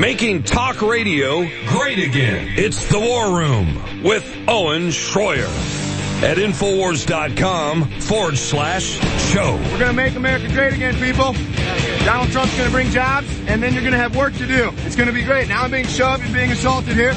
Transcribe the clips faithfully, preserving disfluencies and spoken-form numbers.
Making talk radio great again. It's The War Room with Owen Schroyer at Infowars.com forward slash show. We're going to make America great again, people. Donald Trump's going to bring jobs, and then you're going to have work to do. It's going to be great. Now I'm being shoved and being assaulted here.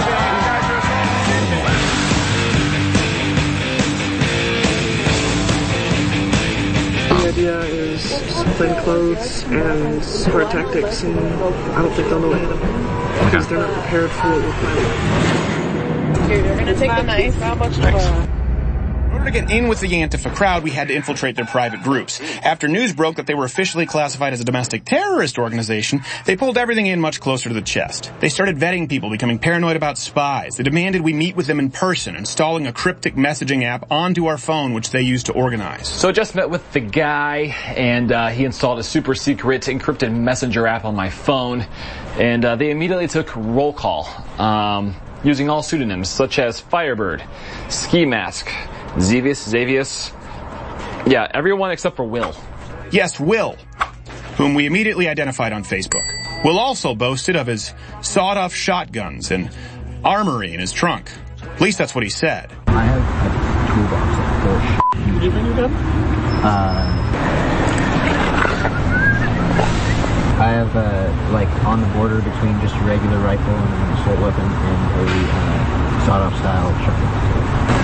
The idea is plain clothes and hard tactics, and I don't think they'll know any of them because they're not prepared for what we're planning. Dude, we're gonna take the knife. How much uh, In order to get in with the Antifa crowd, we had to infiltrate their private groups. After news broke that they were officially classified as a domestic terrorist organization, they pulled everything in much closer to the chest. They started vetting people, becoming paranoid about spies. They demanded we meet with them in person, installing a cryptic messaging app onto our phone, which they used to organize. So I just met with the guy, and uh, he installed a super secret encrypted messenger app on my phone, and uh, they immediately took roll call, um, using all pseudonyms such as Firebird, Ski Mask, Xavius, Xavius, yeah, everyone except for Will. Yes, Will, whom we immediately identified on Facebook. Will also boasted of his sawed-off shotguns and armory in his trunk. At least that's what he said. I have a toolbox full of shit. Did you bring your gun? Uh, I have, uh, like, on the border between just a regular rifle and an assault weapon and a uh, sawed-off style shotgun.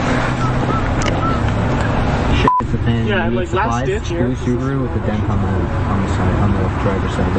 It's a fan. Yeah, like supplies, last ditch here. Blue Subaru with a dent on the on the side, on the driver's side.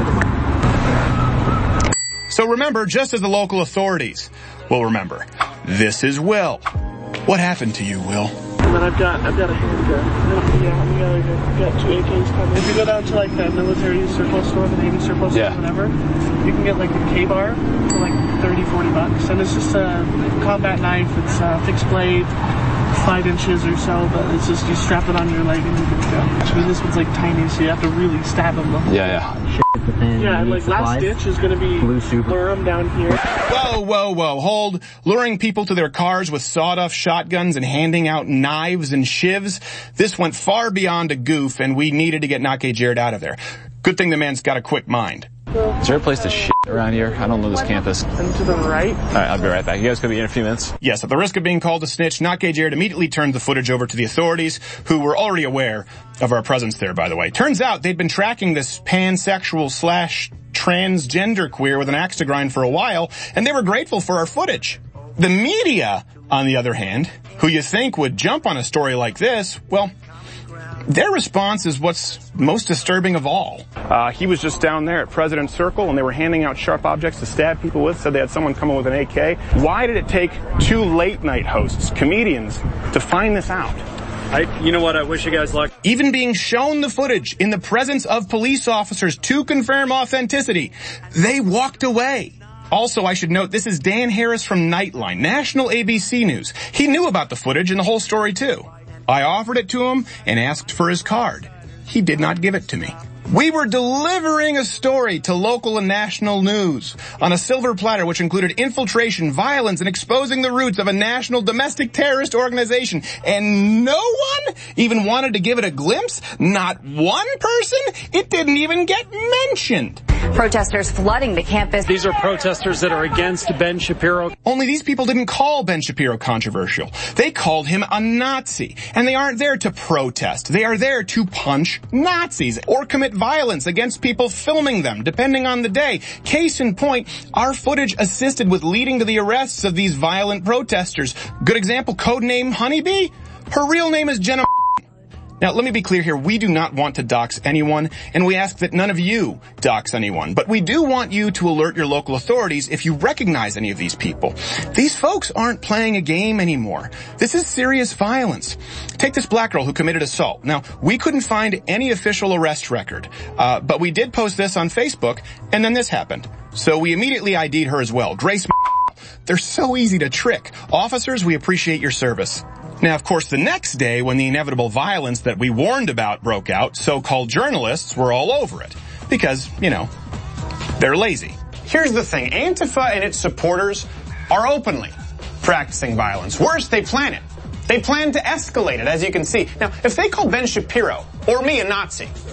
That's mine. So remember, just as the local authorities will remember, this is Will. What happened to you, Will? And then I've got I've got a handgun. Yeah, we got, we got two A Ks coming. If you go down to like the military surplus store, the Navy surplus Yeah. store, whatever, you can get like a K-bar for like thirty, forty bucks, and it's just a combat knife. It's a fixed blade. Five inches or so, but it's just you strap it on your leg and you're good to go. I mean, this one's like tiny, so you have to really stab them. Though. Yeah, yeah. Shit, it's a fan. Yeah, and like last ditch is gonna be Blue Subaru. lure them down here. Whoa, whoa, whoa, hold. Luring people to their cars with sawed-off shotguns and handing out knives and shivs. This went far beyond a goof, and we needed to get Nake Jared out of there. Good thing the man's got a quick mind. Is there a place to shit around here? I don't know this campus. And to the right. All right, I'll be right back. You guys could be in a few minutes. Yes, at the risk of being called a snitch, Nake Jared immediately turned the footage over to the authorities, who were already aware of our presence there, by the way. Turns out they'd been tracking this pansexual slash transgender queer with an axe to grind for a while, and they were grateful for our footage. The media, on the other hand, who you think would jump on a story like this, well, their response is what's most disturbing of all. Uh, he was just down there at President's Circle, and they were handing out sharp objects to stab people with, said they had someone coming with an A K. Why did it take two late-night hosts, comedians, to find this out? I, you know what, I wish you guys luck. Even being shown the footage in the presence of police officers to confirm authenticity, they walked away. Also, I should note, this is Dan Harris from Nightline, national A B C News. He knew about the footage and the whole story, too. I offered it to him and asked for his card. He did not give it to me. We were delivering a story to local and national news on a silver platter which included infiltration, violence, and exposing the roots of a national domestic terrorist organization. And no one even wanted to give it a glimpse. Not one person. It didn't even get mentioned. Protesters flooding the campus. These are protesters that are against Ben Shapiro. Only these people didn't call Ben Shapiro controversial. They called him a Nazi. And they aren't there to protest. They are there to punch Nazis or commit violence against people filming them, depending on the day. Case in point, our footage assisted with leading to the arrests of these violent protesters. Good example, codename Honeybee? Her real name is Jenna. Now, let me be clear here. We do not want to dox anyone, and we ask that none of you dox anyone. But we do want you to alert your local authorities if you recognize any of these people. These folks aren't playing a game anymore. This is serious violence. Take this black girl who committed assault. Now, we couldn't find any official arrest record, uh, but we did post this on Facebook, and then this happened. So we immediately I D'd her as well. Grace. They're so easy to trick. Officers, we appreciate your service. Now, of course, the next day, when the inevitable violence that we warned about broke out, so-called journalists were all over it. Because, you know, they're lazy. Here's the thing. Antifa and its supporters are openly practicing violence. Worse, they plan it. They plan to escalate it, as you can see. Now, if they call Ben Shapiro or me a Nazi,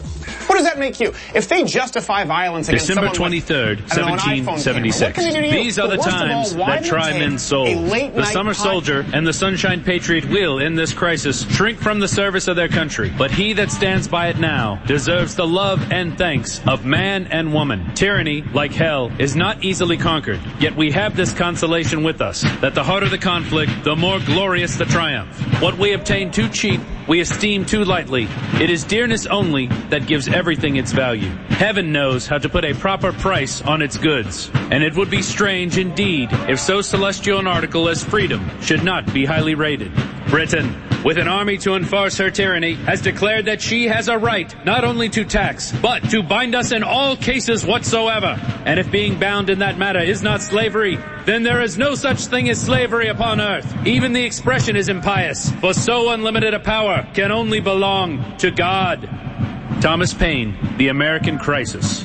What does that make you? If they justify violence against December someone twenty-third, with, know, seventeen seventy-six. These are the times all, that try men's souls. The summer soldier and the sunshine patriot will, in this crisis, shrink from the service of their country. But he that stands by it now deserves the love and thanks of man and woman. Tyranny, like hell, is not easily conquered. Yet we have this consolation with us, that the harder the conflict, the more glorious the triumph. What we obtain too cheap, we esteem too lightly. It is dearness only that gives everything its value. Heaven knows how to put a proper price on its goods. And it would be strange indeed if so celestial an article as freedom should not be highly rated. Britain, with an army to enforce her tyranny, has declared that she has a right not only to tax, but to bind us in all cases whatsoever. And if being bound in that matter is not slavery, then there is no such thing as slavery upon earth. Even the expression is impious, for so unlimited a power can only belong to God. Thomas Paine, The American Crisis.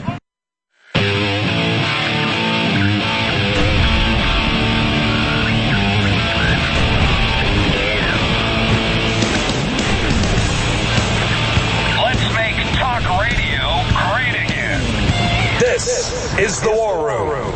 This is the War Room.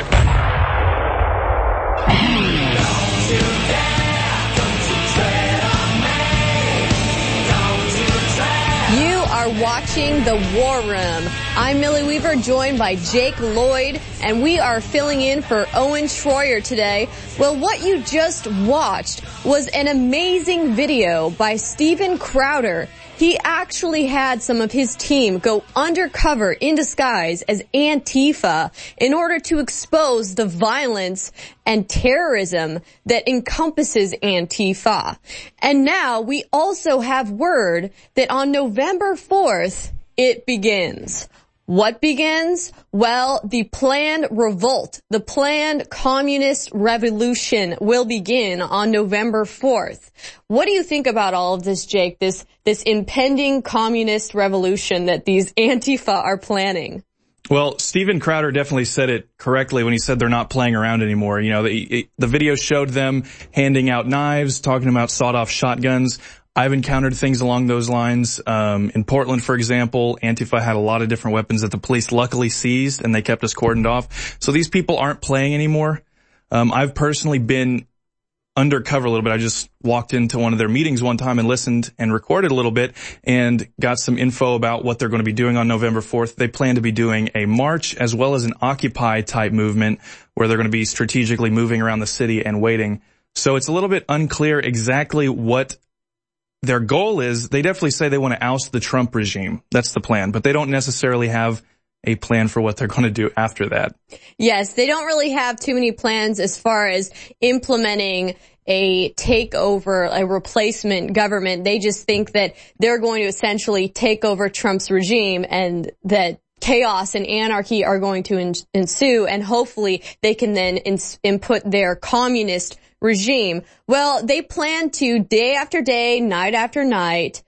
You are watching the War Room. I'm Millie Weaver, joined by Jake Lloyd, and we are filling in for Owen Schroyer today. Well, what you just watched was an amazing video by Steven Crowder. He actually had some of his team go undercover in disguise as Antifa in order to expose the violence and terrorism that encompasses Antifa. And now we also have word that on November fourth, it begins. What begins? Well, the planned revolt, the planned communist revolution will begin on November fourth. What do you think about all of this, Jake, this, this impending communist revolution that these Antifa are planning? Well, Steven Crowder definitely said it correctly when he said they're not playing around anymore. You know, the, the video showed them handing out knives, talking about sawed-off shotguns. I've encountered things along those lines. Um, in Portland, for example, Antifa had a lot of different weapons that the police luckily seized, and they kept us cordoned off. So these people aren't playing anymore. Um, I've personally been undercover a little bit. I just walked into one of their meetings one time and listened and recorded a little bit and got some info about what they're going to be doing on November fourth. They plan to be doing a march as well as an Occupy type movement where they're going to be strategically moving around the city and waiting. So it's a little bit unclear exactly what their goal is. They definitely say they want to oust the Trump regime. That's the plan, but they don't necessarily have a plan for what they're going to do after that. Yes, they don't really have too many plans as far as implementing a takeover, a replacement government. They just think that they're going to essentially take over Trump's regime and that chaos and anarchy are going to ensue, and hopefully they can then input their communist regime. Well, they plan to day after day, night after night,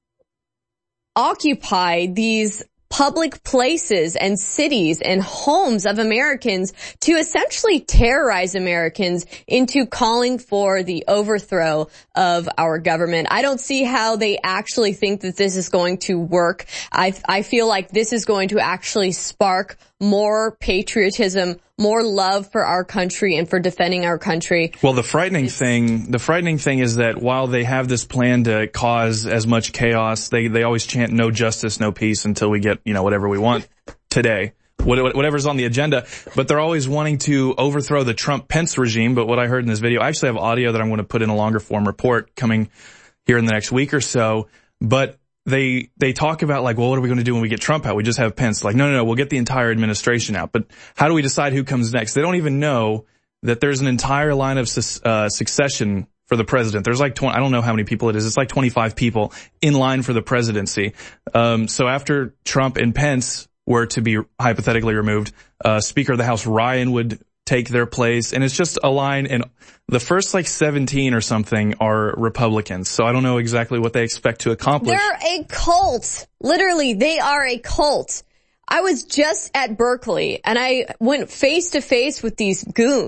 occupy these public places and cities and homes of Americans to essentially terrorize Americans into calling for the overthrow of our government. I don't see how they actually think that this is going to work. I, I feel like this is going to actually spark more patriotism, more love for our country and for defending our country. Well, the frightening thing, the frightening thing is that while they have this plan to cause as much chaos, they, they always chant no justice, no peace until we get, you know, whatever we want today, whatever's on the agenda. But they're always wanting to overthrow the Trump-Pence regime. But what I heard in this video, I actually have audio that I'm going to put in a longer form report coming here in the next week or so. But They, they talk about like, well, what are we going to do when we get Trump out? We just have Pence. Like, no, no, no, we'll get the entire administration out. But how do we decide who comes next? They don't even know that there's an entire line of uh, succession for the president. There's like twenty, I don't know how many people it is. It's like twenty-five people in line for the presidency. Um, so after Trump and Pence were to be hypothetically removed, uh, Speaker of the House Ryan would take their place. And it's just a line, and the first like seventeen or something are Republicans. So I don't know exactly what they expect to accomplish. They're a cult. Literally, they are a cult. I was just at Berkeley and I went face to face with these goons.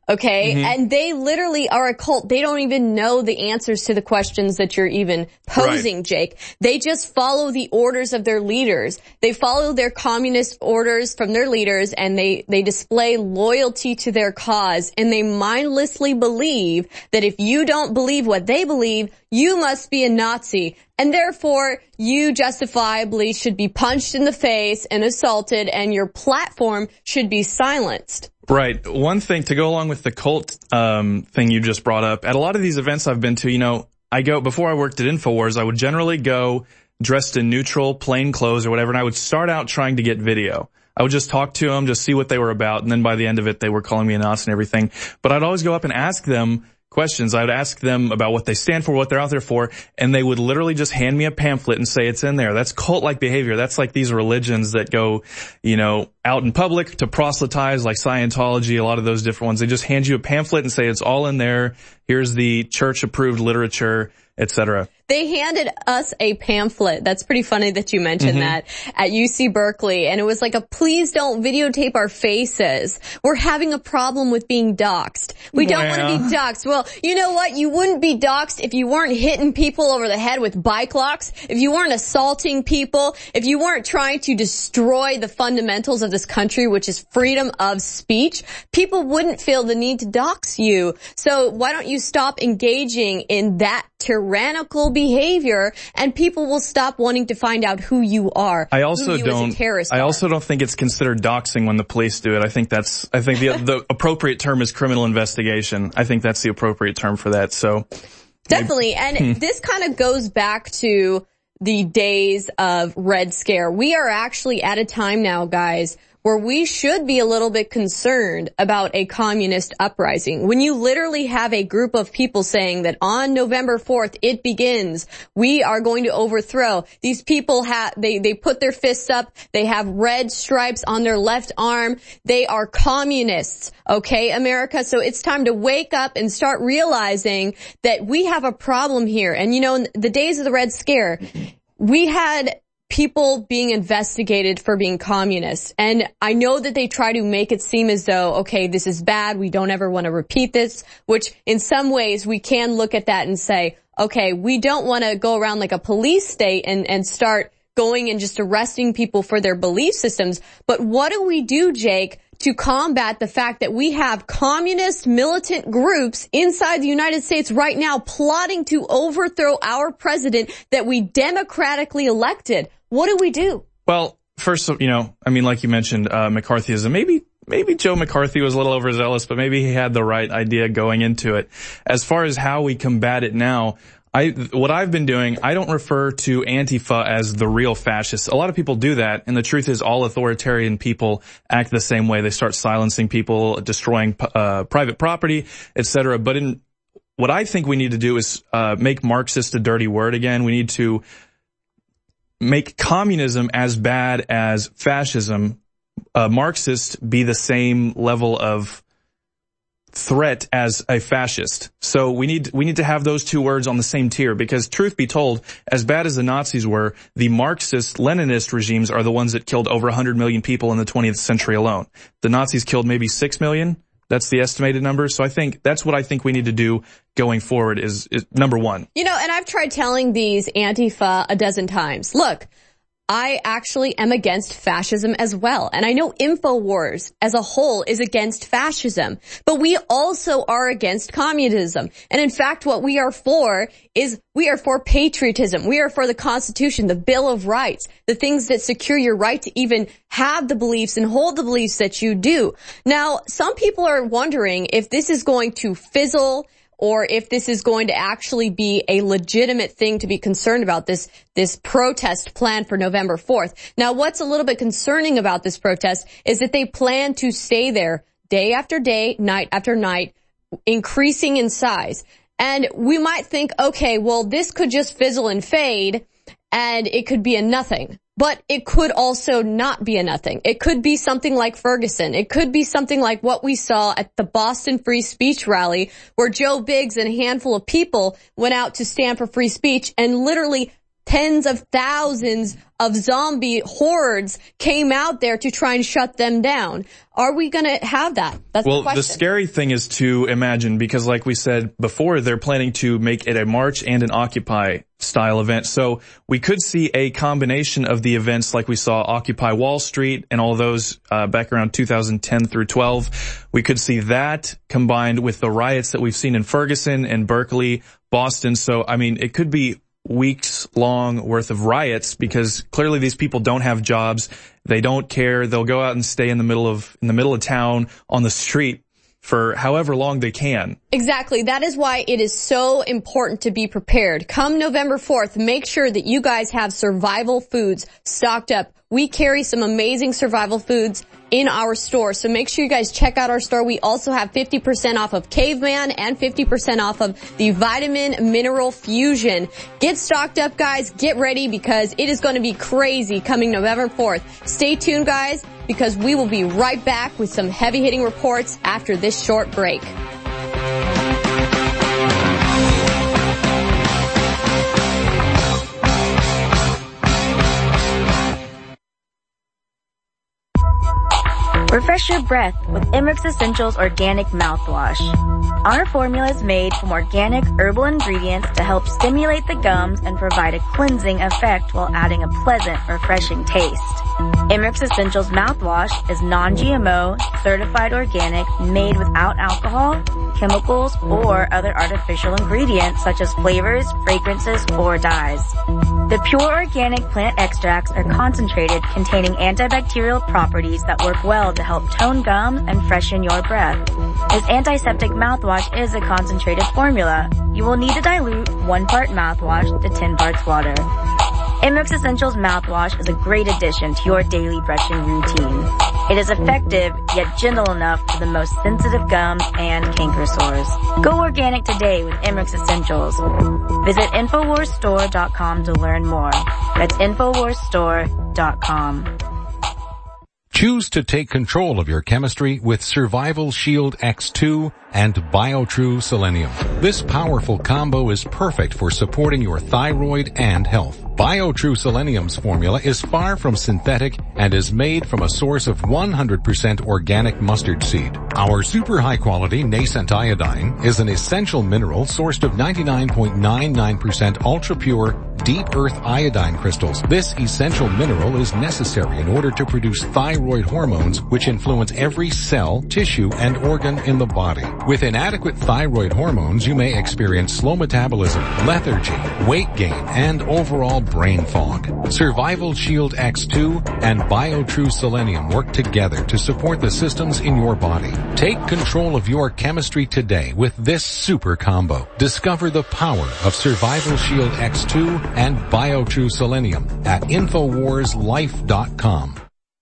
Okay. Mm-hmm. And they literally are a cult. They don't even know the answers to the questions that you're even posing, right. Jake. They just follow the orders of their leaders. They follow their communist orders from their leaders, and they, they display loyalty to their cause, and they mindlessly believe that if you don't believe what they believe, you must be a Nazi. And therefore, you justifiably should be punched in the face and assaulted, and your platform should be silenced. Right. One thing to go along with the cult um thing you just brought up, at a lot of these events I've been to, you know, I go, before I worked at InfoWars, I would generally go dressed in neutral, plain clothes or whatever, and I would start out trying to get video. I would just talk to them, just see what they were about, and then by the end of it, they were calling me a Nazi and everything. But I'd always go up and ask them questions. I would ask them about what they stand for, what they're out there for, and they would literally just hand me a pamphlet and say it's in there. That's cult-like behavior. That's like these religions that go, you know, out in public to proselytize, like Scientology, a lot of those different ones. They just hand you a pamphlet and say it's all in there. Here's the church-approved literature, et cetera. They handed us a pamphlet. That's pretty funny that you mentioned mm-hmm. that at U C Berkeley. And it was like a, please don't videotape our faces. We're having a problem with being doxxed. We don't well. want to be doxxed. Well, you know what? You wouldn't be doxxed if you weren't hitting people over the head with bike locks, if you weren't assaulting people, if you weren't trying to destroy the fundamentals of this country, which is freedom of speech. People wouldn't feel the need to dox you. So why don't you stop engaging in that tyrannical behavior, and people will stop wanting to find out who you are. I also who you don't. As a terrorist I are. also don't think it's considered doxing when the police do it. I think that's. I think the the appropriate term is criminal investigation. I think that's the appropriate term for that. So definitely, and hmm. this kind of goes back to the days of Red Scare. We are actually at a time now, guys, where we should be a little bit concerned about a communist uprising. When you literally have a group of people saying that on November fourth, it begins, we are going to overthrow. These people have, they, they put their fists up, they have red stripes on their left arm, they are communists, okay, America? So it's time to wake up and start realizing that we have a problem here. And you know, in the days of the Red Scare, we had people being investigated for being communists. And I know that they try to make it seem as though, okay, this is bad, we don't ever want to repeat this, which in some ways we can look at that and say, okay, we don't want to go around like a police state and, and start going and just arresting people for their belief systems. But what do we do, Jake, to combat the fact that we have communist militant groups inside the United States right now plotting to overthrow our president that we democratically elected? What do we do? Well, first, you know, I mean, like you mentioned, uh, McCarthyism. Maybe, maybe Joe McCarthy was a little overzealous, but maybe he had the right idea going into it. As far as how we combat it now, I, what I've been doing, I don't refer to Antifa as the real fascists. A lot of people do that, and the truth is all authoritarian people act the same way. They start silencing people, destroying uh private property, et cetera. But in what I think we need to do is uh make Marxist a dirty word again. We need to make communism as bad as fascism. Uh, Marxist be the same level of threat as a fascist. So we need we need to have those two words on the same tier, because truth be told, as bad as the Nazis were, the Marxist Leninist regimes are the ones that killed over one hundred million people in the twentieth century alone. The Nazis killed maybe six million. That's the estimated number. So I think that's what I think we need to do going forward is, is number one. You know, and I've tried telling these Antifa a dozen times. Look, I actually am against fascism as well. And I know InfoWars as a whole is against fascism, but we also are against communism. And in fact, what we are for is we are for patriotism. We are for the Constitution, the Bill of Rights, the things that secure your right to even have the beliefs and hold the beliefs that you do. Now, some people are wondering if this is going to fizzle, or if this is going to actually be a legitimate thing to be concerned about, this this protest plan for November fourth. Now, what's a little bit concerning about this protest is that they plan to stay there day after day, night after night, increasing in size. And we might think, okay, well, this could just fizzle and fade, and it could be a nothing. But it could also not be a nothing. It could be something like Ferguson. It could be something like what we saw at the Boston Free Speech rally, where Joe Biggs and a handful of people went out to stand for free speech and literally tens of thousands of zombie hordes came out there to try and shut them down. Are we going to have that? That's well, the question. The scary thing is to imagine, because like we said before, they're planning to make it a march and an Occupy style event. So we could see a combination of the events like we saw Occupy Wall Street and all those uh, back around two thousand ten through twelve. We could see that combined with the riots that we've seen in Ferguson and Berkeley, Boston. So, I mean, it could be weeks long worth of riots, because clearly these people don't have jobs. They don't care. They'll go out and stay in the middle of, in the middle of town on the street for however long they can. Exactly. That is why it is so important to be prepared. Come November fourth, make sure that you guys have survival foods stocked up. We carry some amazing survival foods in our store, so make sure you guys check out our store. We also have fifty percent off of Caveman and fifty percent off of the Vitamin Mineral Fusion. Get stocked up, guys. Get ready, because it is going to be crazy coming November fourth. Stay tuned, guys, because we will be right back with some heavy-hitting reports after this short break. Refresh your breath with Emmerich Essentials Organic Mouthwash. Our formula is made from organic herbal ingredients to help stimulate the gums and provide a cleansing effect while adding a pleasant, refreshing taste. Emmerich Essentials Mouthwash is non-G M O, certified organic, made without alcohol, chemicals, or other artificial ingredients such as flavors, fragrances, or dyes. The pure organic plant extracts are concentrated, containing antibacterial properties that work well to help tone gums and freshen your breath. This antiseptic mouthwash is a concentrated formula. You will need to dilute one part mouthwash to ten parts water. Emmerich Essentials Mouthwash is a great addition to your daily brushing routine. It is effective, yet gentle enough for the most sensitive gums and canker sores. Go organic today with Emmerich Essentials. Visit Infowars Store dot com to learn more. That's Infowars Store dot com. Choose to take control of your chemistry with Survival Shield X two and BioTrue Selenium. This powerful combo is perfect for supporting your thyroid and health. BioTrue Selenium's formula is far from synthetic and is made from a source of one hundred percent organic mustard seed. Our super high quality nascent iodine is an essential mineral sourced of ninety-nine point nine nine percent ultra pure deep earth iodine crystals. This essential mineral is necessary in order to produce thyroid hormones, which influence every cell, tissue, and organ in the body. With inadequate thyroid hormones, you may experience slow metabolism, lethargy, weight gain, and overall brain fog. Survival Shield X two and BioTrue Selenium work together to support the systems in your body. Take control of your chemistry today with this super combo. Discover the power of Survival Shield X two and BioTrue Selenium at Infowars Life dot com.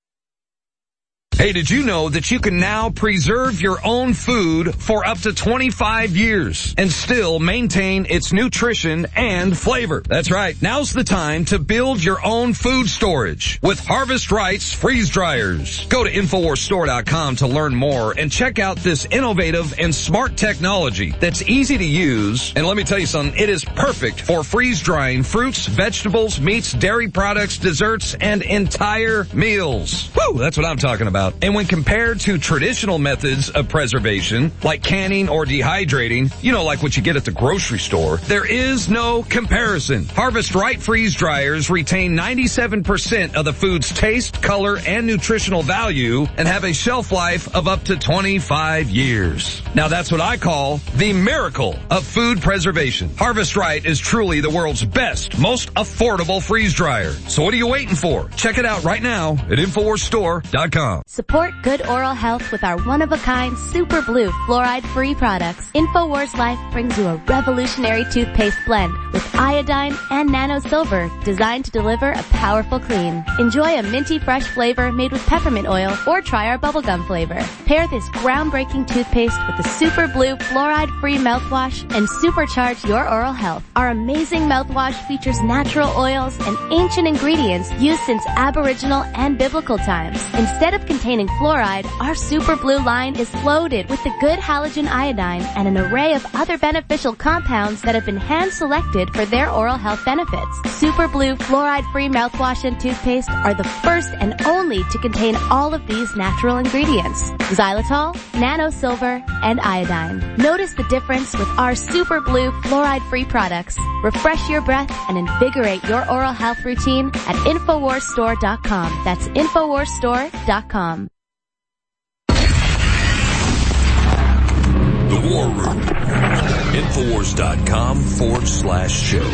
Hey, did you know that you can now preserve your own food for up to twenty-five years and still maintain its nutrition and flavor? That's right. Now's the time to build your own food storage with Harvest Right's freeze dryers. Go to Infowars Store dot com to learn more and check out this innovative and smart technology that's easy to use. And let me tell you something, it is perfect for freeze drying fruits, vegetables, meats, dairy products, desserts, and entire meals. Woo, that's what I'm talking about. And when compared to traditional methods of preservation, like canning or dehydrating, you know, like what you get at the grocery store, there is no comparison. Harvest Right freeze dryers retain ninety-seven percent of the food's taste, color, and nutritional value and have a shelf life of up to twenty-five years. Now that's what I call the miracle of food preservation. Harvest Right is truly the world's best, most affordable freeze dryer. So what are you waiting for? Check it out right now at Infowars Store dot com. Support good oral health with our one-of-a-kind Super Blue fluoride-free products. InfoWars Life brings you a revolutionary toothpaste blend with iodine and nano silver designed to deliver a powerful clean. Enjoy a minty fresh flavor made with peppermint oil or try our bubblegum flavor. Pair this groundbreaking toothpaste with the Super Blue fluoride-free mouthwash and supercharge your oral health. Our amazing mouthwash features natural oils and ancient ingredients used since Aboriginal and biblical times. Instead of containing fluoride, our Super Blue line is loaded with the good halogen iodine and an array of other beneficial compounds that have been hand-selected for their oral health benefits. Super Blue fluoride-free mouthwash and toothpaste are the first and only to contain all of these natural ingredients: xylitol, nano silver, and iodine. Notice the difference with our Super Blue fluoride-free products. Refresh your breath and invigorate your oral health routine at infowars store dot com. That's infowars store dot com. The War Room. Infowars.com forward slash show.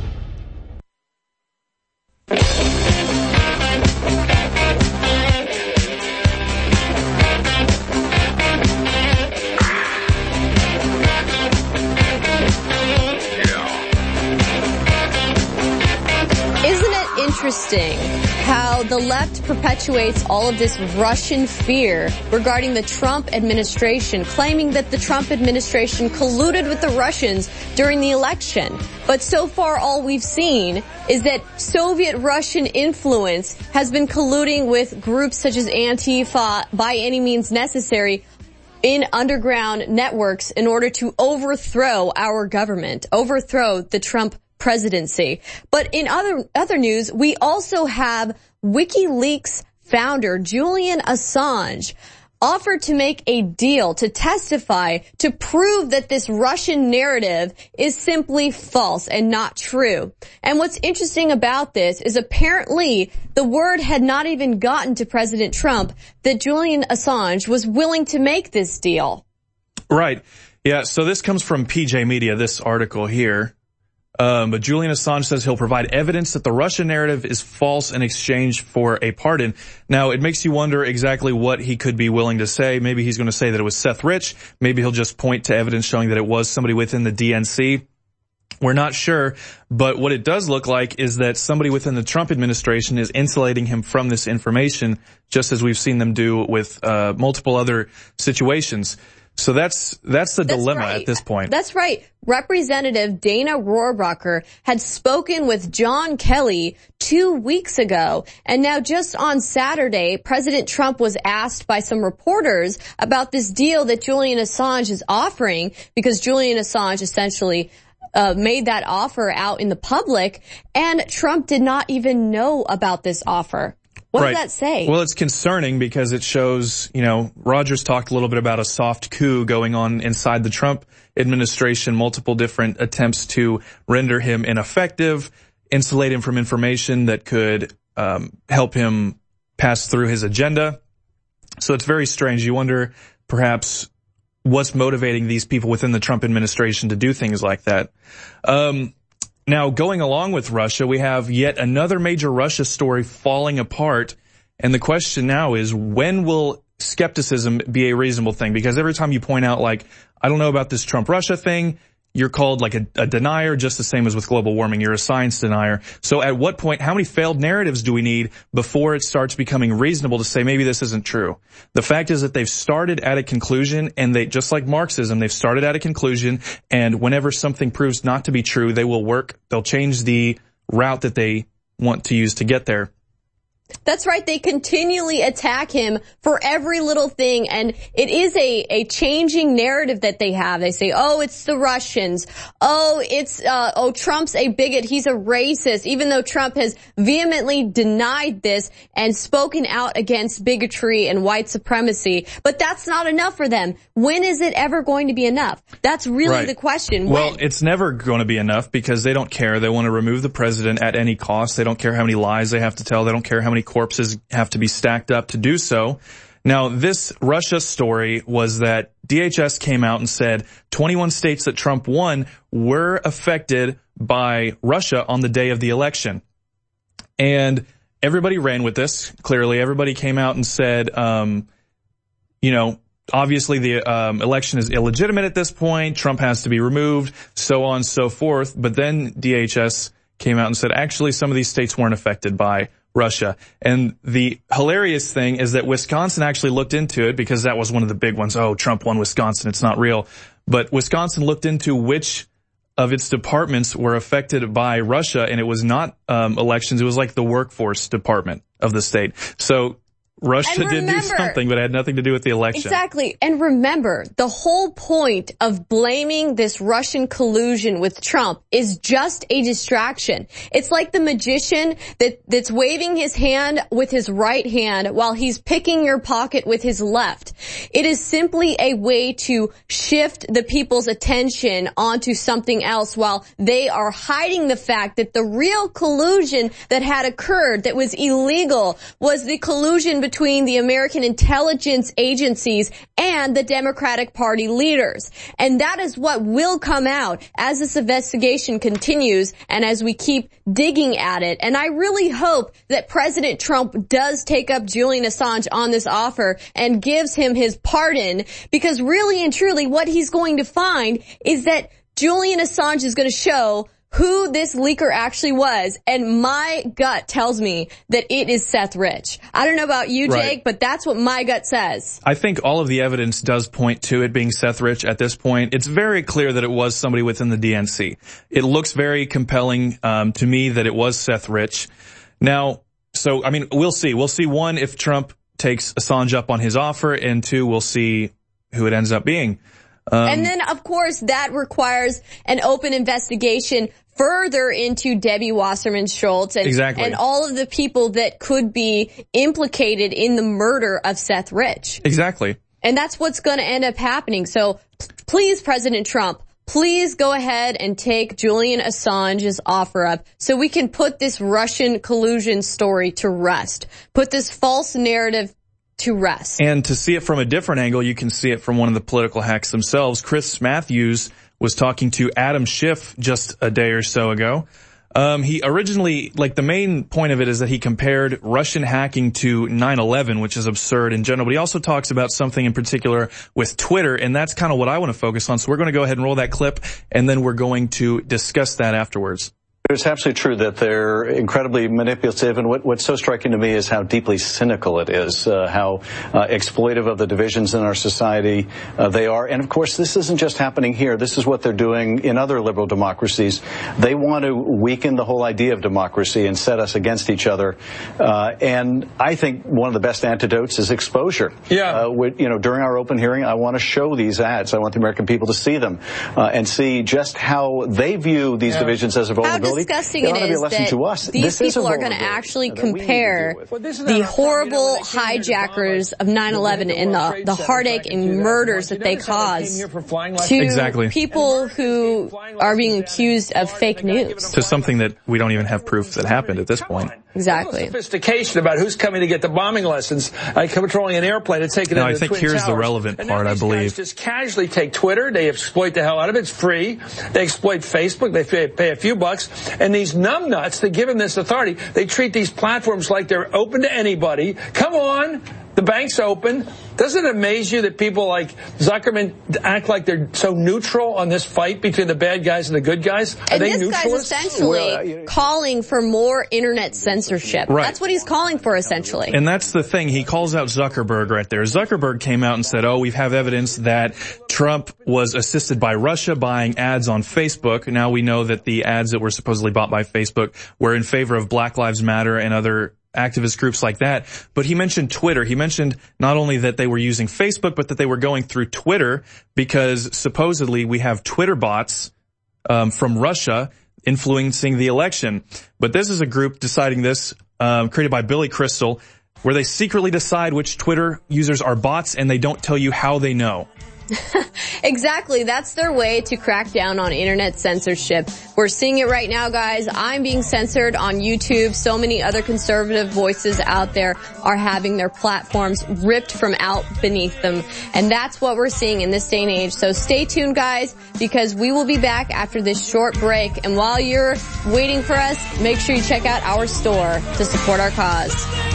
Interesting how the left perpetuates all of this Russian fear regarding the Trump administration, claiming that the Trump administration colluded with the Russians during the election. But so far all we've seen is that Soviet Russian influence has been colluding with groups such as Antifa by any means necessary in underground networks in order to overthrow our government, overthrow the Trump presidency. But in other other news, we also have WikiLeaks founder Julian Assange offered to make a deal to testify to prove that this Russian narrative is simply false and not true. And what's interesting about this is apparently the word had not even gotten to President Trump that Julian Assange was willing to make this deal. Right. Yeah, so this comes from P J Media, this article here. Um, but Julian Assange says he'll provide evidence that the Russian narrative is false in exchange for a pardon. Now, it makes you wonder exactly what he could be willing to say. Maybe he's going to say that it was Seth Rich. Maybe he'll just point to evidence showing that it was somebody within the D N C. We're not sure, but what it does look like is that somebody within the Trump administration is insulating him from this information, just as we've seen them do with uh multiple other situations. So that's that's the that's dilemma right. at this point. That's right. Representative Dana Rohrabacher had spoken with John Kelly two weeks ago, and now just on Saturday, President Trump was asked by some reporters about this deal that Julian Assange is offering, because Julian Assange essentially uh made that offer out in the public, and Trump did not even know about this offer. What right. does that say? Well, it's concerning because it shows, you know, Rogers talked a little bit about a soft coup going on inside the Trump administration, multiple different attempts to render him ineffective, insulate him from information that could um help him pass through his agenda. So it's very strange. You wonder perhaps what's motivating these people within the Trump administration to do things like that. Um Now, going along with Russia, we have yet another major Russia story falling apart. And the question now is, when will skepticism be a reasonable thing? Because every time you point out, like, I don't know about this Trump-Russia thing, you're called like a, a denier, just the same as with global warming. You're a science denier. So at what point, how many failed narratives do we need before it starts becoming reasonable to say maybe this isn't true? The fact is that they've started at a conclusion, and they, just like Marxism, they've started at a conclusion, and whenever something proves not to be true, they will work, they'll change the route that they want to use to get there. That's right. They continually attack him for every little thing. And it is a, a changing narrative that they have. They say, oh, it's the Russians. Oh, it's, uh, oh, Trump's a bigot. He's a racist, even though Trump has vehemently denied this and spoken out against bigotry and white supremacy. But that's not enough for them. When is it ever going to be enough? That's really right. the question. Well, when? It's never going to be enough because they don't care. They want to remove the president at any cost. They don't care how many lies they have to tell. They don't care how many corpses have to be stacked up to do so. Now, this Russia story was that D H S came out and said twenty-one states that Trump won were affected by Russia on the day of the election. And everybody ran with this. Clearly, everybody came out and said, um, you know, obviously the um, election is illegitimate at this point. Trump has to be removed, so on and so forth. But then D H S came out and said, actually, some of these states weren't affected by Russia. And the hilarious thing is that Wisconsin actually looked into it, because that was one of the big ones. Oh, Trump won Wisconsin. It's not real. But Wisconsin looked into which of its departments were affected by Russia, and it was not um, elections. It was like the workforce department of the state. So Russia did do something, but it had nothing to do with the election. Exactly. And remember, the whole point of blaming this Russian collusion with Trump is just a distraction. It's like the magician that, that's waving his hand with his right hand while he's picking your pocket with his left. It is simply a way to shift the people's attention onto something else while they are hiding the fact that the real collusion that had occurred, that was illegal, was the collusion between between the American intelligence agencies and the Democratic Party leaders. And that is what will come out as this investigation continues and as we keep digging at it. And I really hope that President Trump does take up Julian Assange on this offer and gives him his pardon, because really and truly what he's going to find is that Julian Assange is going to show who this leaker actually was, and my gut tells me that it is Seth Rich. I don't know about you, Jake, right, but that's what my gut says. I think all of the evidence does point to it being Seth Rich at this point. It's very clear that it was somebody within the D N C. It looks very compelling um, to me that it was Seth Rich. Now, so, I mean, we'll see. We'll see, one, if Trump takes Assange up on his offer, and two, we'll see who it ends up being. Um, and then, of course, that requires an open investigation further into Debbie Wasserman Schultz and, exactly. and all of the people that could be implicated in the murder of Seth Rich. Exactly. And that's what's going to end up happening. So please, President Trump, please go ahead and take Julian Assange's offer up so we can put this Russian collusion story to rest. Put this false narrative to rest. And to see it from a different angle, you can see it from one of the political hacks themselves. Chris Matthews was talking to Adam Schiff just a day or so ago. Um, he originally, like, the main point of it is that he compared Russian hacking to nine eleven, which is absurd in general. But he also talks about something in particular with Twitter, and that's kind of what I want to focus on. So we're going to go ahead and roll that clip, and then we're going to discuss that afterwards. It's absolutely true that they're incredibly manipulative, and what, what's so striking to me is how deeply cynical it is, uh, how uh, exploitive of the divisions in our society uh, they are. And, of course, this isn't just happening here. This is what they're doing in other liberal democracies. They want to weaken the whole idea of democracy and set us against each other. Uh, and I think one of the best antidotes is exposure. Yeah. Uh, with, you know, during our open hearing, I want to show these ads. I want the American people to see them uh, and see just how they view these yeah. divisions as a vulnerability. How disgusting it is that these people are going to actually compare the horrible hijackers of nine eleven and the, the heartache and murders that they caused to exactly. people who are being accused of fake news. To something that we don't even have proof that happened at this point. Exactly. Sophistication about who's coming to get the bombing lessons, uh, controlling an airplane and taking it no, into I think the Twin here's Towers. the relevant and part, I believe. Guys just casually take Twitter, they exploit the hell out of it, it's free. They exploit Facebook, they pay, pay a few bucks, and these numbnuts that give them this authority, they treat these platforms like they're open to anybody. Come on, the bank's open. Doesn't it amaze you that people like Zuckerman act like they're so neutral on this fight between the bad guys and the good guys? Are and they this neutralists? guy's essentially well, uh, calling for more internet censorship. Right. That's what he's calling for, essentially. And that's the thing. He calls out Zuckerberg right there. Zuckerberg came out and said, oh, we have evidence that Trump was assisted by Russia buying ads on Facebook. Now we know that the ads that were supposedly bought by Facebook were in favor of Black Lives Matter and other activist groups like that. But he mentioned Twitter. He mentioned not only that they were using Facebook, but that they were going through Twitter because supposedly we have Twitter bots um, from Russia influencing the election. But this is a group deciding this, um, created by Billy Crystal, where they secretly decide which Twitter users are bots and they don't tell you how they know. Exactly. That's their way to crack down on internet censorship. We're seeing it right now, guys. I'm being censored on YouTube. So many other conservative voices out there are having their platforms ripped from out beneath them. And that's what we're seeing in this day and age. So stay tuned, guys, because we will be back after this short break. And while you're waiting for us, make sure you check out our store to support our cause.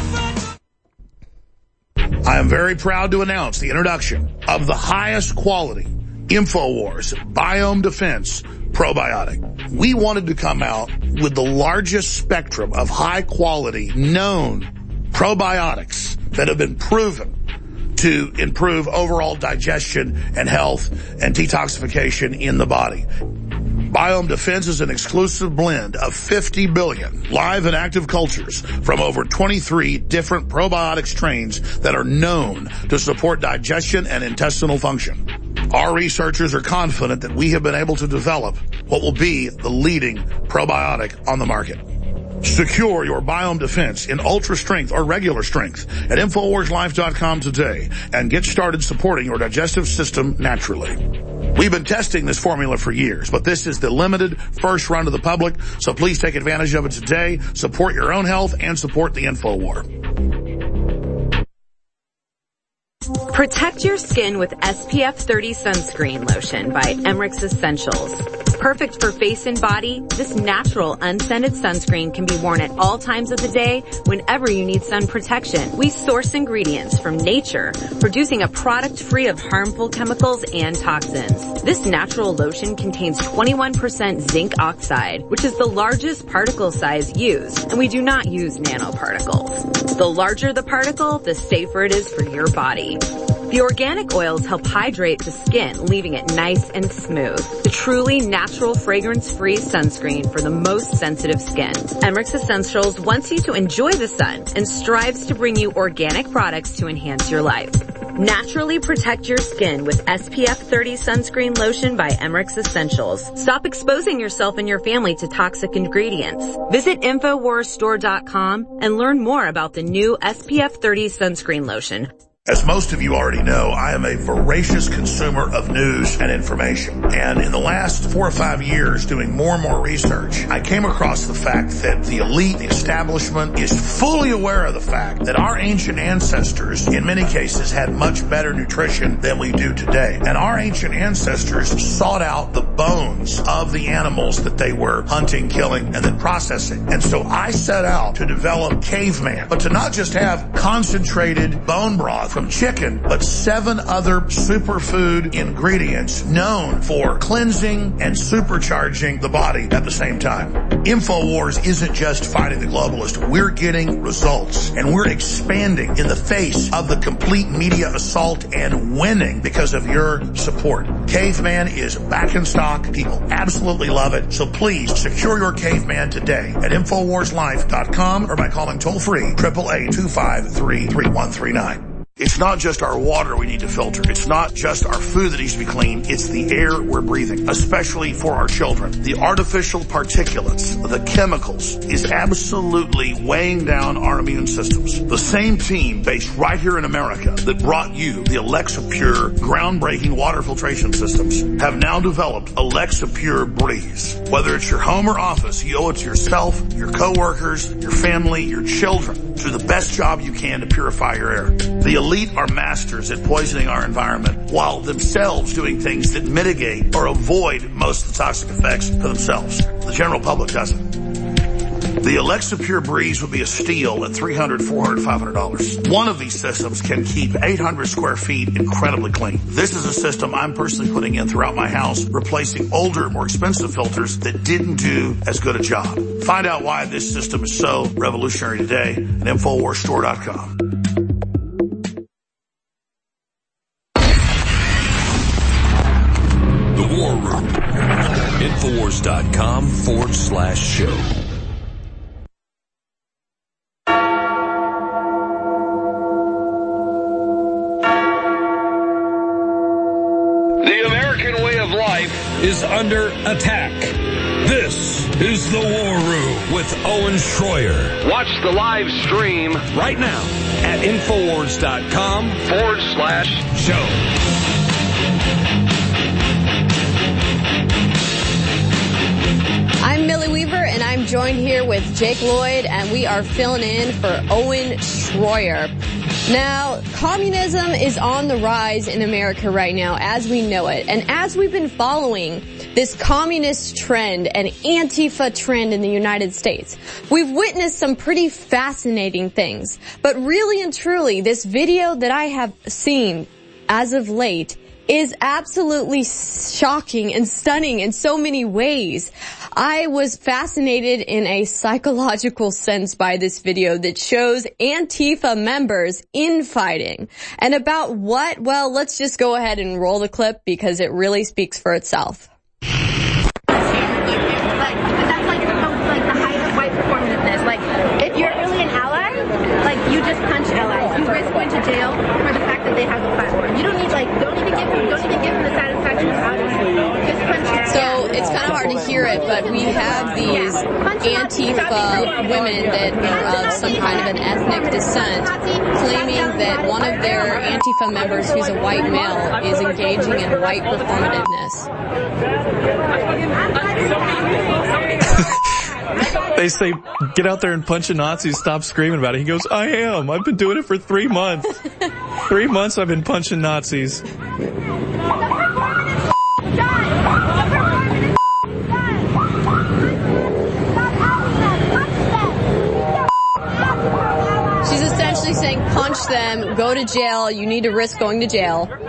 I am very proud to announce the introduction of the highest quality InfoWars Biome Defense Probiotic. We wanted to come out with the largest spectrum of high quality known probiotics that have been proven to improve overall digestion and health and detoxification in the body. Biome Defense is an exclusive blend of fifty billion live and active cultures from over twenty-three different probiotic strains that are known to support digestion and intestinal function. Our researchers are confident that we have been able to develop what will be the leading probiotic on the market. Secure your Biome Defense in ultra strength or regular strength at Infowars Life dot com today and get started supporting your digestive system naturally. We've been testing this formula for years, but this is the limited first run to the public, so please take advantage of it today. Support your own health and support the InfoWar. Protect your skin with S P F thirty sunscreen lotion by Emmerich Essentials. Perfect for face and body, this natural unscented sunscreen can be worn at all times of the day whenever you need sun protection. We source ingredients from nature, producing a product free of harmful chemicals and toxins. This natural lotion contains twenty-one percent zinc oxide, which is the largest particle size used, and we do not use nanoparticles. The larger the particle, the safer it is for your body. The organic oils help hydrate the skin, leaving it nice and smooth. The truly natural fragrance-free sunscreen for the most sensitive skin. Emmerich Essentials wants you to enjoy the sun and strives to bring you organic products to enhance your life. Naturally protect your skin with S P F thirty sunscreen lotion by Emmerich Essentials. Stop exposing yourself and your family to toxic ingredients. Visit Infowars Store dot com and learn more about the new S P F thirty sunscreen lotion. As most of you already know, I am a voracious consumer of news and information. And in the last four or five years doing more and more research, I came across the fact that the elite, the establishment, is fully aware of the fact that our ancient ancestors, in many cases, had much better nutrition than we do today. And our ancient ancestors sought out the bones of the animals that they were hunting, killing, and then processing. And so I set out to develop Caveman, but to not just have concentrated bone broth from chicken, but seven other superfood ingredients known for cleansing and supercharging the body at the same time. InfoWars isn't just fighting the globalist. We're getting results, and we're expanding in the face of the complete media assault and winning because of your support. Caveman is back in stock. People absolutely love it. So please secure your Caveman today at Infowars Life dot com or by calling toll free eight eight eight, two five three, three one three nine. It's not just our water we need to filter. It's not just our food that needs to be clean. It's the air we're breathing, especially for our children. The artificial particulates, the chemicals, is absolutely weighing down our immune systems. The same team based right here in America that brought you the Alexa Pure groundbreaking water filtration systems have now developed Alexa Pure Breeze. Whether it's your home or office, you owe it to yourself, your coworkers, your family, your children to do the best job you can to purify your air. The elite are masters at poisoning our environment while themselves doing things that mitigate or avoid most of the toxic effects for themselves. The general public doesn't. The Alexa Pure Breeze would be a steal at three hundred dollars, four hundred dollars, five hundred dollars. One of these systems can keep eight hundred square feet incredibly clean. This is a system I'm personally putting in throughout my house, replacing older, more expensive filters that didn't do as good a job. Find out why this system is so revolutionary today at Infowars Store dot com. The War Room. Infowars dot com forward slash show. The American way of life is under attack. This is The War Room with Owen Schroyer. Watch the live stream right now at Infowars dot com forward slash show. I'm Millie Weaver, and I'm joined here with Jake Lloyd, and we are filling in for Owen Schroyer. Now, communism is on the rise in America right now, as we know it. And as we've been following this communist trend and Antifa trend in the United States, we've witnessed some pretty fascinating things. But really and truly, this video that I have seen as of late is absolutely shocking and stunning in so many ways. I was fascinated in a psychological sense by this video that shows Antifa members infighting. And about what? Well, let's just go ahead and roll the clip because it really speaks for itself. just punch allies. You risk going to jail for the fact that they have a platform. You don't need, like, don't even give them, don't even give them the satisfaction of honesty. Just punch allies. So it's kind of hard to hear it, but we have these Antifa women that are of some kind of an ethnic descent claiming that one of their Antifa members who's a white male is engaging in white performativeness. They say, get out there and punch a Nazi, stop screaming about it. He goes, I am. I've been doing it for three months. Three months I've been punching Nazis. She's essentially saying punch them, go to jail, you need to risk going to jail. You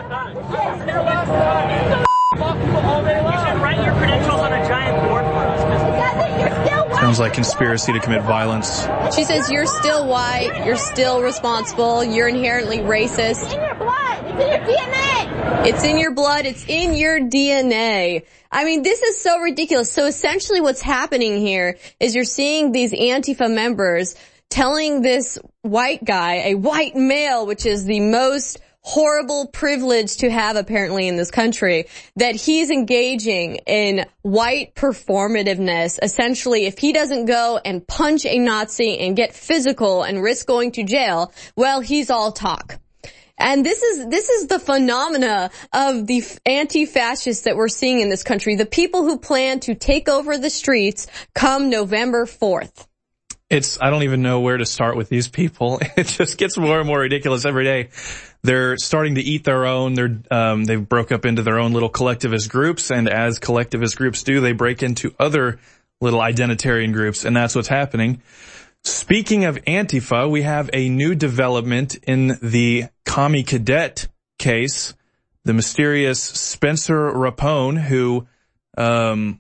should write your credentials on a giant board for us. Sounds like conspiracy to commit violence. She says you're still white, you're still responsible, you're inherently racist. It's in your blood, it's in your D N A. It's in your blood, it's in your D N A. I mean, this is so ridiculous. So essentially what's happening here is you're seeing these Antifa members telling this white guy, a white male, which is the most horrible privilege to have apparently in this country, that he's engaging in white performativeness. Essentially, if he doesn't go and punch a Nazi and get physical and risk going to jail, well, he's all talk. And this is, this is the phenomena of the anti-fascists that we're seeing in this country. The people who plan to take over the streets come November fourth. It's, I don't even know where to start with these people. It just gets more and more ridiculous every day. They're starting to eat their own. They're, um, they've broke up into their own little collectivist groups. And as collectivist groups do, they break into other little identitarian groups. And that's what's happening. Speaking of Antifa, we have a new development in the Commie Cadet case. The mysterious Spencer Rapone, who, um,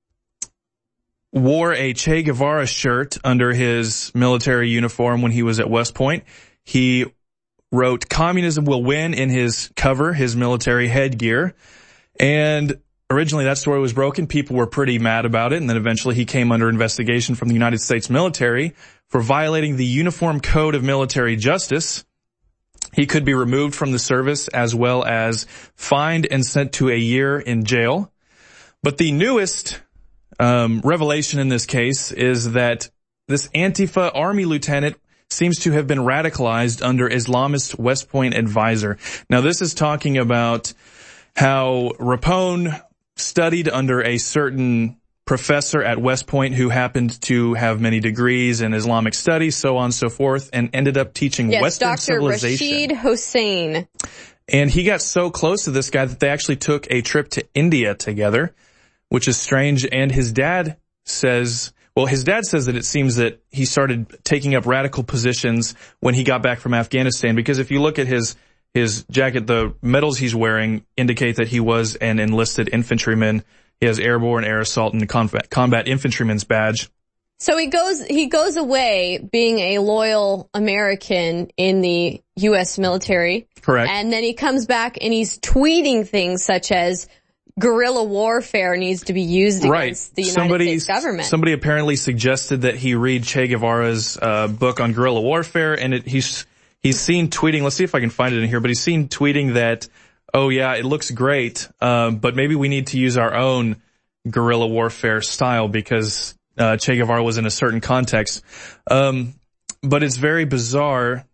wore a Che Guevara shirt under his military uniform when he was at West Point. He wrote "Communism will win" in his cover, his military headgear. And originally that story was broken. People were pretty mad about it. And then eventually he came under investigation from the United States military for violating the Uniform Code of Military Justice. He could be removed from the service as well as fined and sent to a year in jail. But the newest Um, revelation in this case is that this Antifa Army lieutenant seems to have been radicalized under Islamist West Point advisor. Now, this is talking about how Rapone studied under a certain professor at West Point who happened to have many degrees in Islamic studies, so on and so forth, and ended up teaching yes, Western Doctor civilization. Rashid Hossein. And he got so close to this guy that they actually took a trip to India together, which is strange. And his dad says, well, his dad says that it seems that he started taking up radical positions when he got back from Afghanistan, because if you look at his his jacket, the medals he's wearing indicate that he was an enlisted infantryman. He has airborne, air assault, and combat, combat infantryman's badge. So he goes, he goes away being a loyal American in the U S military. Correct. And then he comes back and he's tweeting things such as guerrilla warfare needs to be used right. against the United somebody, States government. Somebody apparently suggested that he read Che Guevara's uh, book on guerrilla warfare, and it, he's he's seen tweeting. Let's see if I can find it in here. But he's seen tweeting that, oh yeah, it looks great, uh, but maybe we need to use our own guerrilla warfare style because uh, Che Guevara was in a certain context. Um, but it's very bizarre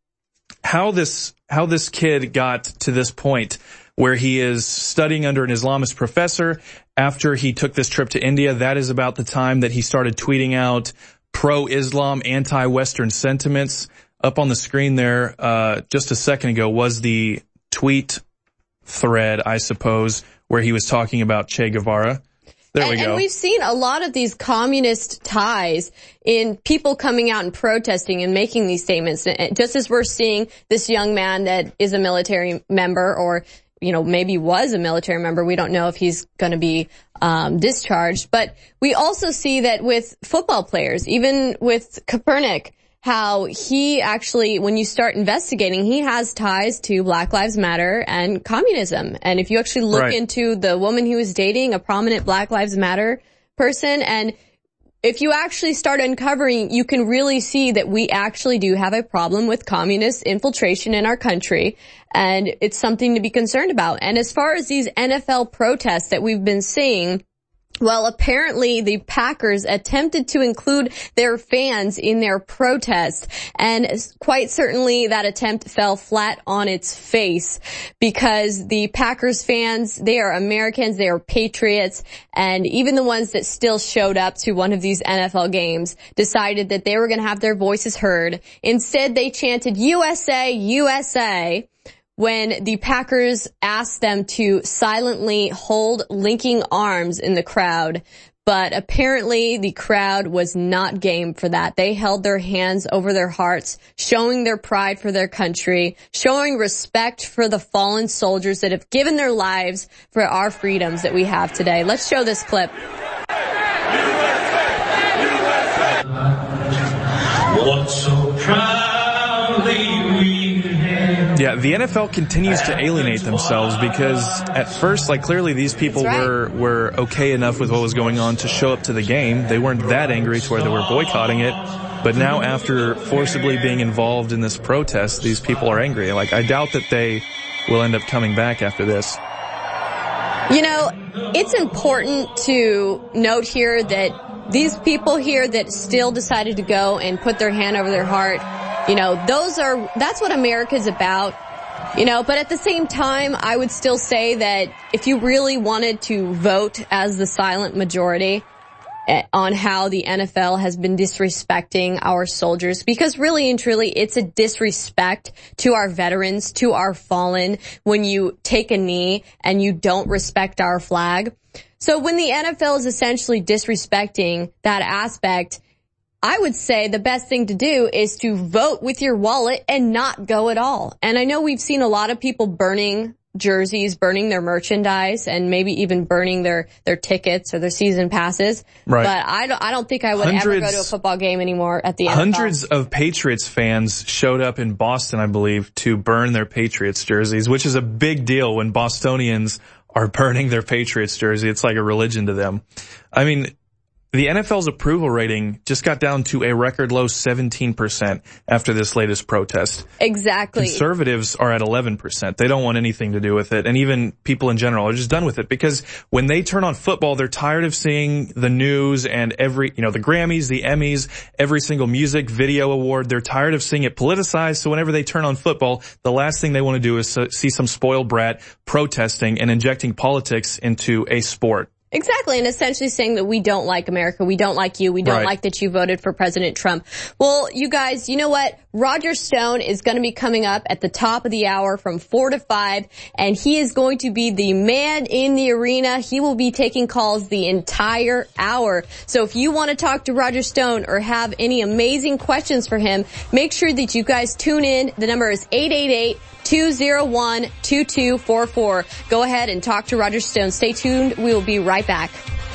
how this how this kid got to this point, where he is studying under an Islamist professor after he took this trip to India. That is about the time that he started tweeting out pro-Islam, anti-Western sentiments. Up on the screen there, uh, just a second ago was the tweet thread, I suppose, where he was talking about Che Guevara. There and, we go. And we've seen a lot of these communist ties in people coming out and protesting and making these statements. Just as we're seeing this young man that is a military member, or you know, maybe was a military member. We don't know if he's going to be um discharged. But we also see that with football players, even with Kaepernick, how he actually, when you start investigating, he has ties to Black Lives Matter and communism. And if you actually look right. into the woman he was dating, a prominent Black Lives Matter person, and if you actually start uncovering, you can really see that we actually do have a problem with communist infiltration in our country, and it's something to be concerned about. And as far as these N F L protests that we've been seeing, well, apparently the Packers attempted to include their fans in their protest, and quite certainly that attempt fell flat on its face, because the Packers fans, they are Americans, they are patriots, and even the ones that still showed up to one of these N F L games decided that they were going to have their voices heard. Instead, they chanted U S A, U S A, when the Packers asked them to silently hold linking arms in the crowd. But apparently the crowd was not game for that. They held their hands over their hearts, showing their pride for their country, showing respect for the fallen soldiers that have given their lives for our freedoms that we have today. Let's show this clip. What so proudly we Yeah, the N F L continues to alienate themselves because at first, like, clearly these people right. were, were okay enough with what was going on to show up to the game. They weren't that angry to where they were boycotting it. But now after forcibly being involved in this protest, these people are angry. Like, I doubt that they will end up coming back after this. You know, it's important to note here that these people here that still decided to go and put their hand over their heart, you know, those are, that's what America's about, you know, but at the same time, I would still say that if you really wanted to vote as the silent majority on how the N F L has been disrespecting our soldiers, because really and truly it's a disrespect to our veterans, to our fallen, when you take a knee and you don't respect our flag. So when the N F L is essentially disrespecting that aspect, I would say the best thing to do is to vote with your wallet and not go at all. And I know we've seen a lot of people burning jerseys, burning their merchandise, and maybe even burning their, their tickets or their season passes. Right. But I don't, I don't think I would hundreds, ever go to a football game anymore at the N F L. Hundreds of Patriots fans showed up in Boston, I believe, to burn their Patriots jerseys, which is a big deal when Bostonians are burning their Patriots jersey. It's like a religion to them. I mean, the N F L's approval rating just got down to a record low seventeen percent after this latest protest. Exactly. Conservatives are at eleven percent. They don't want anything to do with it. And even people in general are just done with it, because when they turn on football, they're tired of seeing the news and every, you know, the Grammys, the Emmys, every single music video award. They're tired of seeing it politicized. So whenever they turn on football, the last thing they want to do is see some spoiled brat protesting and injecting politics into a sport. Exactly, and essentially saying that we don't like America, we don't like you, we don't right. like that you voted for President Trump. Well, you guys, you know what? Roger Stone is going to be coming up at the top of the hour from four to five, and he is going to be the man in the arena. He will be taking calls the entire hour. So if you want to talk to Roger Stone or have any amazing questions for him, make sure that you guys tune in. The number is eight eight eight, two oh one, two two four four. Go ahead and talk to Roger Stone. Stay tuned. We will be right back.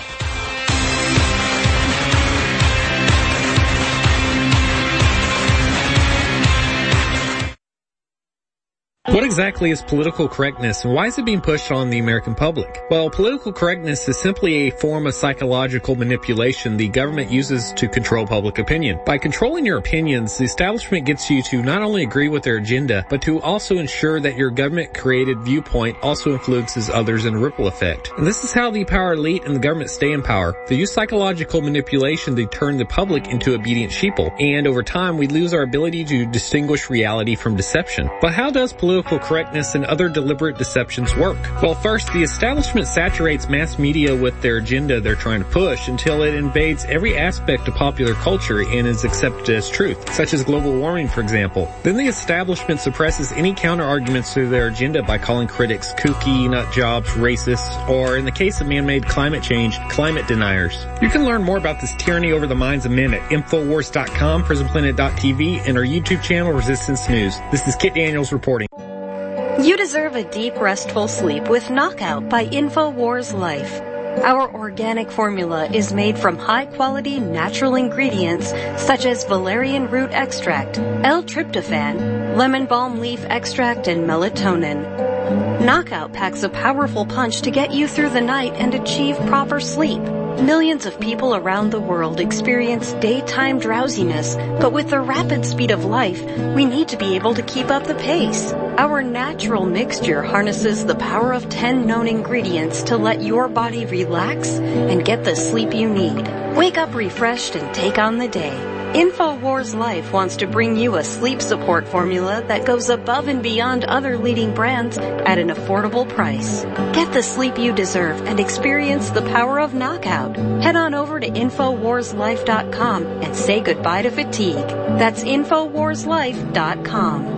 What exactly is political correctness, and why is it being pushed on the American public? Well, political correctness is simply a form of psychological manipulation the government uses to control public opinion. By controlling your opinions, the establishment gets you to not only agree with their agenda, but to also ensure that your government-created viewpoint also influences others in a ripple effect. And this is how the power elite and the government stay in power. They use psychological manipulation to turn the public into obedient sheeple, and over time we lose our ability to distinguish reality from deception. But how does political Political correctness and other deliberate deceptions work? Well, first, the establishment saturates mass media with their agenda they're trying to push until it invades every aspect of popular culture and is accepted as truth, such as global warming, for example. Then the establishment suppresses any counter-arguments to their agenda by calling critics kooky, nut jobs, racists, or in the case of man-made climate change, climate deniers. You can learn more about this tyranny over the minds of men at Infowars dot com, Prison Planet dot T V, and our YouTube channel, Resistance News. This is Kit Daniels reporting. You deserve a deep, restful sleep with Knockout by InfoWars Life. Our organic formula is made from high-quality natural ingredients such as valerian root extract, L-tryptophan, lemon balm leaf extract, and melatonin. Knockout packs a powerful punch to get you through the night and achieve proper sleep. Millions of people around the world experience daytime drowsiness, but with the rapid speed of life, we need to be able to keep up the pace. Our natural mixture harnesses the power of ten known ingredients to let your body relax and get the sleep you need. Wake up refreshed and take on the day. InfoWars Life wants to bring you a sleep support formula that goes above and beyond other leading brands at an affordable price. Get the sleep you deserve and experience the power of knockout. Head on over to Infowars Life dot com and say goodbye to fatigue. That's Infowars Life dot com.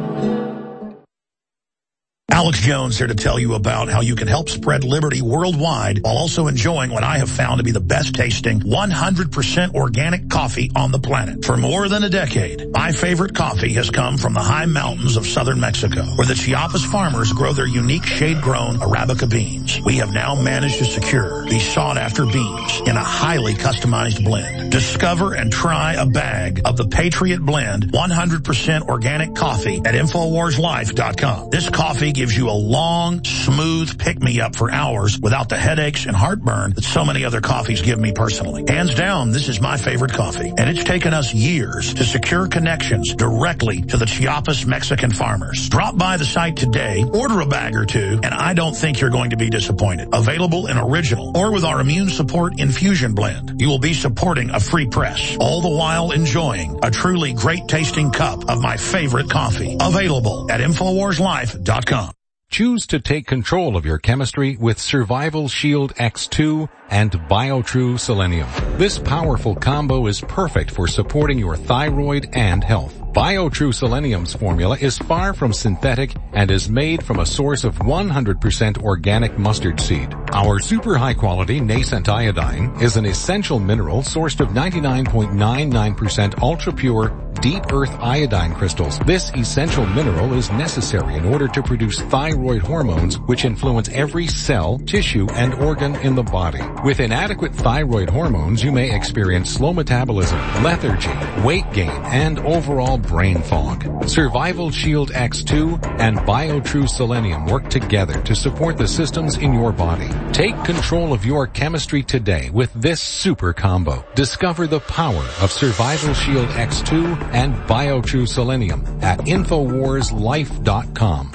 Alex Jones here to tell you about how you can help spread liberty worldwide while also enjoying what I have found to be the best tasting one hundred percent organic coffee on the planet. For more than a decade, my favorite coffee has come from the high mountains of southern Mexico, where the Chiapas farmers grow their unique shade-grown Arabica beans. We have now managed to secure these sought-after beans in a highly customized blend. Discover and try a bag of the Patriot Blend one hundred percent organic coffee at Infowars Life dot com. This coffee gives you a long, smooth pick-me-up for hours without the headaches and heartburn that so many other coffees give me personally. Hands down, this is my favorite coffee, and it's taken us years to secure connections directly to the Chiapas Mexican farmers. Drop by the site today, order a bag or two, and I don't think you're going to be disappointed. Available in original or with our Immune Support Infusion Blend. You will be supporting a free press, all the while enjoying a truly great-tasting cup of my favorite coffee. Available at Infowars Life dot com. Choose to take control of your chemistry with Survival Shield X two and BioTrue Selenium. This powerful combo is perfect for supporting your thyroid and health. BioTrue Selenium's formula is far from synthetic and is made from a source of one hundred percent organic mustard seed. Our super high quality nascent iodine is an essential mineral sourced of ninety-nine point nine nine percent ultra pure deep earth iodine crystals. This essential mineral is necessary in order to produce thyroid hormones, which influence every cell, tissue, and organ in the body. With inadequate thyroid hormones, you may experience slow metabolism, lethargy, weight gain, and overall brain fog. Survival Shield X two and BioTrue Selenium work together to support the systems in your body. Take control of your chemistry today with this super combo. Discover the power of Survival Shield X two and BioTrue Selenium at Infowars Life dot com.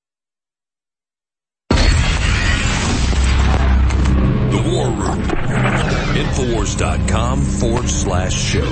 The War Room. Infowars dot com forward slash show.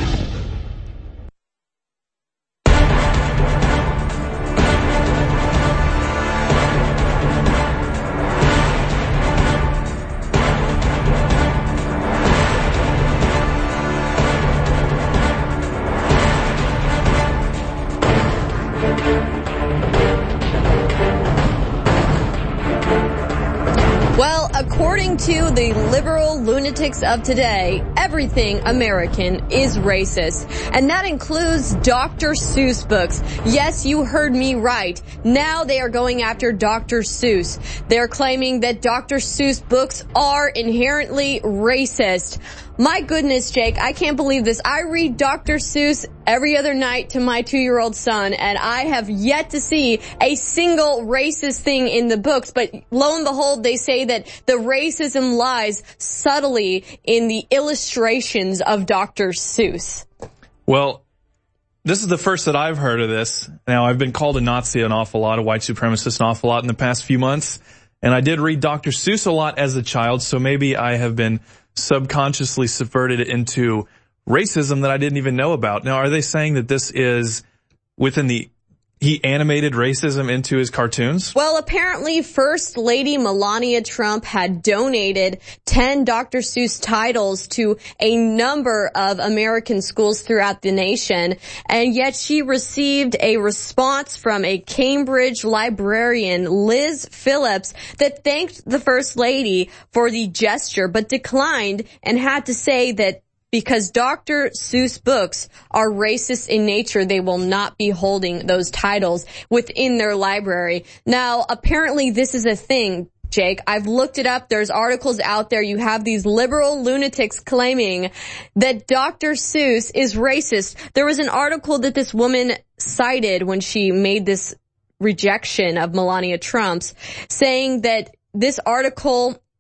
According to the liberal lunatics of today, everything American is racist. And that includes Doctor Seuss books. Yes, you heard me right. Now they are going after Doctor Seuss. They're claiming that Doctor Seuss books are inherently racist. My goodness, Jake, I can't believe this. I read Doctor Seuss every other night to my two-year-old son, and I have yet to see a single racist thing in the books. But lo and behold, they say that the racism lies subtly in the illustrations of Doctor Seuss. Well, this is the first that I've heard of this. Now, I've been called a Nazi an awful lot, a white supremacist an awful lot in the past few months, and I did read Doctor Seuss a lot as a child, so maybe I have been subconsciously subverted into racism that I didn't even know about. Now, are they saying that this is within the, he animated racism into his cartoons? Well, apparently First Lady Melania Trump had donated ten Doctor Seuss titles to a number of American schools throughout the nation, and yet she received a response from a Cambridge librarian, Liz Phillips, that thanked the First Lady for the gesture, but declined and had to say that because Doctor Seuss books are racist in nature, they will not be holding those titles within their library. Now, apparently this is a thing, Jake. I've looked it up. There's articles out there. You have these liberal lunatics claiming that Doctor Seuss is racist. There was an article that this woman cited when she made this rejection of Melania Trump's, saying that this article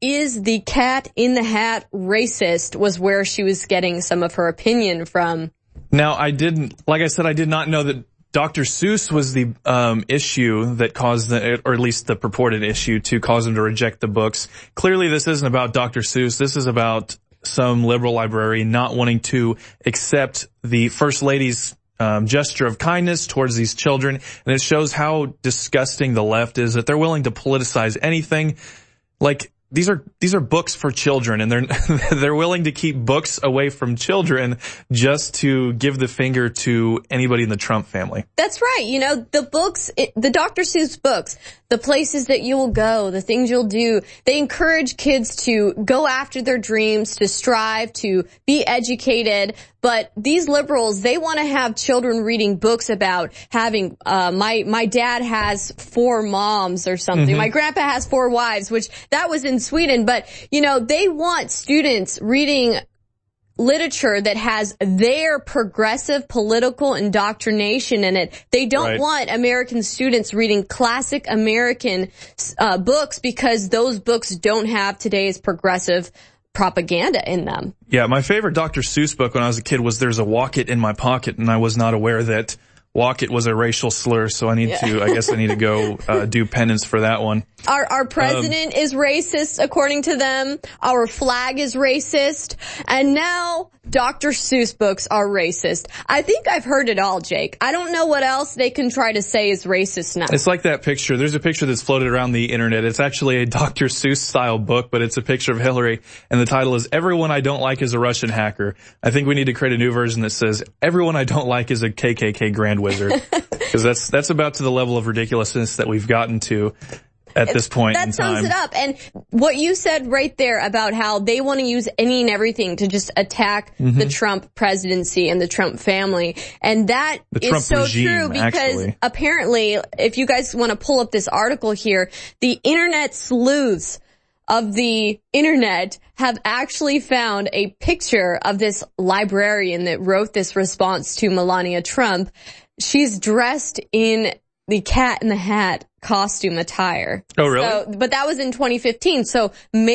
is the Cat in the Hat racist was where she was getting some of her opinion from. Now, I didn't, like I said, I did not know that Doctor Seuss was the um issue that caused the, or at least the purported issue to cause him to reject the books. Clearly, this isn't about Doctor Seuss. This is about some liberal librarian not wanting to accept the First Lady's um gesture of kindness towards these children. And it shows how disgusting the left is, that they're willing to politicize anything. Like, These are, these are books for children, and they're, they're willing to keep books away from children just to give the finger to anybody in the Trump family. That's right. You know, the books, it, the Doctor Seuss books, the places that you will go, the things you'll do, they encourage kids to go after their dreams, to strive, to be educated. But these liberals, they want to have children reading books about having, uh, my, my dad has four moms or something. Mm-hmm. My grandpa has four wives, which that was in Sweden. But, you know, they want students reading literature that has their progressive political indoctrination in it. They don't right. want American students reading classic American, uh, books because those books don't have today's progressive propaganda in them. Yeah, my favorite Doctor Seuss book when I was a kid was There's a Walk It in My Pocket, and I was not aware that walk it was a racial slur, so I need yeah. to, I guess I need to go uh, do penance for that one. Our, our president um, is racist, according to them. Our flag is racist. And now Doctor Seuss books are racist. I think I've heard it all, Jake. I don't know what else they can try to say is racist now. It's like that picture. There's a picture that's floated around the internet. It's actually a Doctor Seuss style book, but it's a picture of Hillary, and the title is Everyone I Don't Like is a Russian Hacker. I think we need to create a new version that says Everyone I Don't Like is a K K K Grand Wizard. Because that's, that's about to the level of ridiculousness that we've gotten to at this point in time. That sums it up. And what you said right there about how they want to use any and everything to just attack mm-hmm. the Trump presidency and the Trump family. And that the is Trump so regime, true because actually. apparently, if you guys want to pull up this article here, the internet sleuths of the internet have actually found a picture of this librarian that wrote this response to Melania Trump. She's dressed in the Cat in the Hat costume attire. Oh, really? So, but that was in twenty fifteen. So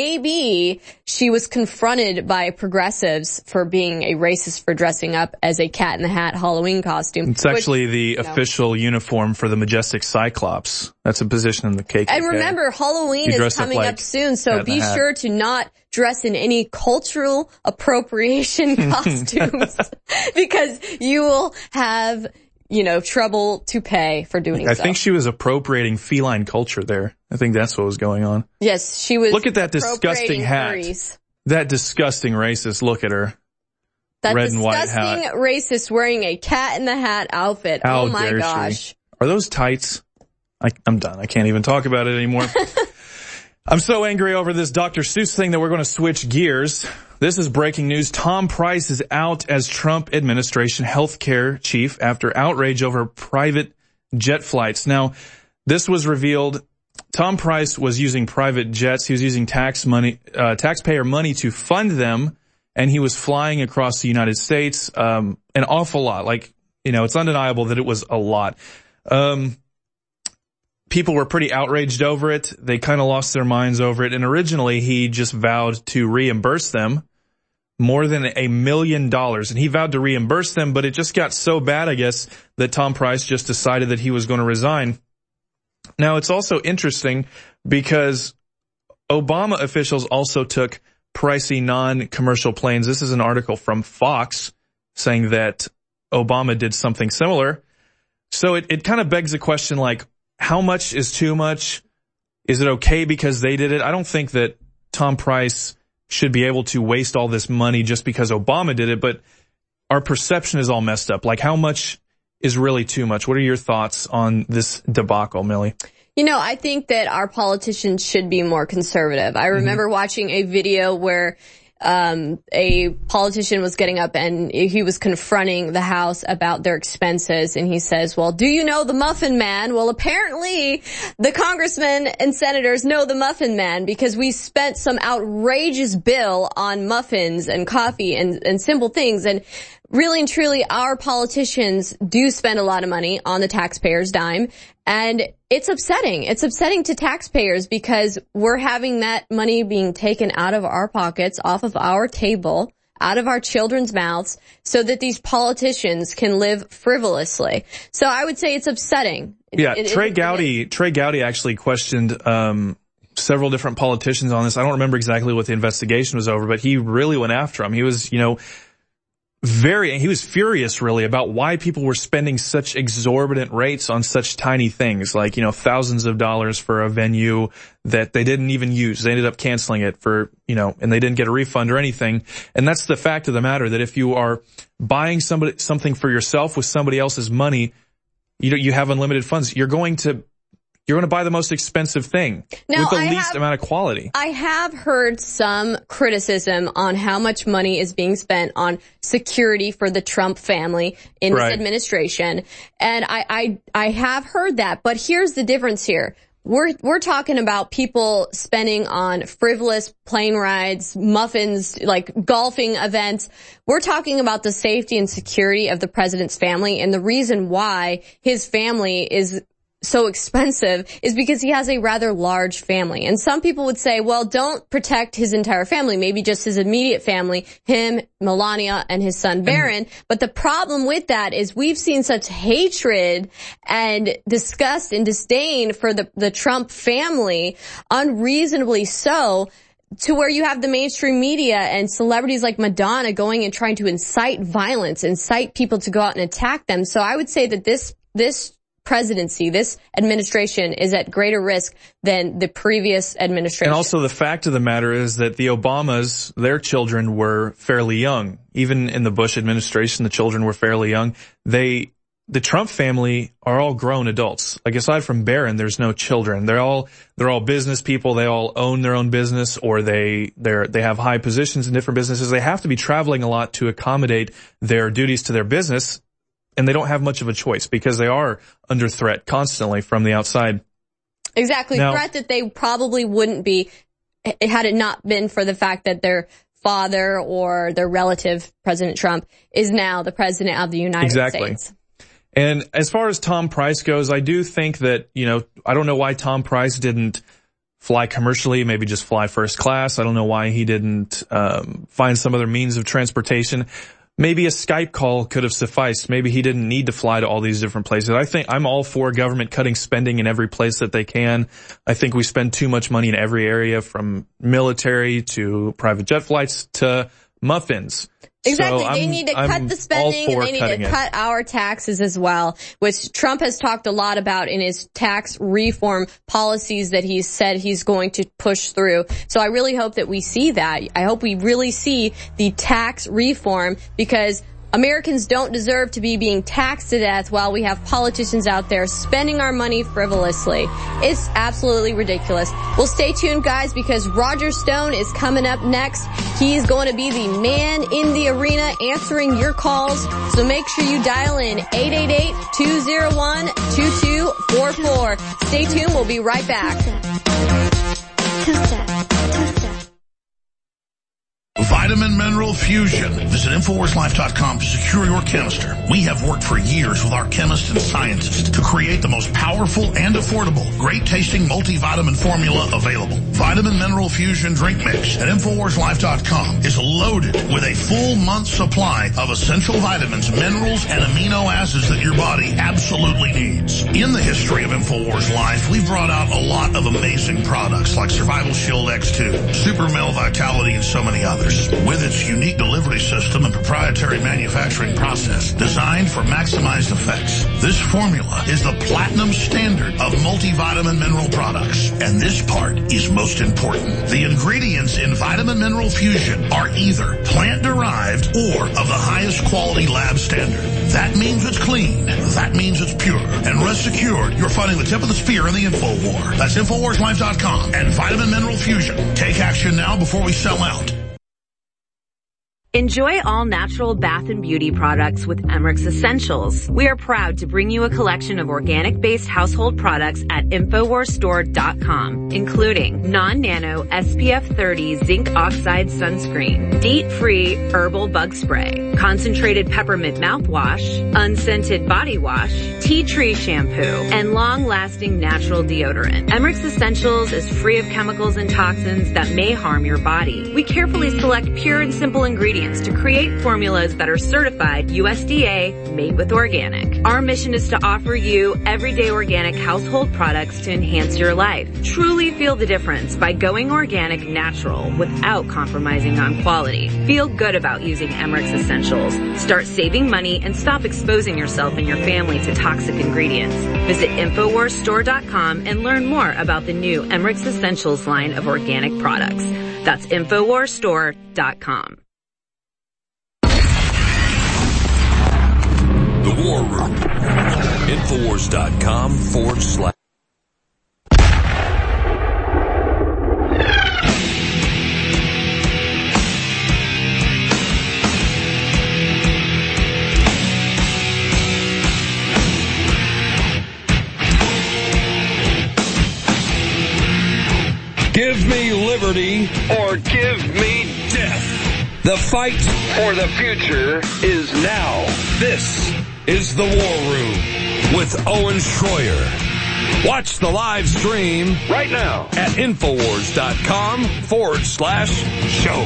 maybe she was confronted by progressives for being a racist for dressing up as a Cat in the Hat Halloween costume. It's actually which, the you know. official uniform for the Majestic Cyclops. That's a position in the K K K. And remember, Halloween is coming up, like up soon, so be sure to not dress in any cultural appropriation costumes because you will have, you know, trouble to pay for doing I so. I think she was appropriating feline culture there. I think that's what was going on. Yes, she was. Look at that disgusting hat. Furries. That disgusting racist. Look at her. That Red and white hat. disgusting racist wearing a Cat in the Hat outfit. How oh my dare gosh. She? Are those tights? I, I'm done. I can't even talk about it anymore. I'm so angry over this Doctor Seuss thing that we're going to switch gears. This is breaking news. Tom Price is out as Trump administration healthcare chief after outrage over private jet flights. Now, this was revealed. Tom Price was using private jets. He was using tax money, uh, taxpayer money to fund them, and he was flying across the United States, um, an awful lot. Like, you know, it's undeniable that it was a lot. Um, People were pretty outraged over it. They kind of lost their minds over it. And originally, he just vowed to reimburse them more than a million dollars. And he vowed to reimburse them, but it just got so bad, I guess, that Tom Price just decided that he was going to resign. Now, it's also interesting because Obama officials also took pricey non-commercial planes. This is an article from Fox saying that Obama did something similar. So it, it kind of begs the question, like, how much is too much? Is it okay because they did it? I don't think that Tom Price should be able to waste all this money just because Obama did it, but our perception is all messed up. Like, how much is really too much? What are your thoughts on this debacle, Millie? You know, I think that our politicians should be more conservative. I remember mm-hmm. watching a video where Um, a politician was getting up and he was confronting the House about their expenses, and he says, well, do you know the Muffin Man? Well, apparently the congressmen and senators know the Muffin Man because we spent some outrageous bill on muffins and coffee and, and simple things. And really and truly, our politicians do spend a lot of money on the taxpayers' dime, and it's upsetting. It's upsetting to taxpayers because we're having that money being taken out of our pockets, off of our table, out of our children's mouths, so that these politicians can live frivolously. So I would say it's upsetting. Yeah, it, Trey it, Gowdy, it, Trey Gowdy actually questioned um several different politicians on this. I don't remember exactly what the investigation was over, but he really went after him. He was, you know, very, he was furious really about why people were spending such exorbitant rates on such tiny things, like, you know, thousands of dollars for a venue that they didn't even use. They ended up canceling it for, you know, and they didn't get a refund or anything. And that's the fact of the matter, that if you are buying somebody, something for yourself with somebody else's money, you know, you have unlimited funds. You're going to You're going to buy the most expensive thing now, with the I least have, amount of quality. I have heard some criticism on how much money is being spent on security for the Trump family in right. this administration. And I, I, I have heard that. But here's the difference here. We're, we're talking about people spending on frivolous plane rides, muffins, like golfing events. We're talking about the safety and security of the president's family. And the reason why his family is so expensive is because he has a rather large family. And some people would say, well, don't protect his entire family, maybe just his immediate family, him, Melania, and his son Barron. Mm-hmm. But the problem with that is we've seen such hatred and disgust and disdain for the, the Trump family, unreasonably so, to where you have the mainstream media and celebrities like Madonna going and trying to incite violence, incite people to go out and attack them. So I would say that this, this presidency, this administration is at greater risk than the previous administration. And also the fact of the matter is that the Obamas, their children were fairly young. Even in the Bush administration, the children were fairly young. They, the Trump family are all grown adults. Like aside from Barron, there's no children. They're all, they're all business people. They all own their own business, or they, they're, they have high positions in different businesses. They have to be traveling a lot to accommodate their duties to their business. And they don't have much of a choice because they are under threat constantly from the outside. Exactly. Now, threat that they probably wouldn't be had it not been for the fact that their father or their relative, President Trump, is now the president of the United exactly. States. And as far as Tom Price goes, I do think that, you know, I don't know why Tom Price didn't fly commercially, maybe just fly first class. I don't know why he didn't um, find some other means of transportation. Maybe a Skype call could have sufficed. Maybe he didn't need to fly to all these different places. I think I'm all for government cutting spending in every place that they can. I think we spend too much money in every area, from military to private jet flights to muffins. Exactly. So they I'm, need to I'm cut the spending and they need to it. cut our taxes as well, which Trump has talked a lot about in his tax reform policies that he's said he's going to push through. So I really hope that we see that. I hope we really see the tax reform, because Americans don't deserve to be being taxed to death while we have politicians out there spending our money frivolously. It's absolutely ridiculous. Well, stay tuned, guys, because Roger Stone is coming up next. He's going to be the man in the arena answering your calls. So make sure you dial in eight eight eight, two oh one, two two four four. Stay tuned. We'll be right back. Vitamin Mineral Fusion. Visit Infowars Life dot com to secure your canister. We have worked for years with our chemists and scientists to create the most powerful and affordable, great-tasting multivitamin formula available. Vitamin Mineral Fusion Drink Mix at Infowars Life dot com is loaded with a full month's supply of essential vitamins, minerals, and amino acids that your body absolutely needs. In the history of Infowars Life, we've brought out a lot of amazing products like Survival Shield X two, Super Male Vitality, and so many others. With its unique delivery system and proprietary manufacturing process designed for maximized effects, this formula is the platinum standard of multivitamin mineral products. And this part is most important. The ingredients in Vitamin Mineral Fusion are either plant-derived or of the highest quality lab standard. That means it's clean. That means it's pure. And rest assured, you're fighting the tip of the spear in the info war. That's Infowars Life dot com and Vitamin Mineral Fusion. Take action now before we sell out. Enjoy all natural bath and beauty products with Emmerich Essentials. We are proud to bring you a collection of organic-based household products at Infowars Store dot com, including non-nano S P F thirty zinc oxide sunscreen, DEET-free herbal bug spray, concentrated peppermint mouthwash, unscented body wash, tea tree shampoo, and long-lasting natural deodorant. Emmerich Essentials is free of chemicals and toxins that may harm your body. We carefully select pure and simple ingredients to create formulas that are certified U S D A made with organic. Our mission is to offer you everyday organic household products to enhance your life. Truly feel the difference by going organic natural without compromising on quality. Feel good about using Emmerich's Essentials. Start saving money and stop exposing yourself and your family to toxic ingredients. Visit Infowars Store dot com and learn more about the new Emmerich's Essentials line of organic products. That's Infowars Store dot com. The War Room. Infowars.com forward slash. Give me liberty or give me death. The fight for the future is now. This is the War Room with Owen Schroyer. Watch the live stream right now at Infowars.com forward slash show.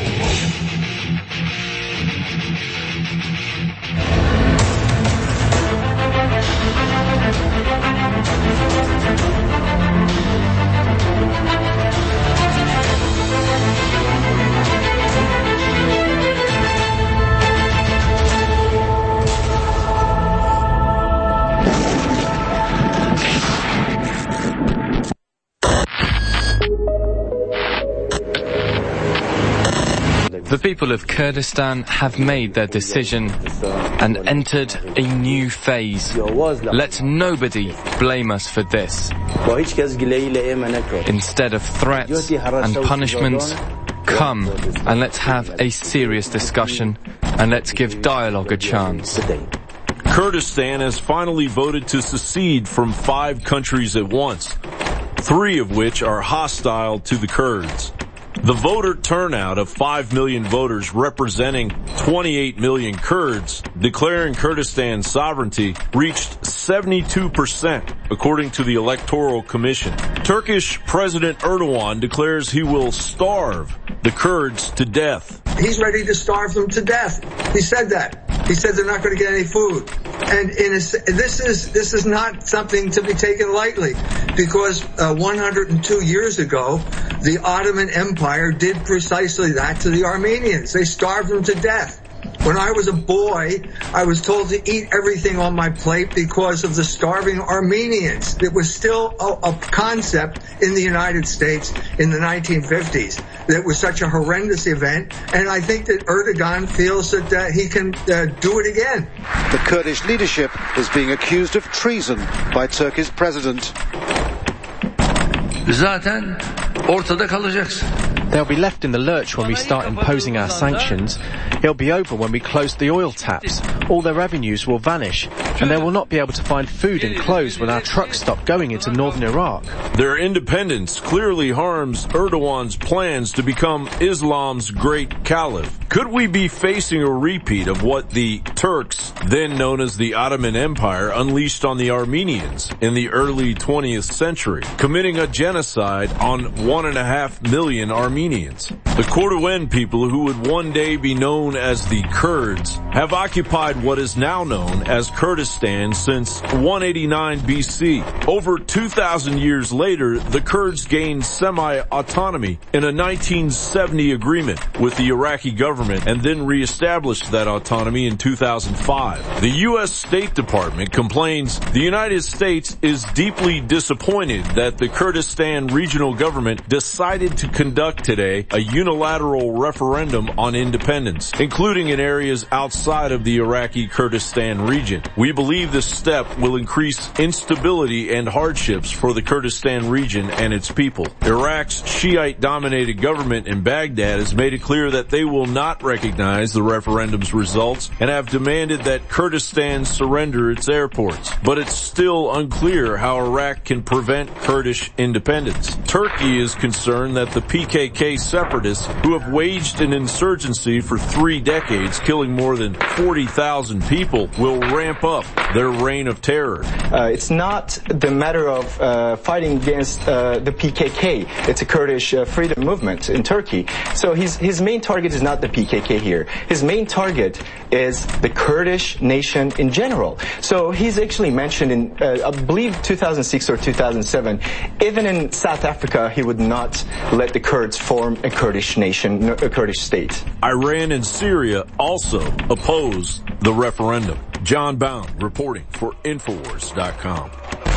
The people of Kurdistan have made their decision and entered a new phase. Let nobody blame us for this. Instead of threats and punishments, come and let's have a serious discussion and let's give dialogue a chance. Kurdistan has finally voted to secede from five countries at once, three of which are hostile to the Kurds. The voter turnout of five million voters representing twenty-eight million Kurds declaring Kurdistan's sovereignty reached seventy-two percent, according to the Electoral Commission. Turkish President Erdogan declares he will starve the Kurds to death. He's ready to starve them to death. He said that. He said they're not going to get any food. And in a, this is this is not something to be taken lightly, because uh, one hundred two years ago, the Ottoman Empire did precisely that to the Armenians. They starved them to death. When I was a boy, I was told to eat everything on my plate because of the starving Armenians. It was still a, a concept in the United States in the nineteen fifties. That was such a horrendous event, and I think that Erdogan feels that uh, he can uh, do it again. The Kurdish leadership is being accused of treason by Turkey's president. Zaten ortada kalacaksın. They'll be left in the lurch when we start imposing our sanctions. It'll be over when we close the oil taps. All their revenues will vanish, and they will not be able to find food and clothes when our trucks stop going into northern Iraq. Their independence clearly harms Erdogan's plans to become Islam's great caliph. Could we be facing a repeat of what the Turks, then known as the Ottoman Empire, unleashed on the Armenians in the early twentieth century, committing a genocide on one and a half million Armenians? The Kurdish people, who would one day be known as the Kurds, have occupied what is now known as Kurdistan since one eighty-nine B C. Over two thousand years later, the Kurds gained semi-autonomy in a nineteen seventy agreement with the Iraqi government and then reestablished that autonomy in two thousand five. The U S State Department complains the United States is deeply disappointed that the Kurdistan regional government decided to conduct today a unilateral referendum on independence, including in areas outside of the Iraqi Kurdistan region. We believe this step will increase instability and hardships for the Kurdistan region and its people. Iraq's Shiite-dominated government in Baghdad has made it clear that they will not recognize the referendum's results and have demanded that Kurdistan surrender its airports. But it's still unclear how Iraq can prevent Kurdish independence. Turkey is concerned that the P K K separatists, who have waged an insurgency for three decades, killing more than forty thousand people, will ramp up their reign of terror. Uh, it's not the matter of uh, fighting against uh, the P K K. It's a Kurdish uh, freedom movement in Turkey. So his his main target is not the P K K here. His main target is the Kurdish nation in general. So he's actually mentioned in, uh, I believe, two thousand six or two thousand seven, even in South Africa, he would not let the Kurds form a Kurdish nation, a Kurdish state. Iran and Syria also oppose the referendum. John Bound reporting for Infowars dot com.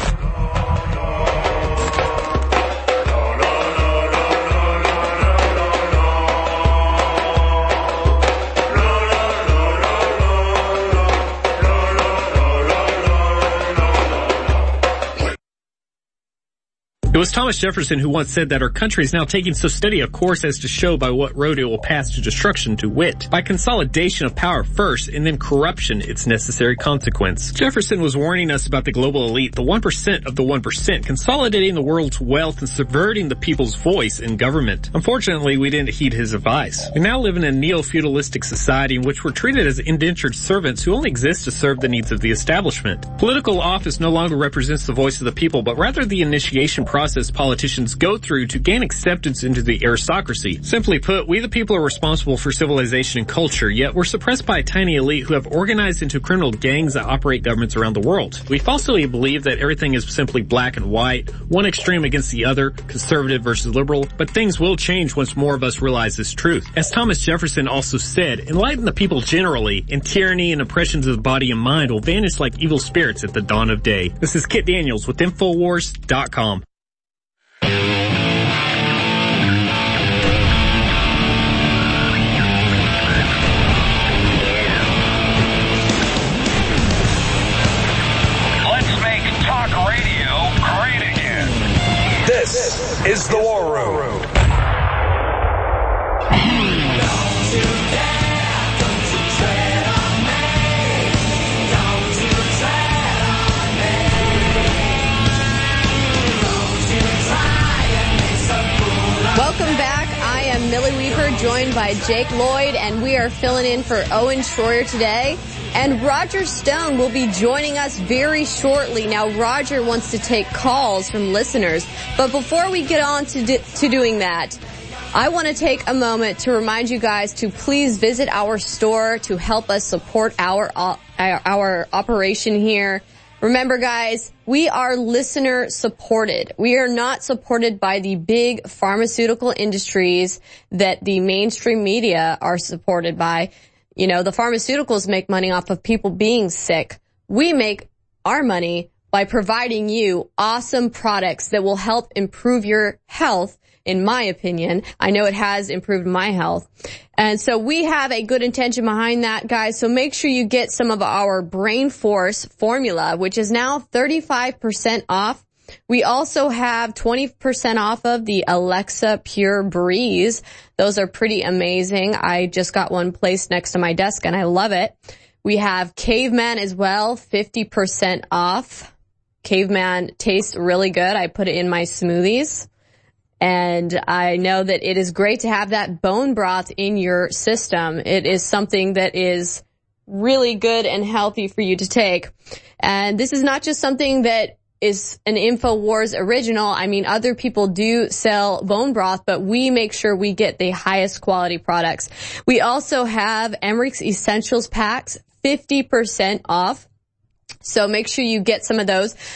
It was Thomas Jefferson who once said that our country is now taking so steady a course as to show by what road it will pass to destruction, to wit, by consolidation of power first and then corruption its necessary consequence. Jefferson was warning us about the global elite, the one percent of the one percent, consolidating the world's wealth and subverting the people's voice in government. Unfortunately, we didn't heed his advice. We now live in a neo-feudalistic society in which we're treated as indentured servants who only exist to serve the needs of the establishment. Political office no longer represents the voice of the people, but rather the initiation process politicians go through to gain acceptance into the aristocracy. Simply put, we the people are responsible for civilization and culture, yet we're suppressed by a tiny elite who have organized into criminal gangs that operate governments around the world. We falsely believe that everything is simply black and white, one extreme against the other, conservative versus liberal, but things will change once more of us realize this truth. As Thomas Jefferson also said, enlighten the people generally, and tyranny and oppressions of the body and mind will vanish like evil spirits at the dawn of day. This is Kit Daniels with Infowars dot com. This is the War Room. Welcome back. I am Millie Weaver, joined by Jake Lloyd, and we are filling in for Owen Schroyer today. And Roger Stone will be joining us very shortly. Now, Roger wants to take calls from listeners. But before we get on to, do, to doing that, I want to take a moment to remind you guys to please visit our store to help us support our, our, our operation here. Remember, guys, we are listener supported. We are not supported by the big pharmaceutical industries that the mainstream media are supported by. You know, the pharmaceuticals make money off of people being sick. We make our money by providing you awesome products that will help improve your health, in my opinion. I know it has improved my health. And so we have a good intention behind that, guys. So make sure you get some of our Brain Force formula, which is now thirty-five percent off. We also have twenty percent off of the Alexa Pure Breeze. Those are pretty amazing. I just got one placed next to my desk and I love it. We have Caveman as well, fifty percent off. Caveman tastes really good. I put it in my smoothies. And I know that it is great to have that bone broth in your system. It is something that is really good and healthy for you to take. And this is not just something that is an InfoWars original. I mean, other people do sell bone broth, but we make sure we get the highest quality products. We also have Emmerich's Essentials Packs, fifty percent off. So make sure you get some of those. But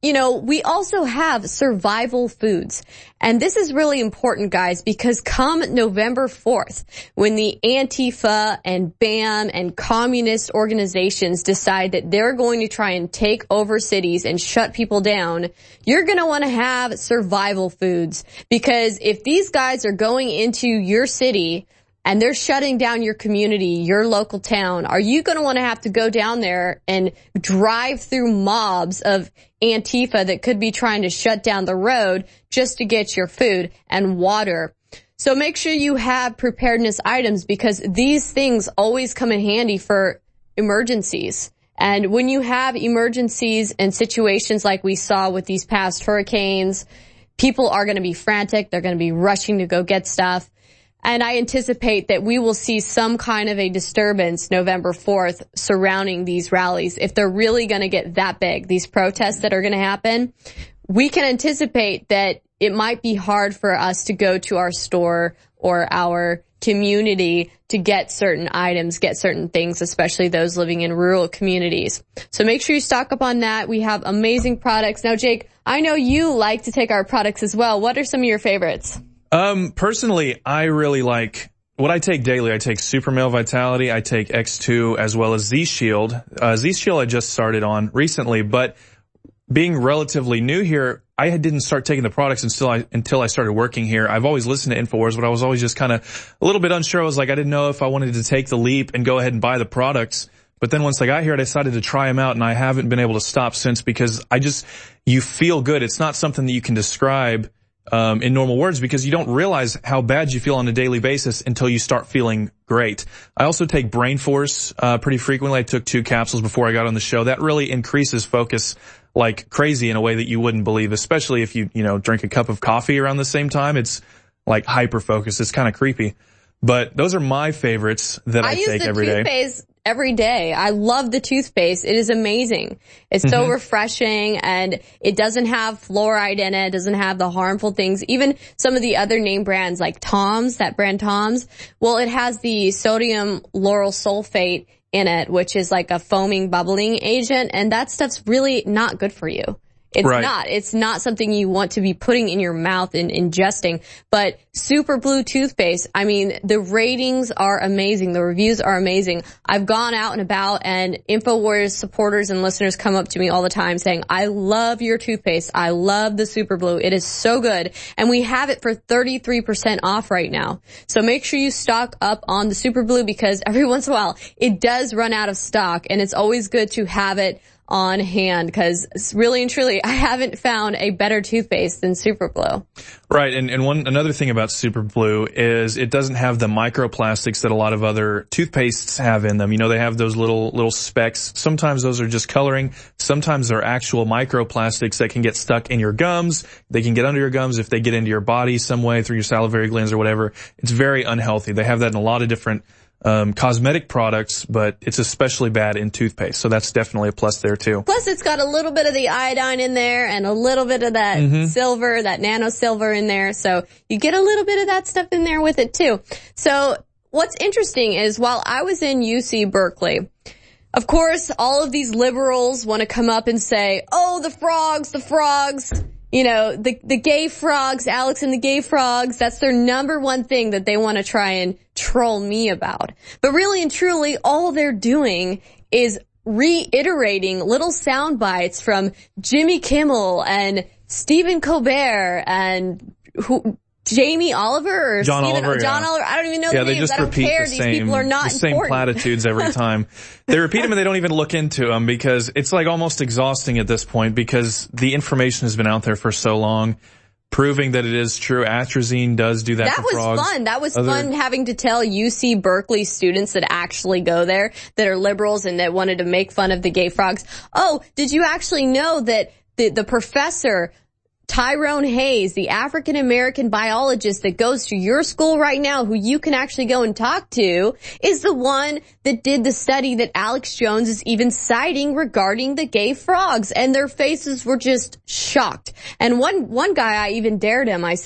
you know, we also have survival foods. And this is really important, guys, because come November fourth, when the Antifa and BAM and communist organizations decide that they're going to try and take over cities and shut people down, you're going to want to have survival foods. Because if these guys are going into your city and they're shutting down your community, your local town, are you going to want to have to go down there and drive through mobs of Antifa that could be trying to shut down the road just to get your food and water? So make sure you have preparedness items, because these things always come in handy for emergencies. And when you have emergencies and situations like we saw with these past hurricanes, people are going to be frantic. They're going to be rushing to go get stuff. And I anticipate that we will see some kind of a disturbance November fourth surrounding these rallies. If they're really going to get that big, these protests that are going to happen, we can anticipate that it might be hard for us to go to our store or our community to get certain items, get certain things, especially those living in rural communities. So make sure you stock up on that. We have amazing products. Now, Jake, I know you like to take our products as well. What are some of your favorites? Um, personally, I really like what I take daily. I take Super Male Vitality. I take X two as well as Z Shield. Uh, Z Shield I just started on recently, but being relatively new here, I didn't start taking the products until I, until I started working here. I've always listened to InfoWars, but I was always just kind of a little bit unsure. I was like, I didn't know if I wanted to take the leap and go ahead and buy the products. But then once I got here, I decided to try them out, and I haven't been able to stop since, because I just, you feel good. It's not something that you can describe Um, in normal words, because you don't realize how bad you feel on a daily basis until you start feeling great. I also take Brain Force uh, pretty frequently. I took two capsules before I got on the show. That really increases focus like crazy in a way that you wouldn't believe, especially if you, you know, drink a cup of coffee around the same time. It's like hyper focus. It's kind of creepy. But those are my favorites that I, I take every day. I use the toothpaste every day. I love the toothpaste. It is amazing. It's so mm-hmm. refreshing, and it doesn't have fluoride in it. It doesn't have the harmful things. Even some of the other name brands like Tom's, that brand Tom's, well, it has the sodium lauryl sulfate in it, which is like a foaming, bubbling agent, and that stuff's really not good for you. It's right. not. It's not something you want to be putting in your mouth and ingesting. But Super Blue toothpaste, I mean, the ratings are amazing. The reviews are amazing. I've gone out and about, and InfoWars supporters and listeners come up to me all the time saying, I love your toothpaste. I love the Super Blue. It is so good. And we have it for thirty-three percent off right now. So make sure you stock up on the Super Blue, because every once in a while it does run out of stock, and it's always good to have it on hand, because really and truly, I haven't found a better toothpaste than Super Blue. Right, and, and one another thing about Super Blue is it doesn't have the microplastics that a lot of other toothpastes have in them. You know, they have those little little specks. Sometimes those are just coloring. Sometimes they're actual microplastics that can get stuck in your gums. They can get under your gums if they get into your body some way through your salivary glands or whatever. It's very unhealthy. They have that in a lot of different Um, cosmetic products, but it's especially bad in toothpaste. So that's definitely a plus there too. Plus it's got a little bit of the iodine in there and a little bit of that mm-hmm. silver, that nano silver in there. So you get a little bit of that stuff in there with it too. So what's interesting is while I was in U C Berkeley, of course, all of these liberals want to come up and say, oh, the frogs, the frogs. You know, the, the gay frogs, Alex and the gay frogs, that's their number one thing that they want to try and troll me about. But really and truly, all they're doing is reiterating little sound bites from Jimmy Kimmel and Stephen Colbert and who, Jamie Oliver or John Stephen, Oliver, John yeah. Oliver. I don't even know yeah, the they names. just I don't repeat care. the These same, people are not the same important. platitudes every time. They repeat them and they don't even look into them, because it's like almost exhausting at this point, because the information has been out there for so long, proving that it is true. Atrazine does do that, that for was frogs. fun. That was Other... fun having to tell U C Berkeley students that actually go there, that are liberals and that wanted to make fun of the gay frogs. Oh, did you actually know that the, the professor Tyrone Hayes, the African-American biologist that goes to your school right now, who you can actually go and talk to, is the one that did the study that Alex Jones is even citing regarding the gay frogs. And their faces were just shocked. And one, one guy, I even dared him. I said,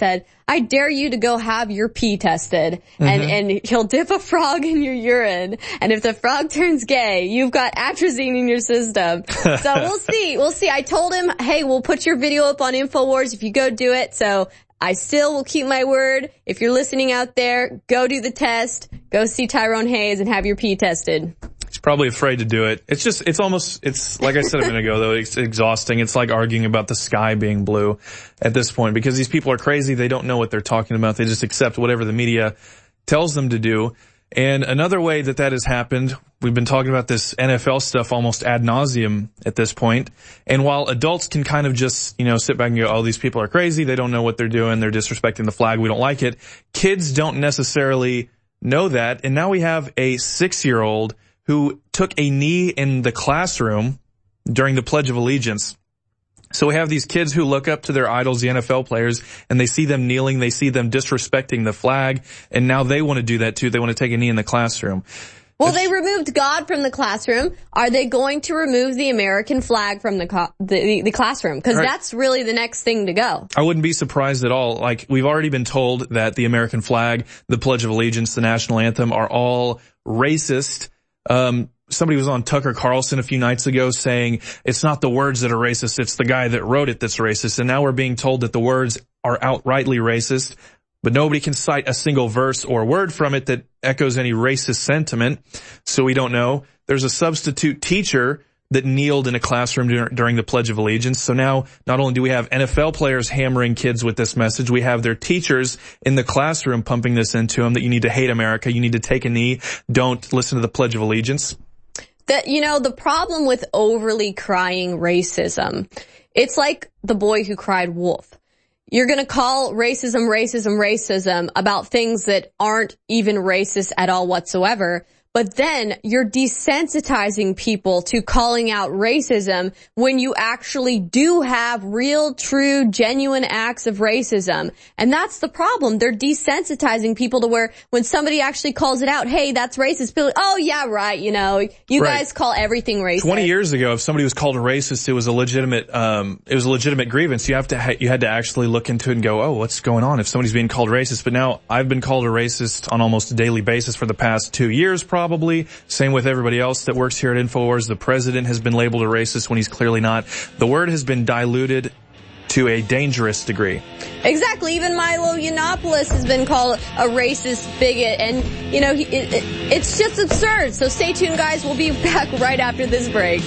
I dare you to go have your pee tested. Mm-hmm. And, and he'll dip a frog in your urine. And if the frog turns gay, you've got atrazine in your system. So we'll see. We'll see. I told him, hey, we'll put your video up on InfoWars if you go do it. So I still will keep my word. If you're listening out there, go do the test. Go see Tyrone Hayes and have your pee tested. He's probably afraid to do it. It's just, it's almost, it's like I said a minute ago though, it's exhausting. It's like arguing about the sky being blue at this point because these people are crazy. They don't know what they're talking about. They just accept whatever the media tells them to do. And another way that that has happened, we've been talking about this N F L stuff almost ad nauseum at this point. And while adults can kind of just, you know, sit back and go, oh, these people are crazy. They don't know what they're doing. They're disrespecting the flag. We don't like it. Kids don't necessarily know that. And now we have a six-year-old who took a knee in the classroom during the Pledge of Allegiance. So we have these kids who look up to their idols, the N F L players, and they see them kneeling, they see them disrespecting the flag, and now they want to do that too. They want to take a knee in the classroom. Well, they removed God from the classroom. Are they going to remove the American flag from the co- the, the classroom? Because right. That's really the next thing to go. I wouldn't be surprised at all. Like, we've already been told that the American flag, the Pledge of Allegiance, the national anthem are all racist. Um, somebody was on Tucker Carlson a few nights ago saying it's not the words that are racist, it's the guy that wrote it that's racist. And now we're being told that the words are outrightly racist, but nobody can cite a single verse or word from it that echoes any racist sentiment. So we don't know. There's a substitute teacher that kneeled in a classroom dur- during the Pledge of Allegiance. So now not only do we have N F L players hammering kids with this message, we have their teachers in the classroom pumping this into them that you need to hate America, you need to take a knee, don't listen to the Pledge of Allegiance. That, you know, the problem with overly crying racism, it's like the boy who cried wolf. You're going to call racism, racism, racism about things that aren't even racist at all whatsoever. But then you're desensitizing people to calling out racism when you actually do have real, true, genuine acts of racism. And that's the problem. They're desensitizing people to where when somebody actually calls it out, hey, that's racist, people, oh yeah, right, you know, you right. guys call everything racist. Twenty years ago, if somebody was called a racist, it was a legitimate, um, it was a legitimate grievance. You have to, ha- you had to actually look into it and go, oh, what's going on if somebody's being called racist? But now I've been called a racist on almost a daily basis for the past two years, probably. Probably. Same with everybody else that works here at InfoWars. The president has been labeled a racist when he's clearly not. The word has been diluted to a dangerous degree. Exactly. Even Milo Yiannopoulos has been called a racist bigot. And, you know, he, it, it, it's just absurd. So stay tuned, guys. We'll be back right after this break.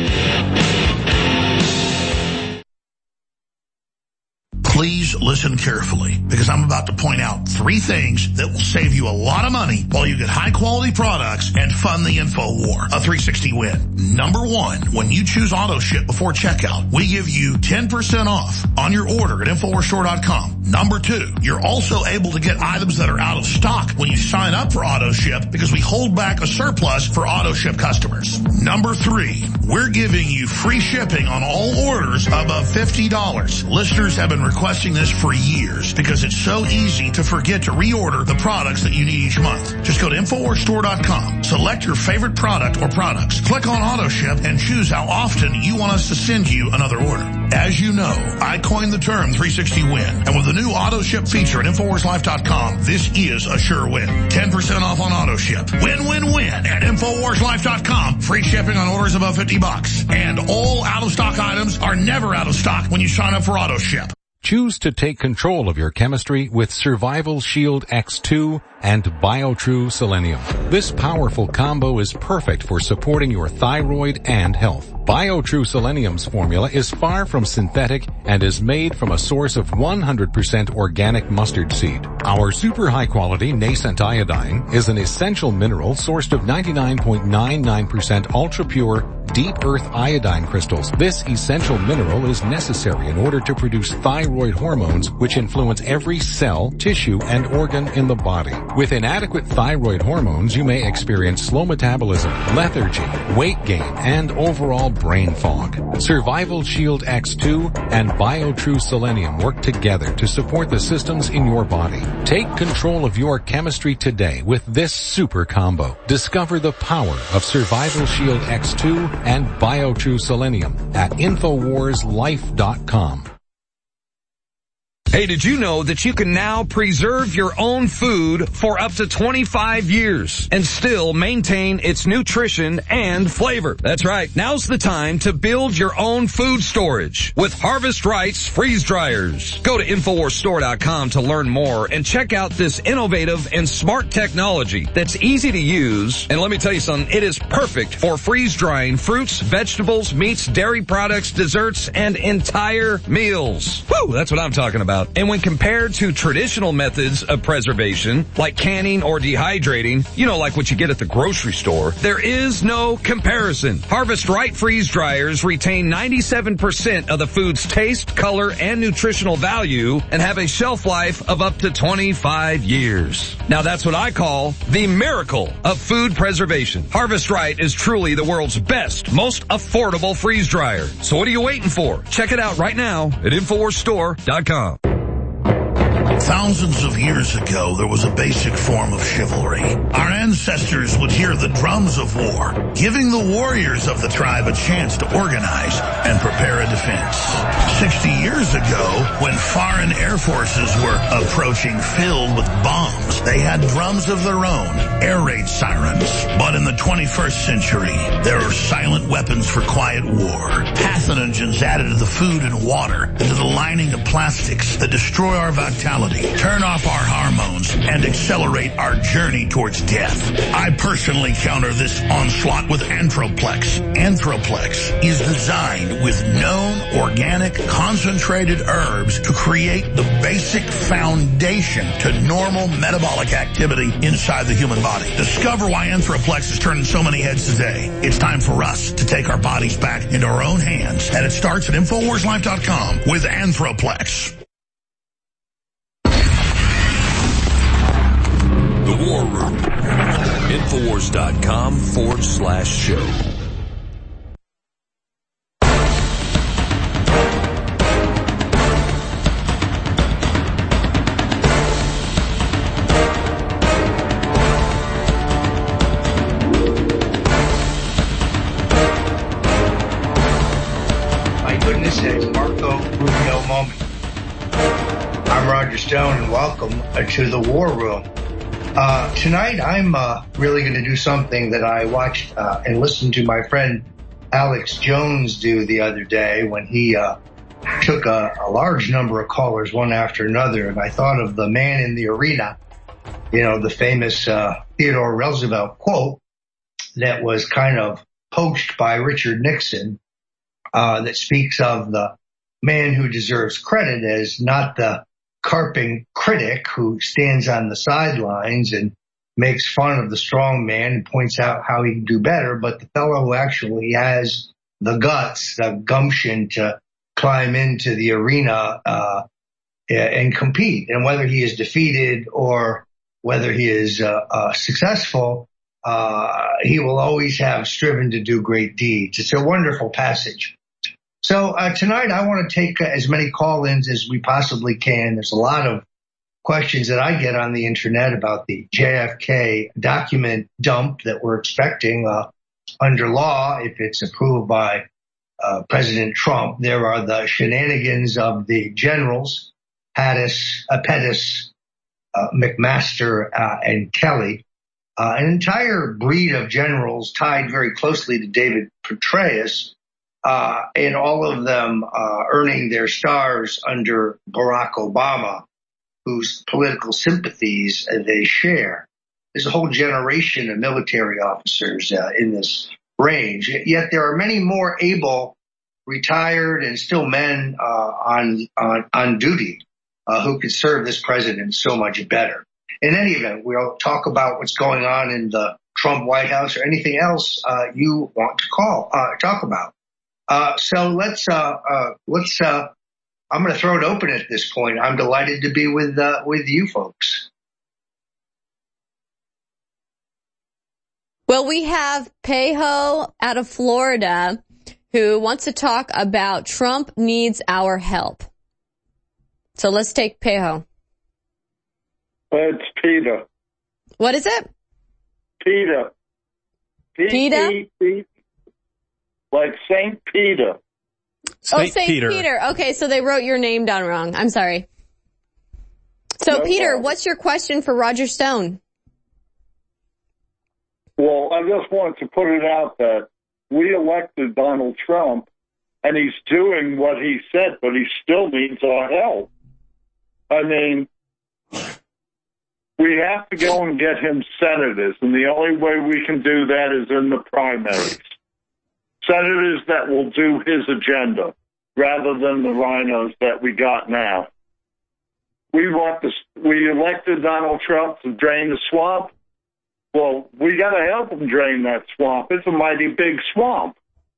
Please listen carefully, because I'm about to point out three things that will save you a lot of money while you get high-quality products and fund the info war. A three sixty win. Number one, when you choose auto ship before checkout, we give you ten percent off on your order at infowars store dot com. Number two, you're also able to get items that are out of stock when you sign up for auto ship because we hold back a surplus for auto ship customers. Number three, we're giving you free shipping on all orders above fifty dollars. Listeners have been requesting this for years because it's so easy to forget to reorder the products that you need each month. Just go to infowars store dot com, select your favorite product or products, click on auto ship, and choose how often you want us to send you another order. As you know, I coined the term three sixty win, and with the new auto ship feature at infowars life dot com, this is a sure win. ten percent off on auto ship. Win, win, win at infowars life dot com. Free shipping on orders above fifty bucks. And all out of stock items are never out of stock when you sign up for auto ship. Choose to take control of your chemistry with Survival Shield X two and BioTrue Selenium. This powerful combo is perfect for supporting your thyroid and health. BioTrue Selenium's formula is far from synthetic and is made from a source of one hundred percent organic mustard seed. Our super high quality nascent iodine is an essential mineral sourced of ninety-nine point nine nine percent ultra pure deep earth iodine crystals. This essential mineral is necessary in order to produce thyroid hormones which influence every cell, tissue, and organ in the body. With inadequate thyroid hormones, you may experience slow metabolism, lethargy, weight gain, and overall brain fog. Survival Shield X two and BioTrue Selenium work together to support the systems in your body. Take control of your chemistry today with this super combo. Discover the power of Survival Shield X two and BioTrue Selenium at infowars life dot com. Hey, did you know that you can now preserve your own food for up to twenty-five years and still maintain its nutrition and flavor? That's right. Now's the time to build your own food storage with Harvest Right's freeze dryers. Go to Infowars Store dot com to learn more and check out this innovative and smart technology that's easy to use. And let me tell you something, it is perfect for freeze drying fruits, vegetables, meats, dairy products, desserts, and entire meals. Woo, that's what I'm talking about. And when compared to traditional methods of preservation, like canning or dehydrating, you know, like what you get at the grocery store, there is no comparison. Harvest Right freeze dryers retain ninety-seven percent of the food's taste, color, and nutritional value and have a shelf life of up to twenty-five years. Now that's what I call the miracle of food preservation. Harvest Right is truly the world's best, most affordable freeze dryer. So what are you waiting for? Check it out right now at Infowars Store dot com. Thousands of years ago, there was a basic form of chivalry. Our ancestors would hear the drums of war, giving the warriors of the tribe a chance to organize and prepare a defense. Sixty years ago, when foreign air forces were approaching filled with bombs, they had drums of their own, air raid sirens. But in the twenty-first century, there are silent weapons for quiet war. Pathogens added to the food and water, and to the lining of plastics that destroy our vitality, turn off our hormones, and accelerate our journey towards death. I personally counter this onslaught with Anthroplex. Anthroplex is designed with known organic concentrated herbs to create the basic foundation to normal metabolic activity inside the human body. Discover why Anthroplex is turning so many heads today. It's time for us to take our bodies back into our own hands, and it starts at Infowars Life dot com with Anthroplex. The War Room. Infowars dot com forward slash show. My goodness, it's Marco Rubio moment. I'm Roger Stone, and welcome to the War Room. Uh, tonight, I'm uh, really going to do something that I watched uh, and listened to my friend Alex Jones do the other day when he uh, took a, a large number of callers one after another. And I thought of the man in the arena, you know, the famous uh, Theodore Roosevelt quote that was kind of poached by Richard Nixon uh, that speaks of the man who deserves credit as not the carping critic who stands on the sidelines and makes fun of the strong man and points out how he can do better, but the fellow who actually has the guts, the gumption to climb into the arena uh and compete. And whether he is defeated or whether he is uh, uh successful, uh he will always have striven to do great deeds. It's a wonderful passage. So uh, tonight I want to take uh, as many call-ins as we possibly can. There's a lot of questions that I get on the internet about the J F K document dump that we're expecting uh, under law if it's approved by uh, President Trump. There are the shenanigans of the generals, Pettis, uh, Pettis uh, McMaster, uh, and Kelly, uh, an entire breed of generals tied very closely to David Petraeus. Uh, and all of them, uh, earning their stars under Barack Obama, whose political sympathies uh, they share. There's a whole generation of military officers, uh, in this range. Yet there are many more able, retired, and still men, uh, on, on, on duty, uh, who could serve this president so much better. In any event, we'll talk about what's going on in the Trump White House or anything else, uh, you want to call, uh, talk about. Uh, so let's, uh, uh, let's, uh, I'm going to throw it open at this point. I'm delighted to be with, uh, with you folks. Well, we have Pejo out of Florida who wants to talk about Trump needs our help. So let's take Pejo. It's Peter. What is it? Peter. Peter? P- Like Saint Peter. Saint oh, Saint Peter. Peter. Okay, so they wrote your name down wrong. I'm sorry. So, No Peter, problem. what's your question for Roger Stone? Well, I just wanted to put it out that we elected Donald Trump, and he's doing what he said, but he still needs our help. I mean, we have to go and get him senators, and the only way we can do that is in the primaries. Senators that will do his agenda, rather than the rhinos that we got now. We want this. We elected Donald Trump to drain the swamp. Well, we got to help him drain that swamp. It's a mighty big swamp.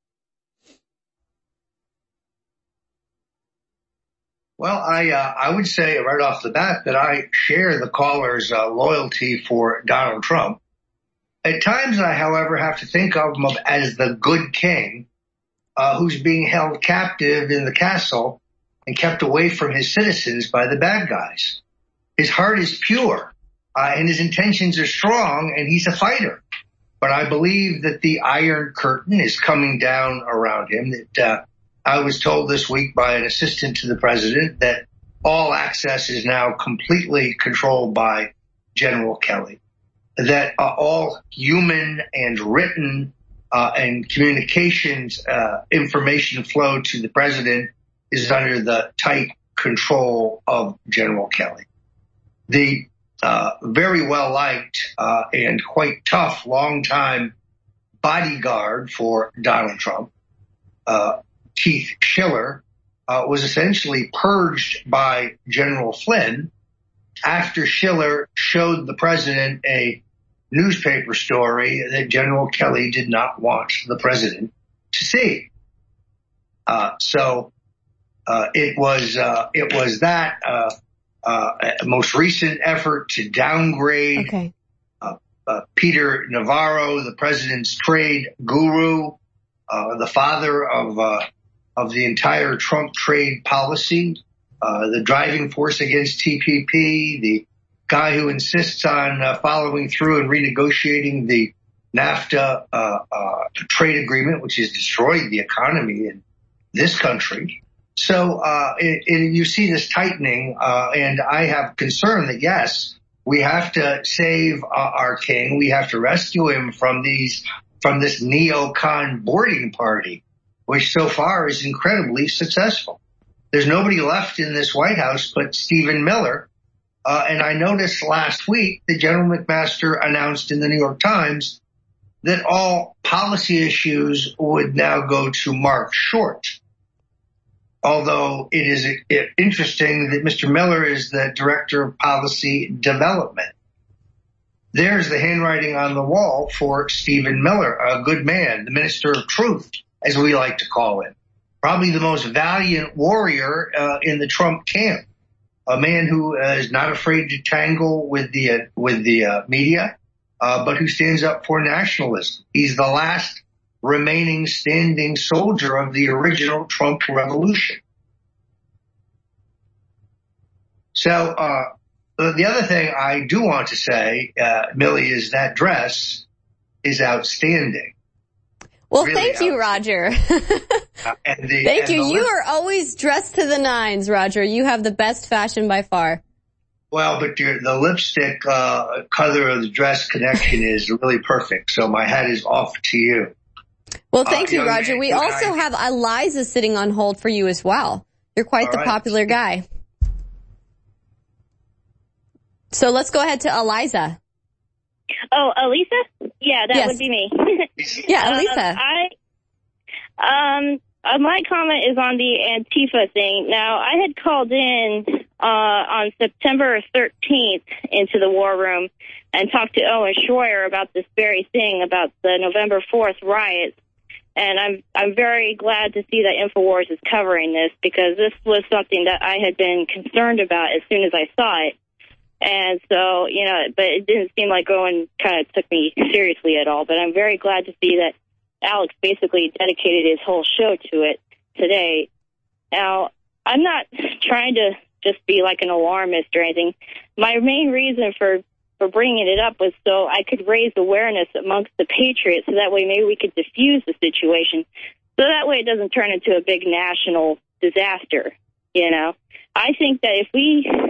Well, I uh, I would say right off the bat that I share the caller's uh, loyalty for Donald Trump. At times, I, however, have to think of him as the good king uh, who's being held captive in the castle and kept away from his citizens by the bad guys. His heart is pure, uh, and his intentions are strong, and he's a fighter. But I believe that the Iron Curtain is coming down around him. That uh, I was told this week by an assistant to the president that all access is now completely controlled by General Kelly, that uh, all human and written uh, and communications uh, information flow to the president is under the tight control of General Kelly. The uh, very well-liked uh, and quite tough long-time bodyguard for Donald Trump, uh, Keith Schiller, uh, was essentially purged by General Flynn after Schiller showed the president a newspaper story that General Kelly did not want the president to see. Uh, so uh, it was uh, it was that uh, uh, most recent effort to downgrade okay. uh, uh, Peter Navarro, the president's trade guru, uh, the father of uh, of the entire Trump trade policy, uh, the driving force against T P P, the guy who insists on uh, following through and renegotiating the NAFTA uh, uh, trade agreement, which has destroyed the economy in this country. So uh, it, it, you see this tightening, uh, and I have concern that, yes, we have to save uh, our king. We have to rescue him from these from this neocon boarding party, which so far is incredibly successful. There's nobody left in this White House but Stephen Miller. Uh, and I noticed last week that General McMaster announced in the New York Times that all policy issues would now go to Mark Short. Although it is interesting that Mister Miller is the Director of Policy Development. There's the handwriting on the wall for Stephen Miller, a good man, the Minister of Truth, as we like to call him. Probably the most valiant warrior uh, in the Trump camp. A man who uh, is not afraid to tangle with the uh, with the uh, media, uh, but who stands up for nationalism. He's the last remaining standing soldier of the original Trump revolution. So uh, the other thing I do want to say, uh, Millie, is that dress is outstanding. Well, really thank you, Roger. uh, and the, thank and you. the You are always dressed to the nines, Roger. You have the best fashion by far. Well, but your, the lipstick uh, color of the dress connection is really perfect. So my hat is off to you. Well, thank uh, you, Roger. man, We also I, have Eliza sitting on hold for you as well. You're quite the right. popular guy. So let's go ahead to Eliza. Oh, Elisa? Yeah, that yes. would be me. yeah, Elisa. Um, I, um, uh, my comment is on the Antifa thing. Now, I had called in uh, on September thirteenth into the War Room and talked to Owen Schroyer about this very thing, about the November fourth riots. And I'm I'm very glad to see that InfoWars is covering this, because this was something that I had been concerned about as soon as I saw it. And so, you know, but it didn't seem like Owen kind of took me seriously at all. But I'm very glad to see that Alex basically dedicated his whole show to it today. Now, I'm not trying to just be like an alarmist or anything. My main reason for, for bringing it up was so I could raise awareness amongst the patriots, so that way maybe we could diffuse the situation. So that way it doesn't turn into a big national disaster, you know. I think that if we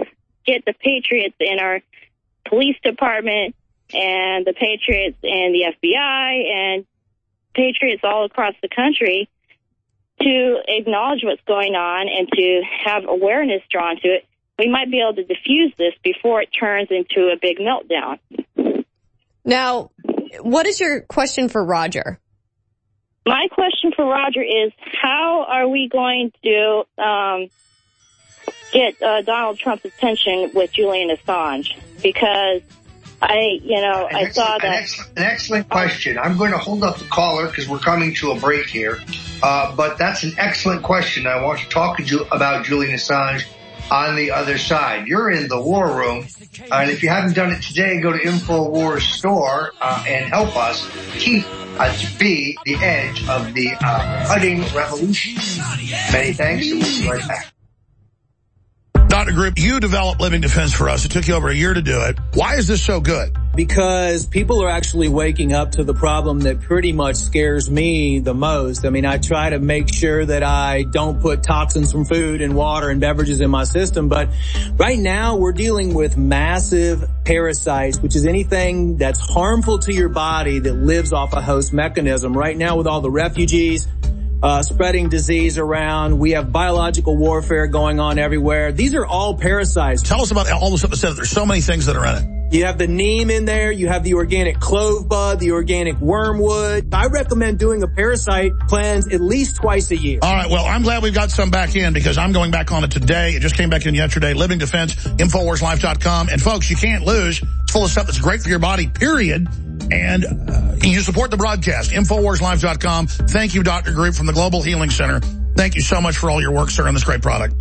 get the patriots in our police department and the patriots in the F B I and patriots all across the country to acknowledge what's going on and to have awareness drawn to it, we might be able to diffuse this before it turns into a big meltdown. Now, what is your question for Roger? My question for Roger is, how are we going to um, get uh, Donald Trump's attention with Julian Assange? Because I, you know, an I saw that. An excellent, an excellent question. I'm going to hold up the caller because we're coming to a break here. Uh, but that's an excellent question. I want to talk to you about Julian Assange on the other side. You're in the War Room. Uh, and if you haven't done it today, go to InfoWars store uh, and help us keep uh, to be the edge of the uh, cutting revolution. Many thanks, and we'll be right back. Doctor Group, you developed Living Defense for us. It took you over a year to do it. Why is this so good? Because people are actually waking up to the problem that pretty much scares me the most. I mean, I try to make sure that I don't put toxins from food and water and beverages in my system, but right now we're dealing with massive parasites, which is anything that's harmful to your body that lives off a host mechanism. Right now with all the refugees, Uh, spreading disease around. We have biological warfare going on everywhere. These are all parasites. Tell us about all the stuff that said there's so many things that are in it. You have the neem in there. You have the organic clove bud, the organic wormwood. I recommend doing a parasite cleanse at least twice a year. All right. Well, I'm glad we've got some back in because I'm going back on it today. It just came back in yesterday. Living Defense, Infowars Life dot com. And folks, you can't lose. It's full of stuff that's great for your body, period. And uh, you support the broadcast, Infowars Life dot com. Thank you, Doctor Group from the Global Healing Center. Thank you so much for all your work, sir, on this great product.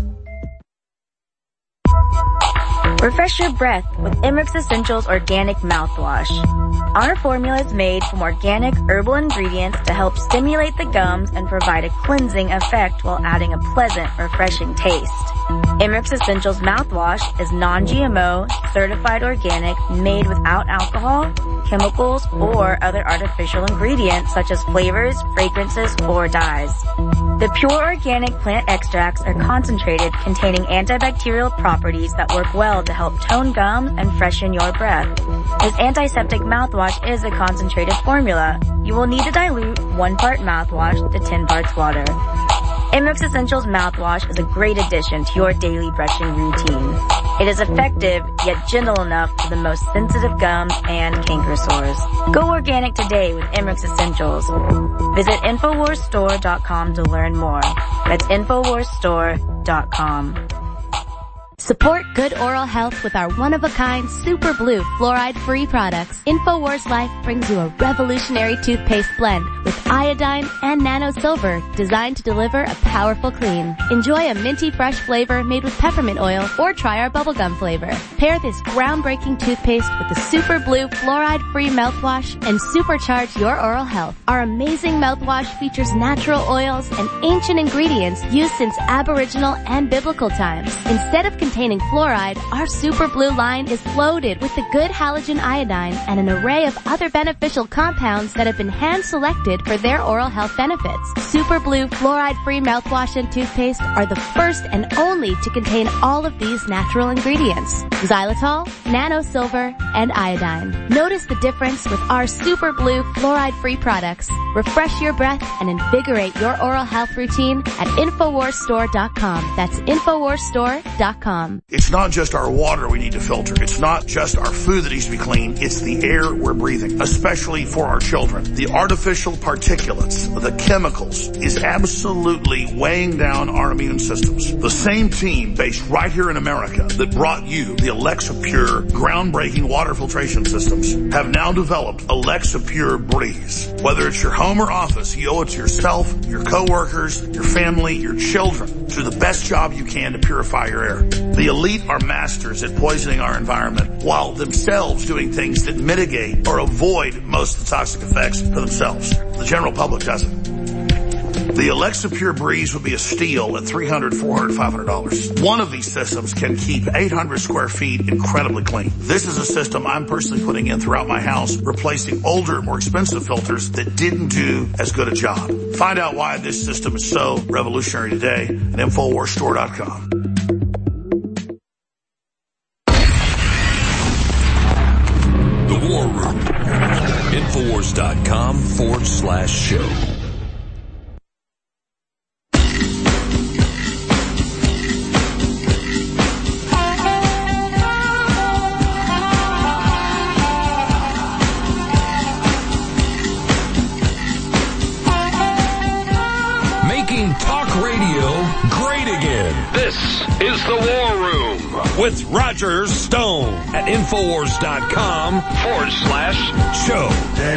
Refresh your breath with Emmerich Essentials Organic Mouthwash. Our formula is made from organic herbal ingredients to help stimulate the gums and provide a cleansing effect while adding a pleasant, refreshing taste. Emmerich Essentials Mouthwash is non-G M O, certified organic, made without alcohol, chemicals, or other artificial ingredients such as flavors, fragrances, or dyes. The pure organic plant extracts are concentrated, containing antibacterial properties that work well to help tone gums and freshen your breath. This antiseptic mouthwash is a concentrated formula. You will need to dilute one part mouthwash to ten parts water. Emmerich Essentials Mouthwash is a great addition to your daily brushing routine. It is effective, yet gentle enough for the most sensitive gums and canker sores. Go organic today with Emmerich Essentials. Visit Infowars Store dot com to learn more. That's Infowars Store dot com. Support good oral health with our one-of-a-kind Super Blue fluoride-free products. InfoWars Life brings you a revolutionary toothpaste blend with iodine and nano silver designed to deliver a powerful clean. Enjoy a minty fresh flavor made with peppermint oil or try our bubblegum flavor. Pair this groundbreaking toothpaste with the Super Blue fluoride-free mouthwash and supercharge your oral health. Our amazing mouthwash features natural oils and ancient ingredients used since Aboriginal and biblical times. Instead of containing fluoride, our Super Blue line is loaded with the good halogen iodine and an array of other beneficial compounds that have been hand-selected for their oral health benefits. Super Blue fluoride-free mouthwash and toothpaste are the first and only to contain all of these natural ingredients: xylitol, nano silver, and iodine. Notice the difference with our Super Blue fluoride-free products. Refresh your breath and invigorate your oral health routine at Infowars Store dot com. That's Infowars Store dot com. It's not just our water we need to filter. It's not just our food that needs to be clean. It's the air we're breathing, especially for our children. The artificial particulates, the chemicals, is absolutely weighing down our immune systems. The same team based right here in America that brought you the Alexa Pure groundbreaking water filtration systems have now developed Alexa Pure Breeze. Whether it's your home or office, you owe it to yourself, your coworkers, your family, your children to do the best job you can to purify your air. The elite are masters at poisoning our environment while themselves doing things that mitigate or avoid most of the toxic effects for themselves. The general public doesn't. The Alexa Pure Breeze would be a steal at three hundred dollars, four hundred dollars, five hundred dollars. One of these systems can keep eight hundred square feet incredibly clean. This is a system I'm personally putting in throughout my house, replacing older, more expensive filters that didn't do as good a job. Find out why this system is so revolutionary today at Infowars Store dot com. Infowars.com forward slash show. Making talk radio great again. This is the War Room with Roger Stone at Infowars.com forward slash show.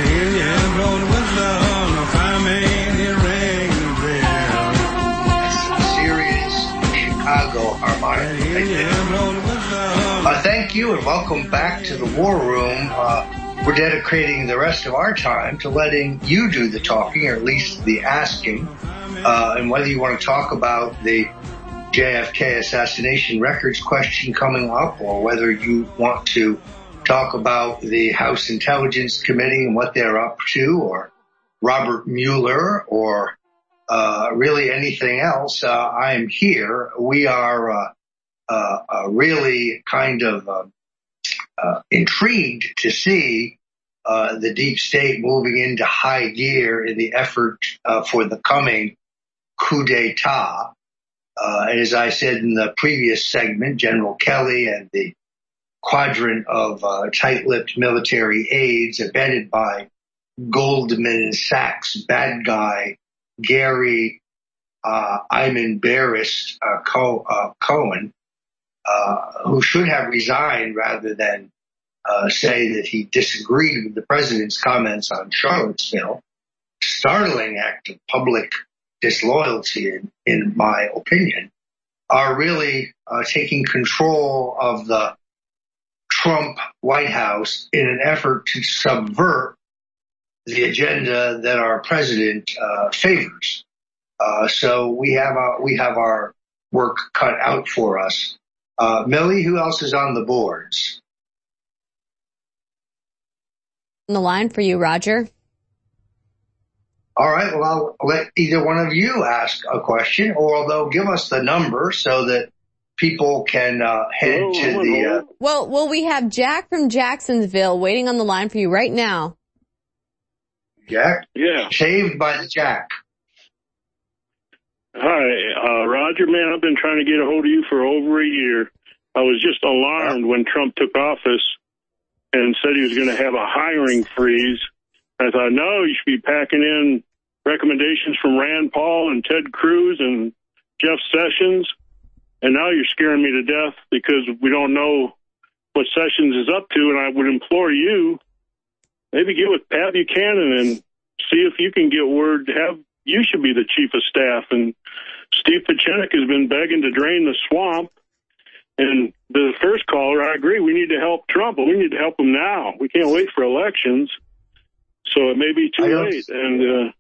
That's serious Chicago harmonic. Uh, thank you and welcome back to the War Room. Uh, we're dedicating the rest of our time to letting you do the talking, or at least the asking. Uh, and whether you want to talk about the J F K assassination records question coming up, or whether you want to talk about the House Intelligence Committee and what they're up to, or Robert Mueller, or uh, really anything else, uh, I am here. We are uh, uh, uh, really kind of uh, uh, intrigued to see uh, the deep state moving into high gear in the effort uh, for the coming coup d'etat. Uh, as I said in the previous segment, General Kelly and the quadrant of uh, tight-lipped military aides abetted by Goldman Sachs bad guy Gary uh, I'm embarrassed uh, Co- uh, Cohen, uh, who should have resigned rather than uh, say that he disagreed with the president's comments on Charlottesville. Startling act of public disloyalty, in, in my opinion, are really uh, taking control of the Trump White House in an effort to subvert the agenda that our president uh, favors. Uh, so we have our, we have our work cut out for us. Uh, Millie, who else is on the boards? On the line for you, Roger. All right, well, I'll let either one of you ask a question, or they'll give us the number so that people can uh, head oh, to the... Uh, well, well, we have Jack from Jacksonville waiting on the line for you right now. Jack? Yeah. Saved by the Jack. Hi, uh, Roger, man, I've been trying to get a hold of you for over a year. I was just alarmed when Trump took office and said he was going to have a hiring freeze. I thought, no, you should be packing in recommendations from Rand Paul and Ted Cruz and Jeff Sessions. And now you're scaring me to death because we don't know what Sessions is up to. And I would implore you, maybe get with Pat Buchanan and see if you can get word to have, you should be the chief of staff. And Steve Pieczenik has been begging to drain the swamp. And the first caller, I agree, we need to help Trump, but we need to help him now. We can't wait for elections. So it may be too late. And uh,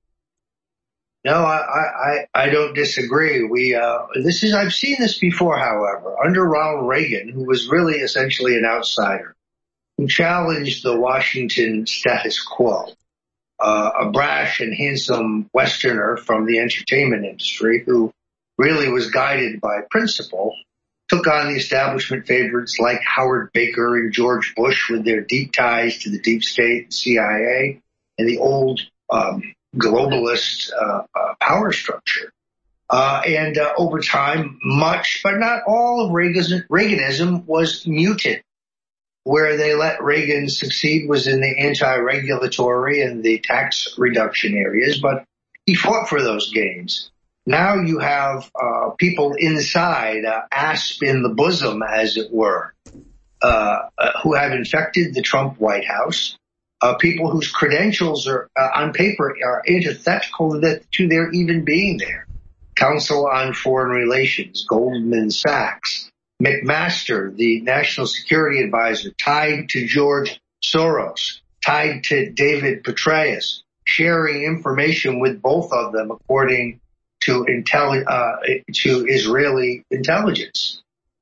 no, I, I, I don't disagree. We uh, this is I've seen this before, however, under Ronald Reagan, who was really essentially an outsider, who challenged the Washington status quo. Uh, a brash and handsome Westerner from the entertainment industry who really was guided by principle, took on the establishment favorites like Howard Baker and George Bush with their deep ties to the deep state, C I A, and the old um, globalist uh, uh, power structure. Uh, and uh, over time, much, but not all of Reaganism, Reaganism was muted. Where they let Reagan succeed was in the anti-regulatory and the tax reduction areas, but he fought for those gains. Now you have uh, people inside, uh, asp in the bosom, as it were, uh, uh, who have infected the Trump White House, uh, people whose credentials are uh, on paper are antithetical to, that, to their even being there. Council on Foreign Relations, Goldman Sachs, McMaster, the national security advisor, tied to George Soros, tied to David Petraeus, sharing information with both of them according to intelli- uh, to Israeli intelligence.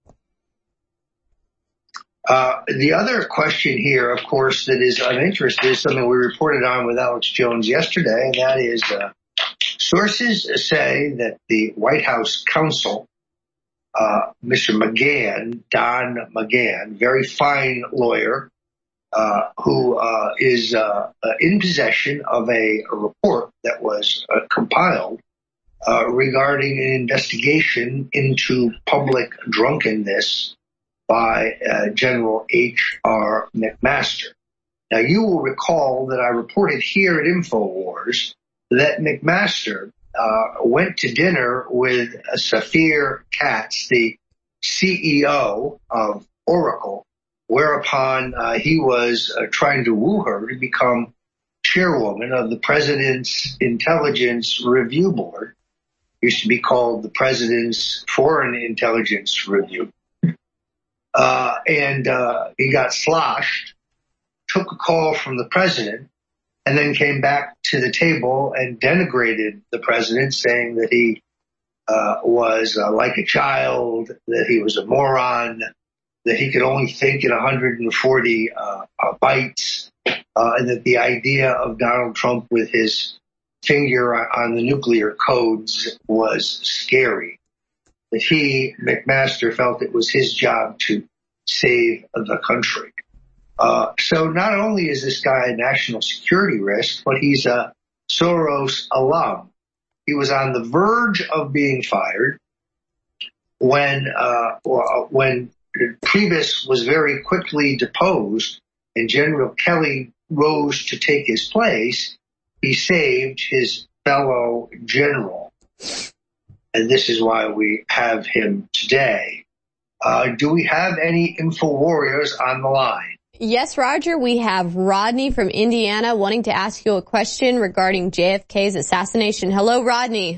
Uh, the other question here, of course, that is of interest is something we reported on with Alex Jones yesterday, and that is uh, sources say that the White House counsel, uh, Mister McGahn, Don McGahn, very fine lawyer, uh, who uh, is uh, uh, in possession of a, a report that was uh, compiled uh, regarding an investigation into public drunkenness by uh, General H R McMaster. Now, you will recall that I reported here at InfoWars that McMaster uh, went to dinner with uh, Safir Katz, the C E O of Oracle, whereupon uh, he was uh, trying to woo her to become chairwoman of the President's Intelligence Review Board. It used to be called the President's Foreign Intelligence Review. Uh, and uh, he got sloshed, took a call from the president, and then came back to the table and denigrated the president, saying that he uh, was uh, like a child, that he was a moron, that he could only think in one hundred forty uh, uh, bytes, uh, and that the idea of Donald Trump with his finger on the nuclear codes was scary. That he, McMaster, felt it was his job to save the country. Uh, so not only is this guy a national security risk, but he's a Soros alum. He was on the verge of being fired when uh, when Priebus was very quickly deposed and General Kelly rose to take his place. He saved his fellow general. And this is why we have him today. Uh, do we have any info warriors on the line? Yes, Roger. We have Rodney from Indiana wanting to ask you a question regarding J F K's assassination. Hello, Rodney.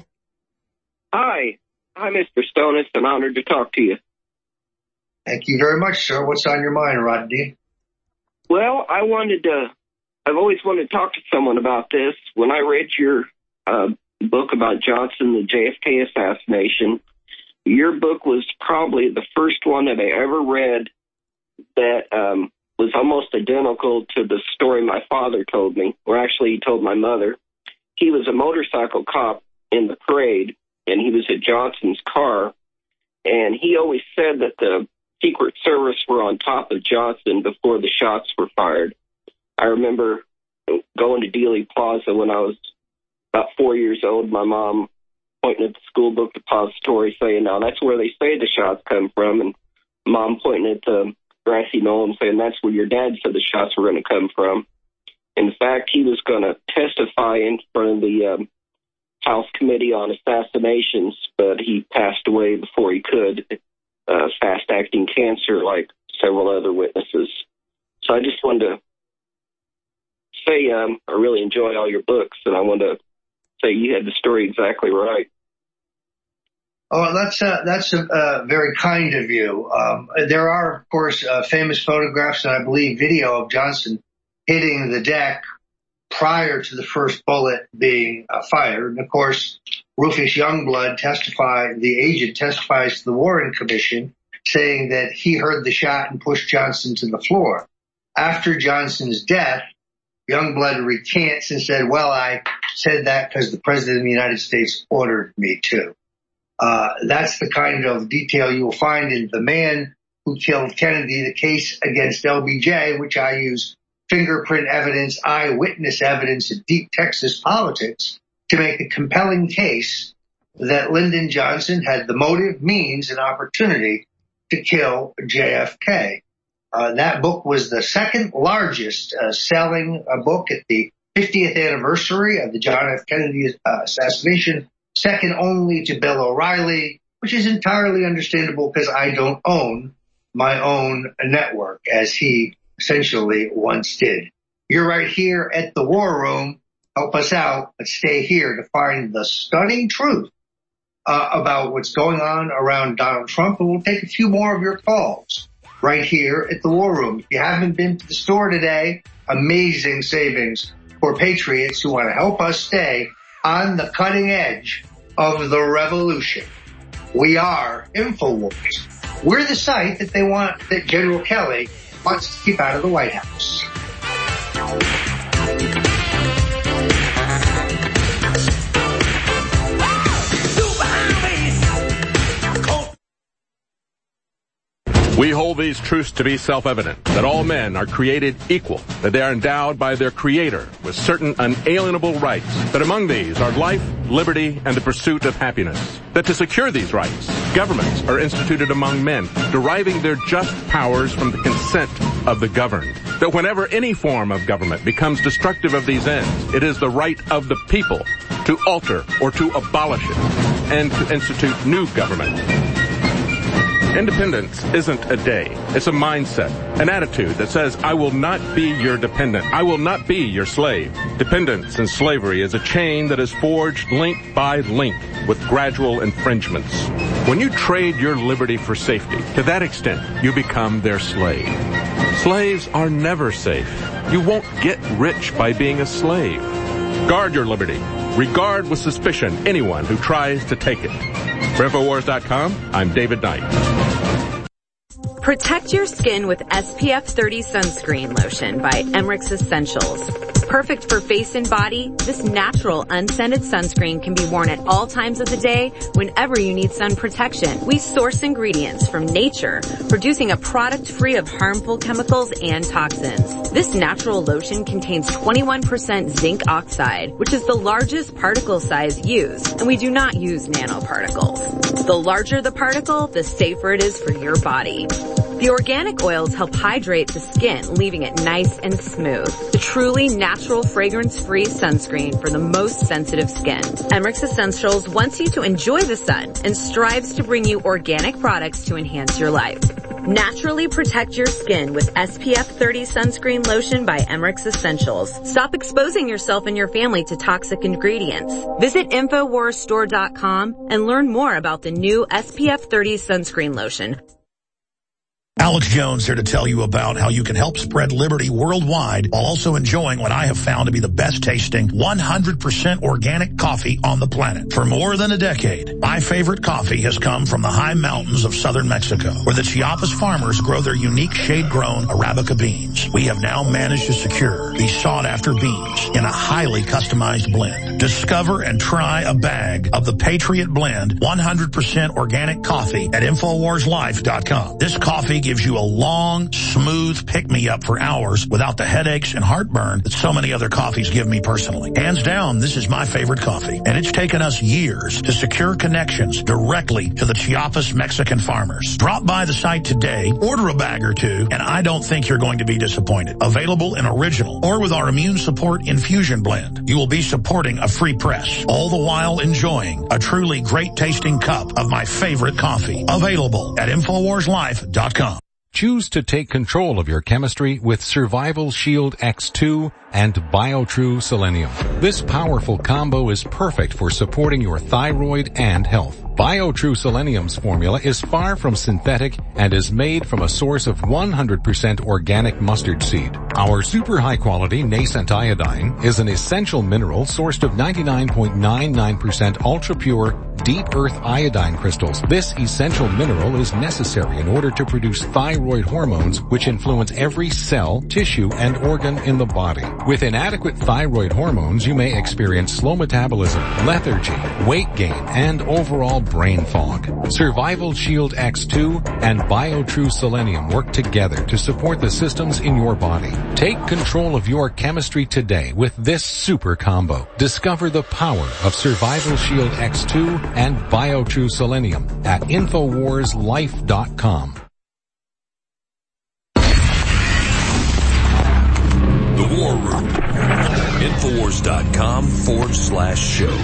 Hi. Hi, Mister Stone. It's an honor to talk to you. Thank you very much, sir. What's on your mind, Rodney? Well, I wanted to, I've always wanted to talk to someone about this. When I read your uh, book about Johnson, the J F K assassination, your book was probably the first one that I ever read that um, was almost identical to the story my father told me, or actually he told my mother. He was a motorcycle cop in the parade, and he was at Johnson's car, and he always said that the Secret Service were on top of Johnson before the shots were fired. I remember going to Dealey Plaza when I was about four years old. My mom pointing at the school book depository saying, now that's where they say the shots come from, and Mom pointing at the grassy knoll and saying that's where your dad said the shots were going to come from. In fact, he was going to testify in front of the um, House Committee on Assassinations, but he passed away before he could. Uh, fast-acting cancer, like several other witnesses. So I just wanted to say um, I really enjoy all your books, and I want to say you had the story exactly right. Oh, that's uh, that's uh, very kind of you. Um, there are, of course, uh, famous photographs and I believe video of Johnson hitting the deck prior to the first bullet being uh, fired. And, of course, Rufus Youngblood testified, the agent testifies to the Warren Commission, saying that he heard the shot and pushed Johnson to the floor. After Johnson's death, Youngblood recants and said, well, I said that because the President of the United States ordered me to. Uh, that's the kind of detail you will find in The Man Who Killed Kennedy, the case against L B J, which I use fingerprint evidence, eyewitness evidence, and deep Texas politics to make a compelling case that Lyndon Johnson had the motive, means, and opportunity to kill J F K. Uh, that book was the second largest uh, selling uh, book at the fiftieth anniversary of the John F. Kennedy uh, assassination, second only to Bill O'Reilly, which is entirely understandable because I don't own my own network, as he essentially once did. You're right here at the War Room. Help us out, but stay here to find the stunning truth uh, about what's going on around Donald Trump, and we'll take a few more of your calls right here at the War Room. If you haven't been to the store today, amazing savings for patriots who want to help us stay on the cutting edge of the revolution. We are InfoWars. We're the site that they want, that General Kelly wants to keep out of the White House. We hold these truths to be self-evident, that all men are created equal, that they are endowed by their Creator with certain unalienable rights, that among these are life, liberty, and the pursuit of happiness, that to secure these rights, governments are instituted among men, deriving their just powers from the consent of the governed, that whenever any form of government becomes destructive of these ends, it is the right of the people to alter or to abolish it, and to institute new government. Independence isn't a day. It's a mindset, an attitude that says, I will not be your dependent. I will not be your slave. Dependence and slavery is a chain that is forged link by link with gradual infringements. When you trade your liberty for safety, to that extent, you become their slave. Slaves are never safe. You won't get rich by being a slave. Guard your liberty. Regard with suspicion anyone who tries to take it. For Infowars dot com, I'm David Knight. Protect your skin with S P F thirty sunscreen lotion by Emmerich Essentials. Perfect for face and body, this natural unscented sunscreen can be worn at all times of the day whenever you need sun protection. We source ingredients from nature, producing a product free of harmful chemicals and toxins. This natural lotion contains twenty-one percent zinc oxide, which is the largest particle size used, and we do not use nanoparticles. The larger the particle, the safer it is for your body. The organic oils help hydrate the skin, leaving it nice and smooth. The truly natural fragrance-free sunscreen for the most sensitive skin. Emmerich Essentials wants you to enjoy the sun and strives to bring you organic products to enhance your life. Naturally protect your skin with S P F thirty sunscreen lotion by Emmerich Essentials. Stop exposing yourself and your family to toxic ingredients. Visit Infowars Store dot com and learn more about the new S P F thirty sunscreen lotion. Alex Jones here to tell you about how you can help spread liberty worldwide while also enjoying what I have found to be the best tasting one hundred percent organic coffee on the planet. For more than a decade, my favorite coffee has come from the high mountains of southern Mexico, where the Chiapas farmers grow their unique shade-grown Arabica beans. We have now managed to secure these sought-after beans in a highly customized blend. Discover and try a bag of the Patriot Blend one hundred percent organic coffee at Infowars Life dot com. This coffee gives you a long, smooth pick-me-up for hours without the headaches and heartburn that so many other coffees give me personally. Hands down, this is my favorite coffee, and it's taken us years to secure connections directly to the Chiapas Mexican farmers. Drop by the site today, order a bag or two, and I don't think you're going to be disappointed. Available in original or with our Immune Support Infusion Blend. You will be supporting a free press, all the while enjoying a truly great-tasting cup of my favorite coffee. Available at Infowars Life dot com. Choose to take control of your chemistry with Survival Shield X two and BioTrue Selenium. This powerful combo is perfect for supporting your thyroid and health. BioTrue Selenium's formula is far from synthetic and is made from a source of one hundred percent organic mustard seed. Our super high quality nascent iodine is an essential mineral sourced of ninety-nine point nine nine percent ultra pure deep earth iodine crystals. This essential mineral is necessary in order to produce thyroid hormones which influence every cell, tissue, and organ in the body. With inadequate thyroid hormones, you may experience slow metabolism, lethargy, weight gain, and overall brain fog. Survival Shield X two and BioTrue Selenium work together to support the systems in your body. Take control of your chemistry today with this super combo. Discover the power of Survival Shield X two and BioTrue Selenium at Infowars Life dot com. The War Room. Infowars dot com forward slash show.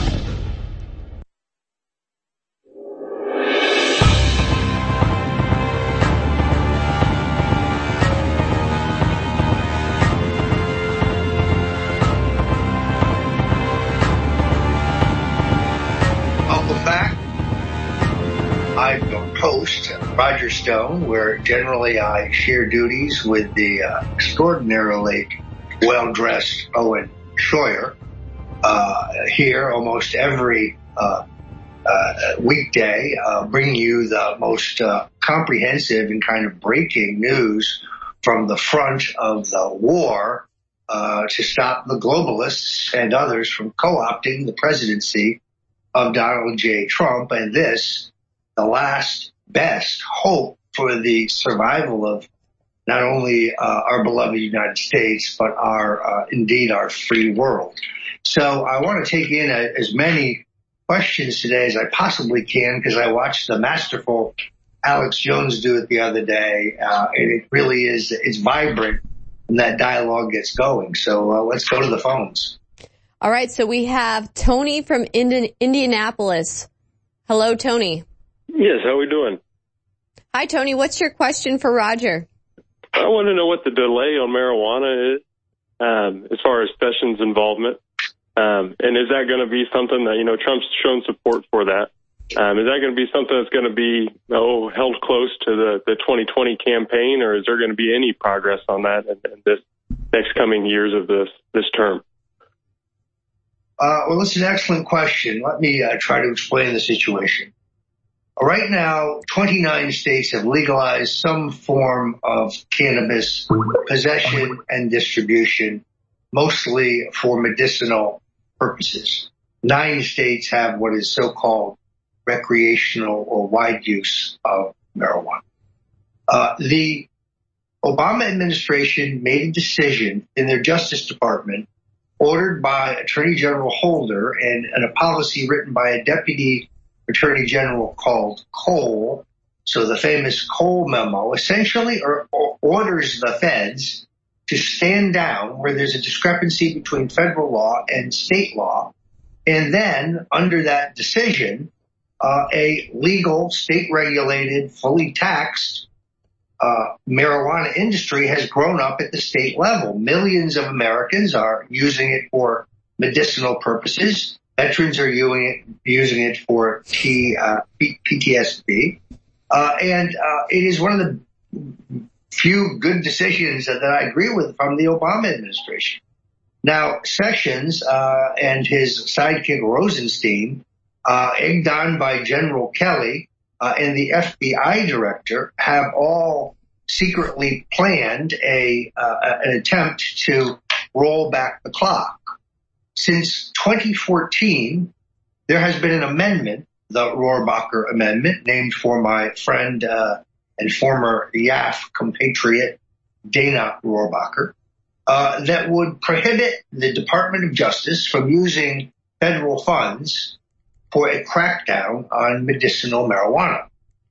Welcome back. I'm your host, Roger Stone, where generally I share duties with the uh, extraordinarily well-dressed Owen Schroyer uh, here almost every uh, uh, weekday, uh, bringing you the most uh, comprehensive and kind of breaking news from the front of the war uh, to stop the globalists and others from co-opting the presidency of Donald J. Trump, and this, the last best hope for the survival of not only uh, our beloved United States, but our uh, indeed our free world. So I want to take in a, as many questions today as I possibly can, because I watched the masterful Alex Jones do it the other day, uh, and it really is, it's vibrant when that dialogue gets going. So uh, let's go to the phones. All right, so we have Tony from Indi- Indianapolis. Hello, Tony. Yes, how are we doing? Hi, Tony. What's your question for Roger? I want to know what the delay on marijuana is, um, as far as Sessions' involvement. Um, and is that going to be something that, you know, Trump's shown support for that? Um, is that going to be something that's going to be, oh, held close to the, the twenty twenty campaign, or is there going to be any progress on that in, in this next coming years of this, this term? Uh, well, it's an excellent question. Let me uh, try to explain the situation. Right now, twenty-nine states have legalized some form of cannabis possession and distribution, mostly for medicinal purposes. Nine states have what is so-called recreational or wide use of marijuana. Uh, the Obama administration made a decision in their Justice Department, ordered by Attorney General Holder and, and a policy written by a deputy Attorney General called Cole. So the famous Cole memo essentially or, or orders the feds to stand down where there's a discrepancy between federal law and state law. And then under that decision, uh, a legal, state-regulated, fully taxed uh, marijuana industry has grown up at the state level. Millions of Americans are using it for medicinal purposes. Veterans are using it, using it for P, uh, P T S D. Uh, and uh, it is one of the few good decisions that, that I agree with from the Obama administration. Now, Sessions uh, and his sidekick Rosenstein, uh, egged on by General Kelly uh, and the F B I director, have all secretly planned a uh, an attempt to roll back the clock. Since twenty fourteen, there has been an amendment, the Rohrabacher Amendment, named for my friend uh, and former Y A F compatriot Dana Rohrabacher, uh, that would prohibit the Department of Justice from using federal funds for a crackdown on medicinal marijuana.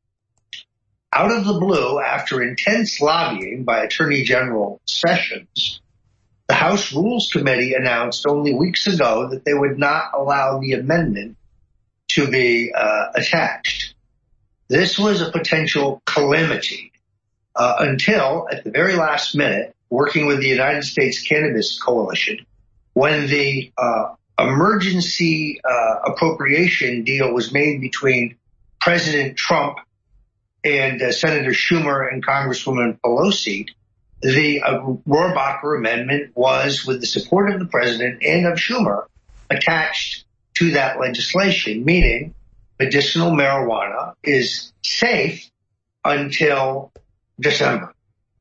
Out of the blue, after intense lobbying by Attorney General Sessions, the House Rules Committee announced only weeks ago that they would not allow the amendment to be uh, attached. This was a potential calamity uh, until, at the very last minute, working with the United States Cannabis Coalition, when the uh, emergency uh, appropriation deal was made between President Trump and uh, Senator Schumer and Congresswoman Pelosi, the uh, Rohrabacher Amendment was, with the support of the president and of Schumer, attached to that legislation, meaning medicinal marijuana is safe until December.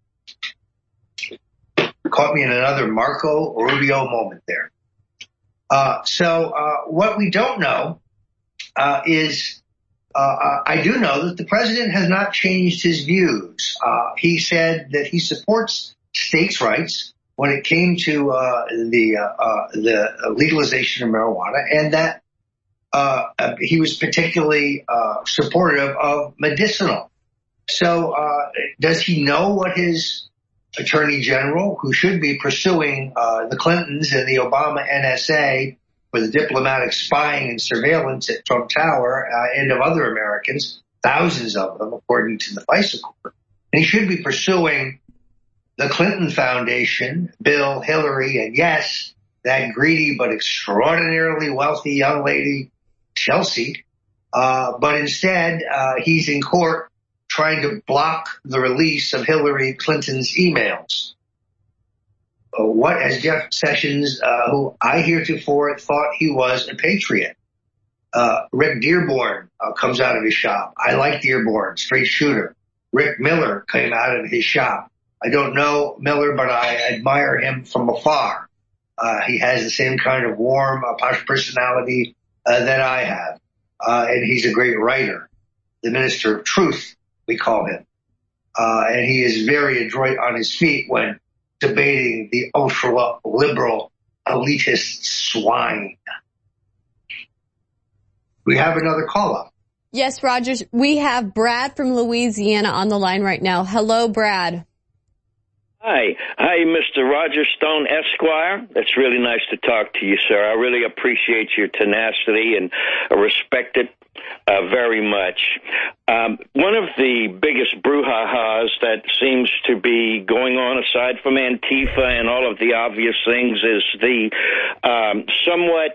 Caught me in another Marco Rubio moment there. Uh, so uh, what we don't know uh, is uh, I do know that the president has not changed his views. Uh, he said that he supports states' rights when it came to uh, the uh, uh, the legalization of marijuana, and that uh, he was particularly uh, supportive of medicinal. So uh, does he know what his Attorney General, who should be pursuing uh, the Clintons and the Obama N S A for the diplomatic spying and surveillance at Trump Tower uh, and of other Americans, thousands of them, according to the FISA court, and he should be pursuing the Clinton Foundation, Bill, Hillary, and yes, that greedy but extraordinarily wealthy young lady, Chelsea. Uh, but instead, uh, he's in court trying to block the release of Hillary Clinton's emails. Uh, what has Jeff Sessions, uh, who I heretofore thought he was a patriot, uh, Rick Dearborn uh, comes out of his shop. I like Dearborn, straight shooter. Rick Miller came out of his shop. I don't know Miller, but I admire him from afar. Uh, he has the same kind of warm, uh, posh personality uh, that I have. Uh, and he's a great writer. The Minister of Truth, we call him. Uh, and he is very adroit on his feet when debating the ultra-liberal elitist swine. We have another call-up. Yes, Rogers. We have Brad from Louisiana on the line right now. Hello, Brad. Hi. Hi, Mister Roger Stone, Esquire. It's really nice to talk to you, sir. I really appreciate your tenacity and I respect it uh, very much. Um, one of the biggest brouhahas that seems to be going on, aside from Antifa and all of the obvious things, is the um, somewhat...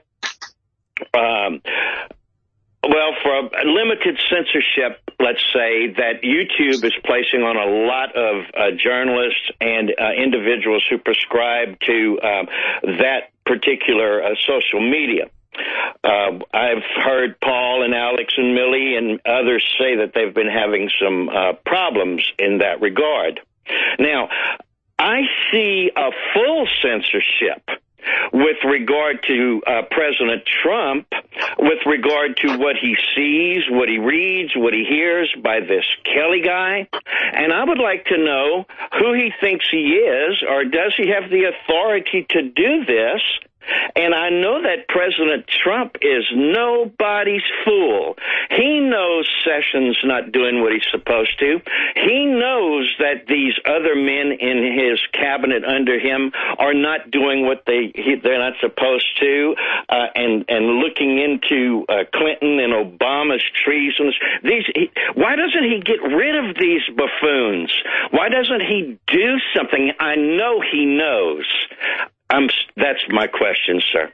Um, Well, for a limited censorship, let's say, that YouTube is placing on a lot of uh, journalists and uh, individuals who prescribe to um, that particular uh, social media. Uh, I've heard Paul and Alex and Millie and others say that they've been having some uh, problems in that regard. Now, I see a full censorship with regard to uh, President Trump, with regard to what he sees, what he reads, what he hears by this Kelly guy. And I would like to know who he thinks he is, or does he have the authority to do this? And I know that President Trump is nobody's fool. He knows Sessions not doing what he's supposed to. He knows that these other men in his cabinet under him are not doing what they he, they're not supposed to, uh, and and looking into uh, Clinton and Obama's treasons. These he, why doesn't he get rid of these buffoons? Why doesn't he do something? I know he knows. Um, that's my question, sir.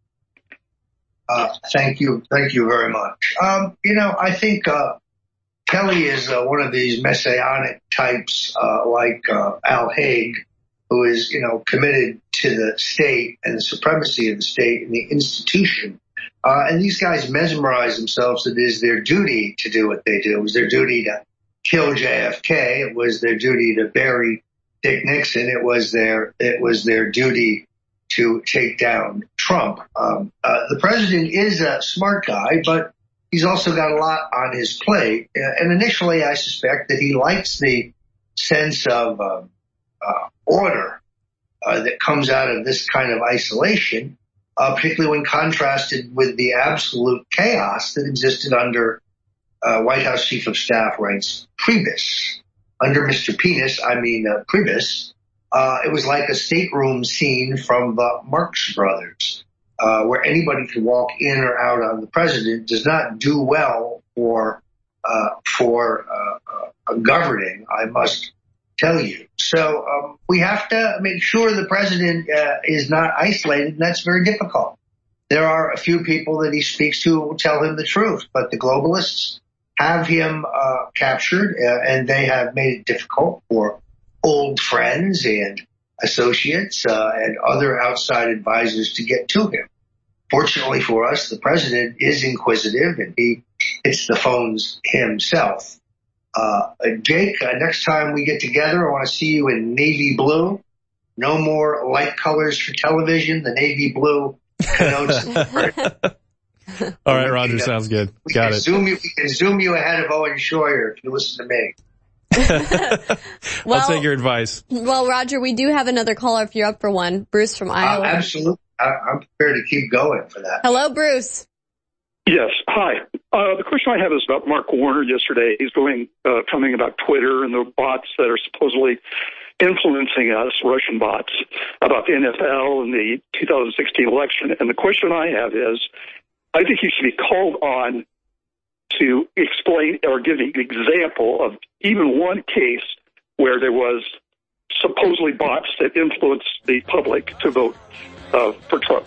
Uh, thank you. Thank you very much. Um, you know, I think uh, Kelly is uh, one of these messianic types uh, like uh, Al Haig, who is, you know, committed to the state and the supremacy of the state and the institution. Uh, and these guys mesmerize themselves that it is their duty to do what they do. It was their duty to kill J F K. It was their duty to bury Dick Nixon. It was their it was their duty to take down Trump. Um, uh, the president is a smart guy, but he's also got a lot on his plate. Uh, and initially, I suspect that he likes the sense of um, uh, order uh, that comes out of this kind of isolation, uh, particularly when contrasted with the absolute chaos that existed under uh, White House Chief of Staff Reince Priebus. Under Mister Penis, I mean uh, Priebus, uh, it was like a stateroom scene from the Marx Brothers, uh, where anybody could walk in or out on the president. Does not do well for uh, for uh, uh, governing, I must tell you. So um, we have to make sure the president uh, is not isolated, and that's very difficult. There are a few people that he speaks to who will tell him the truth, but the globalists have him uh, captured, uh, and they have made it difficult for old friends and associates uh, and other outside advisors to get to him. Fortunately for us, the president is inquisitive, and he hits the phones himself. Uh, Jake, uh, next time we get together, I want to see you in navy blue. No more light colors for television. The navy blue connotes All right, Roger, sounds good. We Got can it. Zoom you, we can zoom you ahead of Owen Schroyer if you listen to me. Well, I'll take your advice. Well, Roger, we do have another caller if you're up for one. Bruce from Iowa. Uh, absolutely. I, I'm prepared to keep going for that. Hello, Bruce. Yes. Hi. Uh, the question I have is about Mark Warner yesterday. He's going, uh, coming about Twitter and the bots that are supposedly influencing us, Russian bots, about the N F L and the two thousand sixteen election. And the question I have is, I think he should be called on to explain or give an example of even one case where there was supposedly bots that influenced the public to vote uh, for Trump.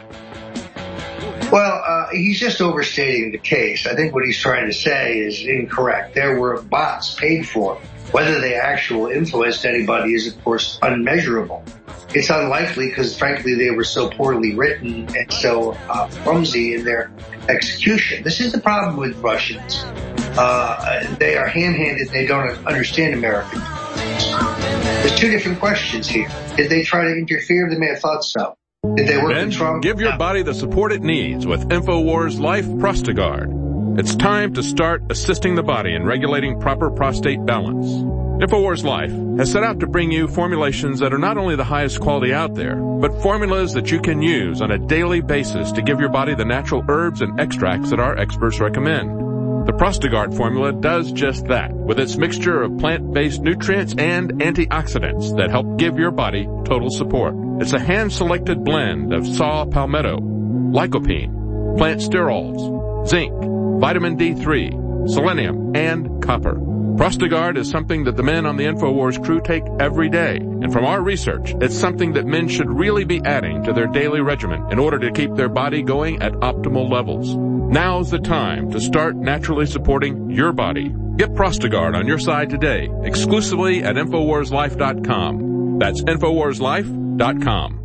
Well, uh, he's just overstating the case. I think what he's trying to say is incorrect. There were bots paid for. Whether they actually influenced anybody is, of course, unmeasurable. It's unlikely because, frankly, they were so poorly written and so uh, clumsy in their execution. This is the problem with Russians. Uh, they are ham-handed. They don't understand American. There's two different questions here. Did they try to interfere? They may have thought so. Did they work Then with Trump? give your body the support it needs with InfoWars Life Prostagard. It's time to start assisting the body in regulating proper prostate balance. InfoWars Life has set out to bring you formulations that are not only the highest quality out there, but formulas that you can use on a daily basis to give your body the natural herbs and extracts that our experts recommend. The Prostagard formula does just that, with its mixture of plant-based nutrients and antioxidants that help give your body total support. It's a hand-selected blend of saw palmetto, lycopene, plant sterols, zinc, vitamin D three, selenium, and copper. Prostagard is something that the men on the InfoWars crew take every day. And from our research, it's something that men should really be adding to their daily regimen in order to keep their body going at optimal levels. Now's the time to start naturally supporting your body. Get Prostagard on your side today, exclusively at Infowars Life dot com. That's Infowars Life dot com.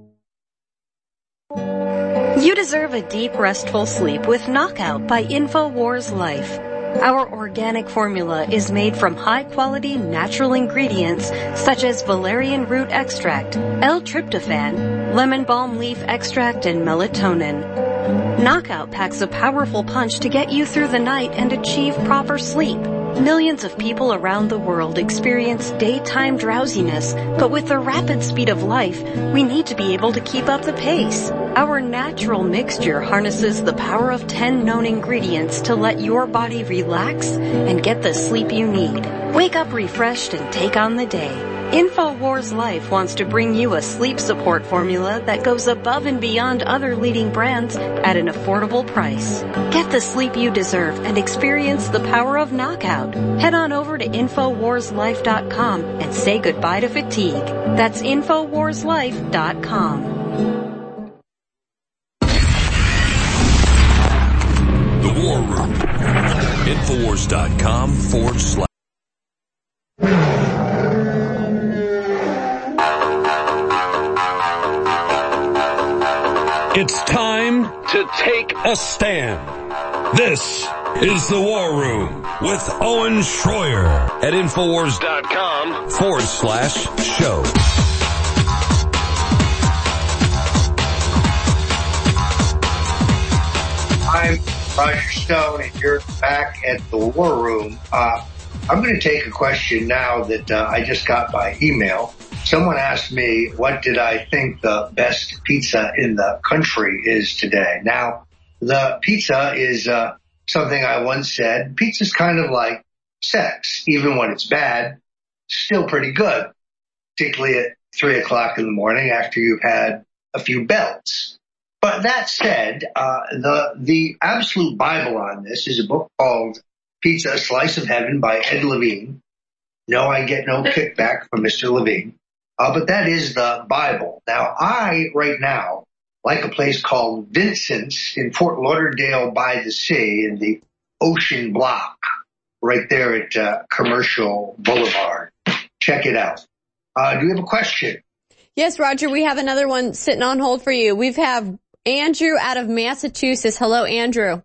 You deserve a deep, restful sleep with Knockout by InfoWars Life. Our organic formula is made from high-quality natural ingredients such as valerian root extract, L-tryptophan, lemon balm leaf extract, and melatonin. Knockout packs a powerful punch to get you through the night and achieve proper sleep. Millions of people around the world experience daytime drowsiness, but with the rapid speed of life, we need to be able to keep up the pace. Our natural mixture harnesses the power of ten known ingredients to let your body relax and get the sleep you need. Wake up refreshed and take on the day. InfoWars Life wants to bring you a sleep support formula that goes above and beyond other leading brands at an affordable price. Get the sleep you deserve and experience the power of Knockout. Head on over to Infowars Life dot com and say goodbye to fatigue. That's Infowars Life dot com. The War Room. Infowars dot com forward slash. It's time to take a stand. This is the War Room with Owen Schroyer at Infowars dot com forward slash show. I'm Roger Stone, and you're back at the War Room. Uh, I'm going to take a question now that uh, I just got by email. Someone asked me, what did I think the best pizza in the country is today? Now, the pizza is uh, something I once said. Pizza's kind of like sex. Even when it's bad, still pretty good, particularly at three o'clock in the morning after you've had a few belts. But that said, uh, the the absolute Bible on this is a book called Pizza, A Slice of Heaven by Ed Levine. No, I get no kickback from Mister Levine. Uh, but that is the Bible. Now, I, right now, like a place called Vincent's in Fort Lauderdale by the Sea in the Ocean Block, right there at uh, Commercial Boulevard. Check it out. Uh, do you have a question? Yes, Roger, we have another one sitting on hold for you. We have Andrew out of Massachusetts. Hello, Andrew.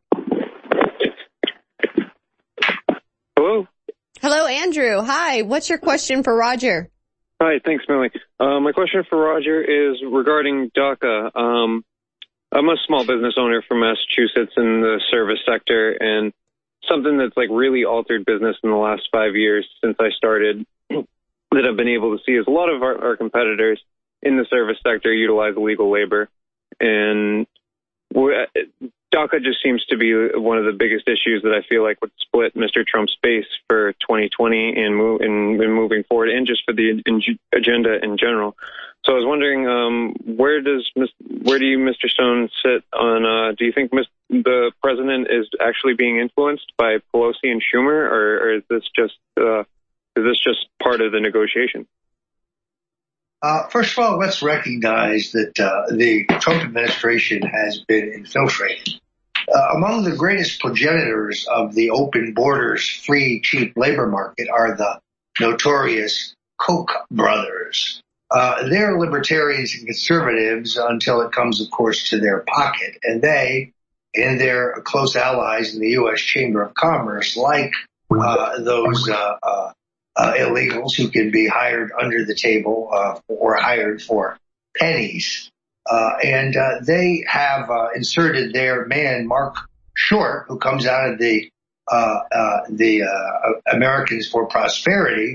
Hello. Hello, Andrew. Hi. What's your question for Roger? Hi, thanks, Millie. Uh, my question for Roger is regarding DACA. Um, I'm a small business owner from Massachusetts in the service sector, and something that's like really altered business in the last five years since I started that I've been able to see is a lot of our, our competitors in the service sector utilize illegal labor. And DACA just seems to be one of the biggest issues that I feel like would split Mister Trump's base for twenty twenty and, move, and, and moving forward, and just for the in, agenda in general. So I was wondering, um, where does where do you, Mister Stone, sit on? Uh, do you think the president is actually being influenced by Pelosi and Schumer, or, or is this just uh, is this just part of the negotiation? Uh, first of all, let's recognize that uh, the Trump administration has been infiltrated. Uh, among the greatest progenitors of the open borders, free, cheap labor market are the notorious Koch brothers. Uh, they're libertarians and conservatives until it comes, of course, to their pocket. And they and their close allies in the U S Chamber of Commerce like uh, those uh, uh Uh, illegals who can be hired under the table uh, or hired for pennies. Uh, and uh, they have uh, inserted their man, Mark Short, who comes out of the uh, uh, the uh, Americans for Prosperity,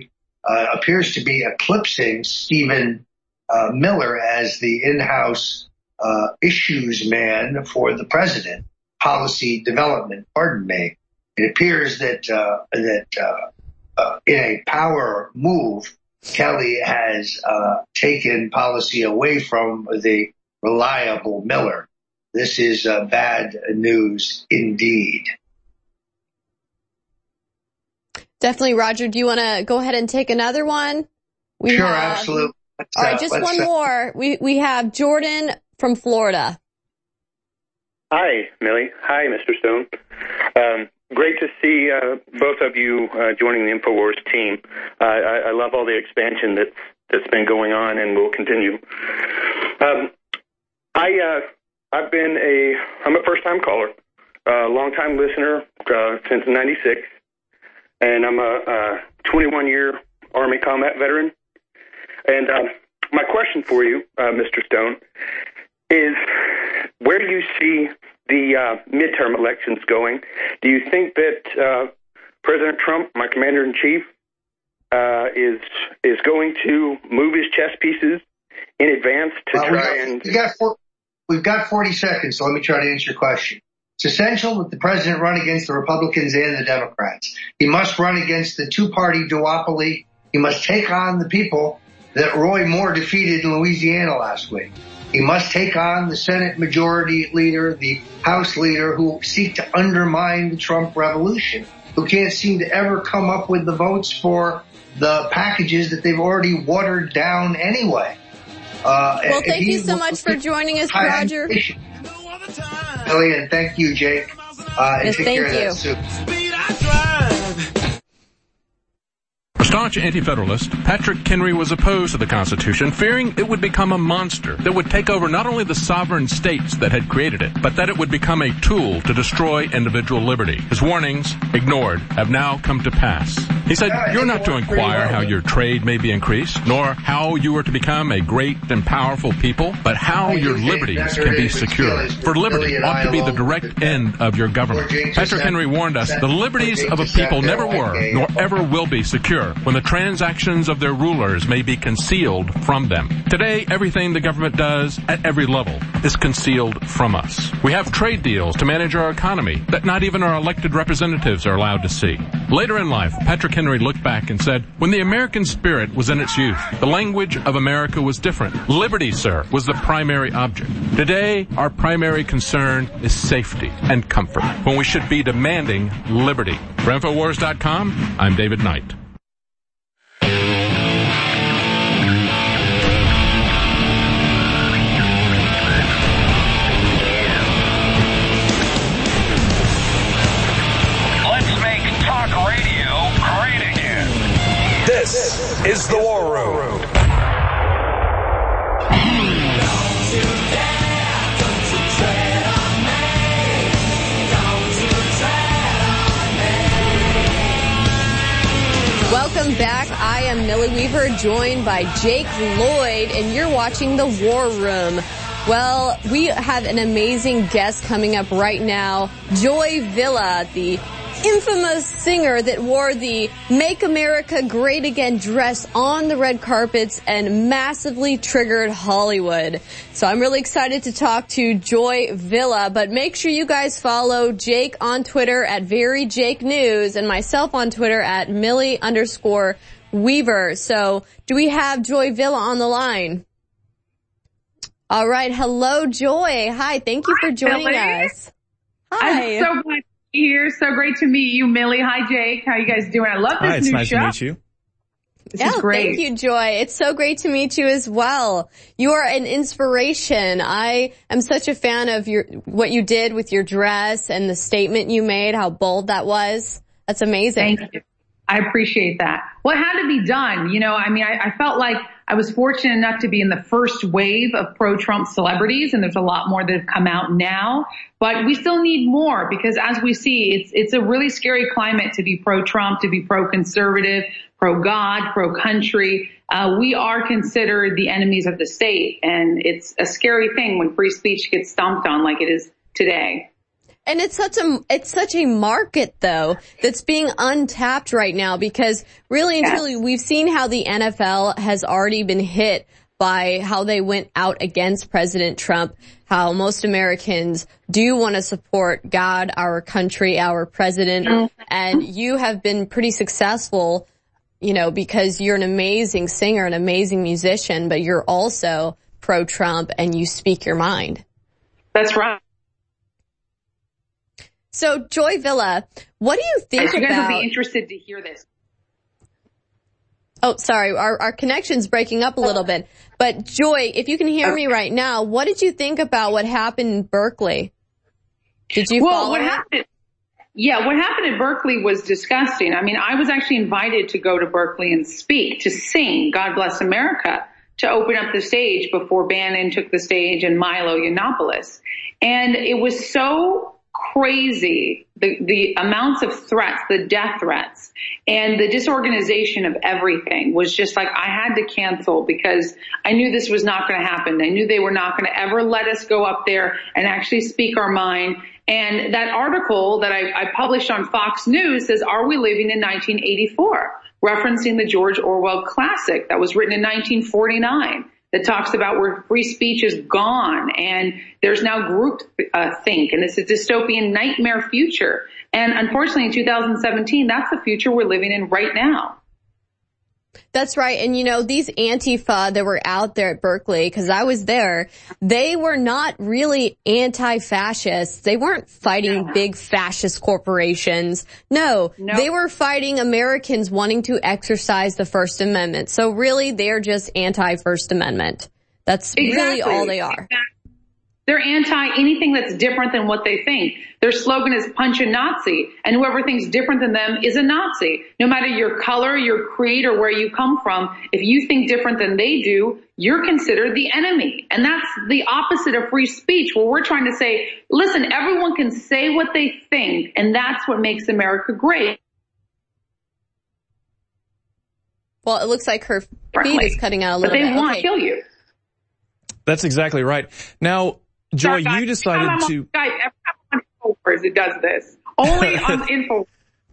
uh, appears to be eclipsing Stephen uh, Miller as the in-house uh, issues man for the president, policy development, pardon me. It appears that uh, that uh, uh, in a power move, Kelly has uh, taken policy away from the reliable Miller. This is uh, bad news indeed. Definitely, Roger. Do you want to go ahead and take another one? We sure, have, absolutely. Let's, all right, uh, just let's, one uh, more. We we have Jordan from Florida. Hi, Millie. Hi, Mister Stone. Um, great to see uh, both of you uh, joining the InfoWars team. Uh, I, I love all the expansion that's that's been going on and will continue. Um, I uh, I've been a I'm a first time caller, a long time listener uh, since ninety-six. And I'm a twenty-one year Army combat veteran. And uh, my question for you, uh, Mister Stone, is where do you see the uh, midterm elections going? Do you think that uh, President Trump, my commander-in-chief, uh, is is going to move his chess pieces in advance to uh, try we got, and... We got four, we've got forty seconds, so let me try to answer your question. It's essential that the president run against the Republicans and the Democrats. He must run against the two-party duopoly. He must take on the people that Roy Moore defeated in Louisiana last week. He must take on the Senate Majority Leader, the House Leader, who seek to undermine the Trump revolution, who can't seem to ever come up with the votes for the packages that they've already watered down anyway. Uh, well, thank you so much for joining us, Roger. Elliot, thank you, Jake. Uh, and yes, take thank care you. Of that soup. A staunch anti-federalist, Patrick Henry was opposed to the Constitution, fearing it would become a monster that would take over not only the sovereign states that had created it, but that it would become a tool to destroy individual liberty. His warnings, ignored, have now come to pass. He said, "You're not to inquire how your trade may be increased, nor how you are to become a great and powerful people, but how your liberties can be secured. For liberty ought to be the direct end of your government." Patrick Henry warned us, "The liberties of a people never were, nor ever will be secure when the transactions of their rulers may be concealed from them. Today, everything the government does at every level is concealed from us. We have trade deals to manage our economy that not even our elected representatives are allowed to see." Later in life, Patrick Henry looked back and said, "When the American spirit was in its youth, the language of America was different. Liberty, sir, was the primary object. Today, our primary concern is safety and comfort, when we should be demanding liberty." For Infowars dot com, I'm David Knight. This is the War Room. Welcome back. I am Millie Weaver, joined by Jake Lloyd, and you're watching the War Room. Well, we have an amazing guest coming up right now, Joy Villa, the infamous singer that wore the Make America Great Again dress on the red carpets and massively triggered Hollywood. So I'm really excited to talk to Joy Villa, but make sure you guys follow Jake on Twitter at Very Jake News and myself on Twitter at Millie underscore Weaver. So do we have Joy Villa on the line? All right. Hello, Joy. Hi. Thank you for joining Hi, us. Hi. I'm so glad to be here. So great to meet you, Millie. Hi, Jake. How you guys doing? I love this Hi, it's new nice show. to meet you. This yeah, is great. Thank you, Joy. It's so great to meet you as well. You are an inspiration. I am such a fan of your what you did with your dress and the statement you made, how bold that was. That's amazing. Thank you. I appreciate that. Well, it had to be done. You know, I mean, I, I felt like I was fortunate enough to be in the first wave of pro-Trump celebrities, and there's a lot more that have come out now. But we still need more because, as we see, it's it's a really scary climate to be pro-Trump, to be pro-conservative, pro-God, pro-country. Uh, we are considered the enemies of the state, and it's a scary thing when free speech gets stomped on like it is today. And it's such a, it's such a market though that's being untapped right now, because really and truly we've seen how the N F L has already been hit by how they went out against President Trump, how most Americans do want to support God, our country, our president, and you have been pretty successful, you know, because you're an amazing singer, an amazing musician, but you're also pro-Trump and you speak your mind. That's right. So, Joy Villa, what do you think you guys about... will be interested to hear this. Oh, sorry, our, our connection's breaking up a little bit. But Joy, if you can hear me right now, what did you think about what happened in Berkeley? Did you well, follow what it? happened? Yeah, what happened at Berkeley was disgusting. I mean, I was actually invited to go to Berkeley and speak, to sing God Bless America, to open up the stage before Bannon took the stage and Milo Yiannopoulos. And it was so crazy, the, the amounts of threats, the death threats, and the disorganization of everything was just like I had to cancel, because I knew this was not going to happen. I knew they were not going to ever let us go up there and actually speak our mind. And that article that I, I published on Fox News says, "Are we living in nineteen eighty-four?" referencing the George Orwell classic that was written in nineteen forty-nine. That talks about where free speech is gone and there's now group uh, think, and it's a dystopian nightmare future. And unfortunately, in two thousand seventeen, that's the future we're living in right now. That's right. And, you know, these Antifa that were out there at Berkeley, because I was there, they were not really anti-fascists. They weren't fighting big fascist corporations. No, no, they were fighting Americans wanting to exercise the First Amendment. So really, they're just anti-First Amendment. That's exactly. really all they are. They're anti anything that's different than what they think. Their slogan is punch a Nazi, and whoever thinks different than them is a Nazi. No matter your color, your creed, or where you come from, if you think different than they do, you're considered the enemy. And that's the opposite of free speech, where we're trying to say, listen, everyone can say what they think, and that's what makes America great. Well, it looks like her feed is cutting out a little bit. But they bit. want okay. to kill you. That's exactly right. Now, Joy, Sorry, you decided I'm to... Skype, every time I'm on InfoWars, it does this. Only on Info.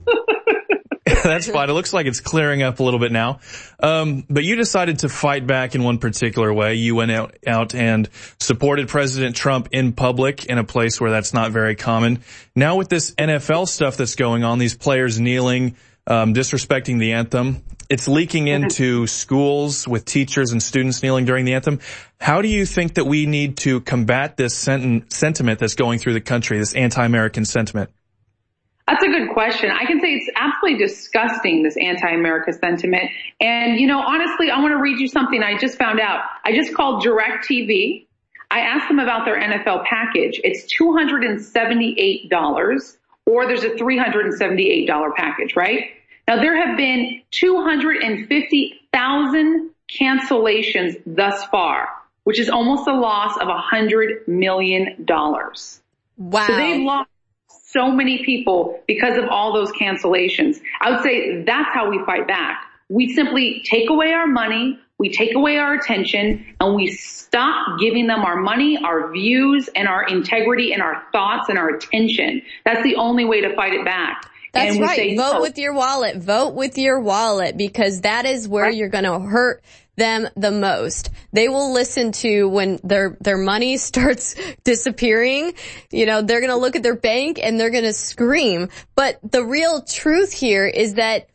That's fine. It looks like it's clearing up a little bit now. Um, but you decided to fight back in one particular way. You went out, out and supported President Trump in public in a place where that's not very common. Now with this N F L stuff that's going on, these players kneeling, um, disrespecting the anthem, it's leaking into schools with teachers and students kneeling during the anthem. How do you think that we need to combat this sent- sentiment that's going through the country, this anti-American sentiment? That's a good question. I can say it's absolutely disgusting, this anti-America sentiment. And, you know, honestly, I want to read you something I just found out. I just called DirecTV. I asked them about their N F L package. It's two hundred seventy-eight dollars, or there's a three hundred seventy-eight dollars package, right? Now, there have been two hundred fifty thousand cancellations thus far, which is almost a loss of one hundred million dollars. Wow. So they've lost so many people because of all those cancellations. I would say that's how we fight back. We simply take away our money, we take away our attention, and we stop giving them our money, our views, and our integrity, and our thoughts, and our attention. That's the only way to fight it back. That's and we right. say, Vote no. with your wallet. Vote with your wallet, because that is where right. you're going to hurt them the most. They will listen to when their their money starts disappearing. You know, they're going to look at their bank and they're going to scream. But the real truth here is that,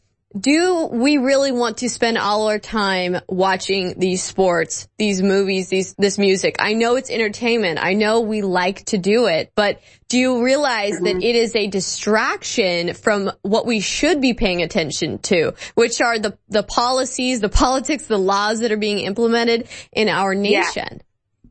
do we really want to spend all our time watching these sports, these movies, these, this music? I know it's entertainment. I know we like to do it, but do you realize mm-hmm. that it is a distraction from what we should be paying attention to, which are the, the policies, the politics, the laws that are being implemented in our nation?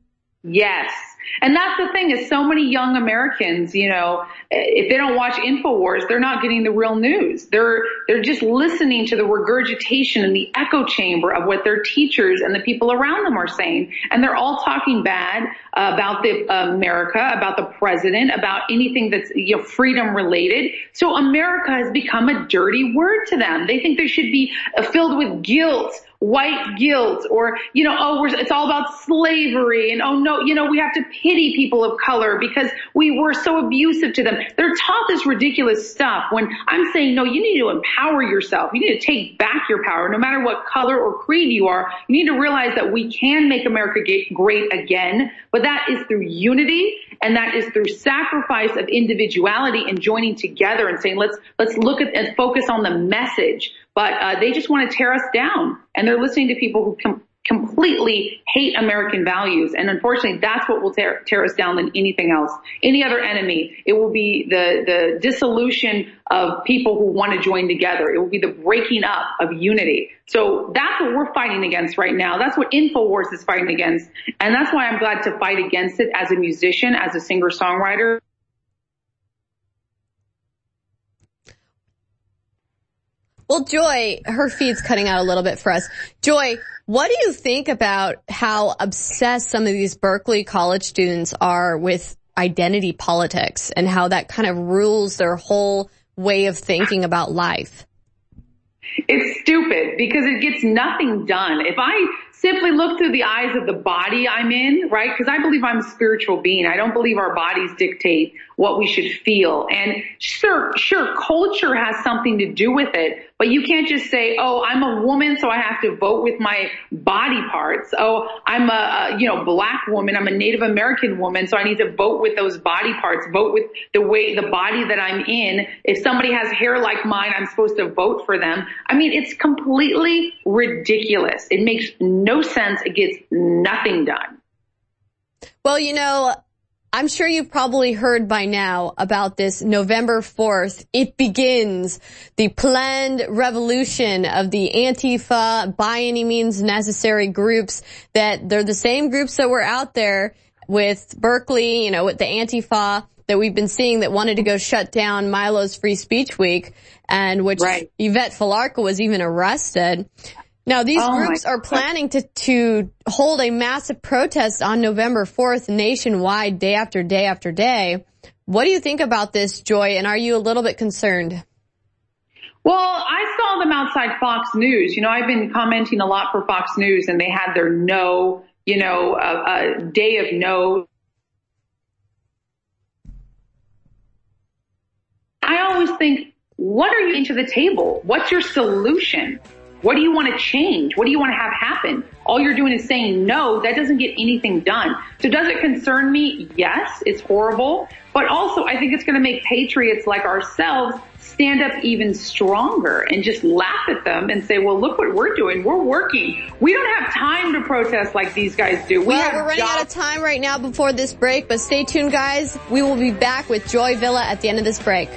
Yeah. Yes. And that's the thing, is so many young Americans, you know, if they don't watch InfoWars, they're not getting the real news. They're, they're just listening to the regurgitation and the echo chamber of what their teachers and the people around them are saying. And they're all talking bad uh, about the uh, America, about the president, about anything that's, you know, freedom related. So America has become a dirty word to them. They think they should be uh, filled with guilt white guilt or, you know, oh, we're, it's all about slavery and, oh, no, you know, we have to pity people of color because we were so abusive to them. They're taught this ridiculous stuff when I'm saying, no, you need to empower yourself. You need to take back your power. No matter what color or creed you are, you need to realize that we can make America great again, but that is through unity and that is through sacrifice of individuality and joining together and saying, let's, let's look at and focus on the message. But uh, they just want to tear us down, and they're listening to people who com- completely hate American values. And unfortunately, that's what will tear, tear us down than anything else. Any other enemy, it will be the, the dissolution of people who want to join together. It will be the breaking up of unity. So that's what we're fighting against right now. That's what InfoWars is fighting against. And that's why I'm glad to fight against it as a musician, as a singer-songwriter. Well, Joy, her feed's cutting out a little bit for us. Joy, what do you think about how obsessed some of these Berkeley college students are with identity politics and how that kind of rules their whole way of thinking about life? It's stupid because it gets nothing done. If I simply look through the eyes of the body I'm in, right? Because I believe I'm a spiritual being. I don't believe our bodies dictate what we should feel. And sure, sure, culture has something to do with it, but you can't just say, oh, I'm a woman, so I have to vote with my body parts. Oh, I'm a, a you know, black woman. I'm a Native American woman, so I need to vote with those body parts, vote with the way, the body that I'm in. If somebody has hair like mine, I'm supposed to vote for them. I mean, it's completely ridiculous. It makes no sense. It gets nothing done. Well, you know, I'm sure you've probably heard by now about this November fourth. It begins the planned revolution of the Antifa, by any means necessary groups that they're the same groups that were out there with Berkeley, you know, with the Antifa that we've been seeing that wanted to go shut down Milo's Free Speech Week, and which right. Yvette Falarca was even arrested. Now, these oh groups are planning to, to hold a massive protest on November fourth nationwide, day after day after day. What do you think about this, Joy, and are you a little bit concerned? Well, I saw them outside Fox News. You know, I've been commenting a lot for Fox News, and they had their no, you know, a, a day of no. I always think, what are you into the table? What's your solution? What do you want to change? What do you want to have happen? All you're doing is saying no. That doesn't get anything done. So does it concern me? Yes, it's horrible. But also I think it's going to make patriots like ourselves stand up even stronger and just laugh at them and say, well, look what we're doing. We're working. We don't have time to protest like these guys do. We well, we're running jobs. out of time right now before this break, but stay tuned, guys. We will be back with Joy Villa at the end of this break.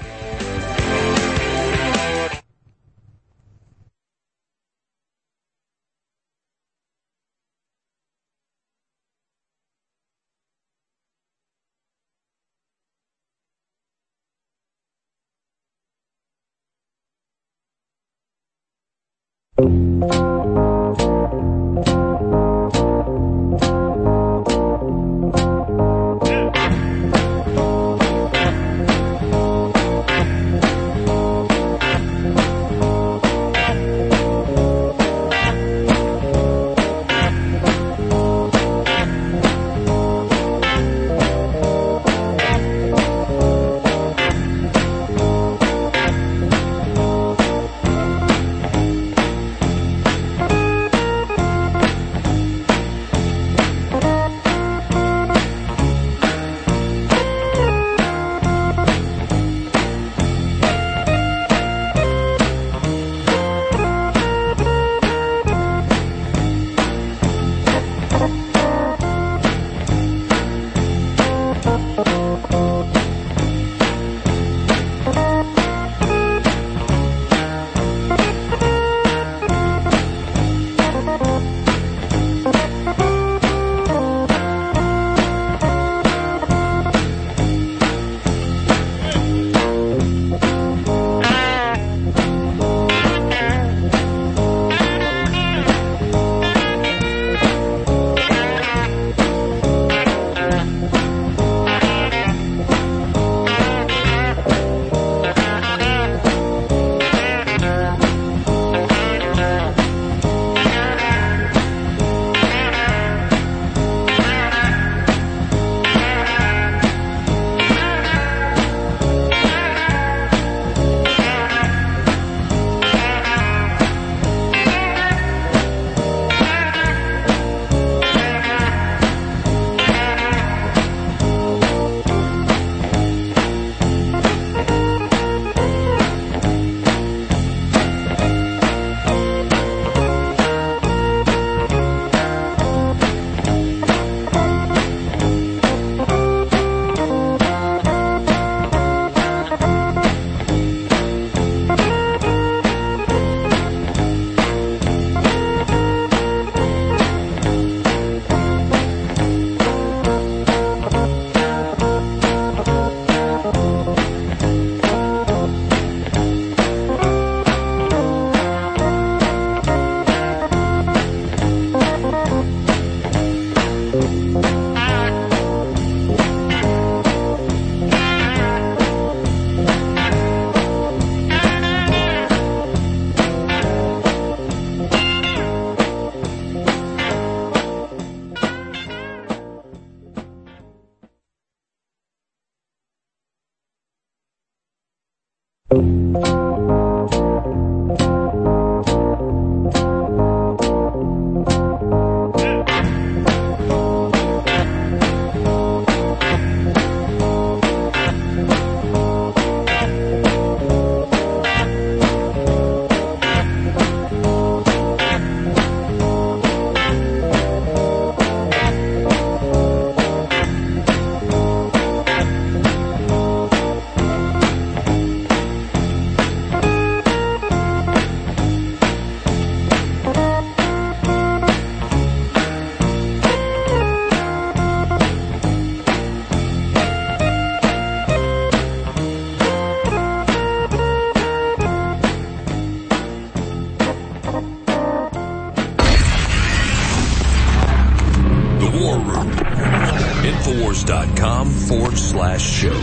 War Room. Infowars.com forward slash show.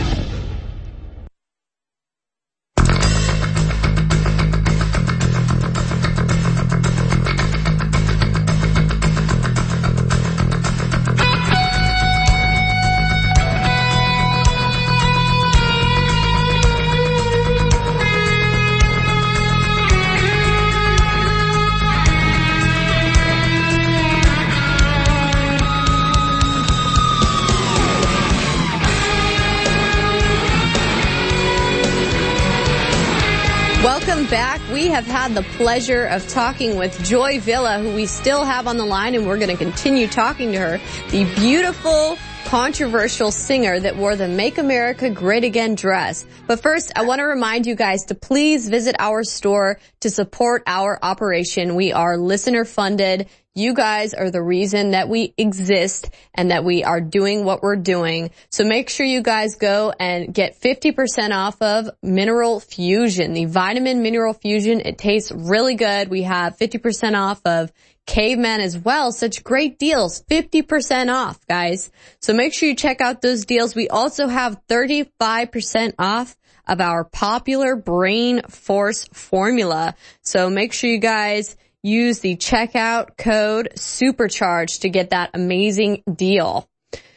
Welcome back. We have had the pleasure of talking with Joy Villa, who we still have on the line, and we're going to continue talking to her. The beautiful, controversial singer that wore the Make America Great Again dress. But first, I want to remind you guys to please visit our store to support our operation. We are listener funded. You guys are the reason that we exist and that we are doing what we're doing. So make sure you guys go and get fifty percent off of Mineral Fusion, the Vitamin Mineral Fusion. It tastes really good. We have fifty percent off of Caveman as well. Such great deals. fifty percent off, guys. So make sure you check out those deals. We also have thirty-five percent off of our popular Brain Force formula. So make sure you guys use the checkout code SUPERCHARGE to get that amazing deal.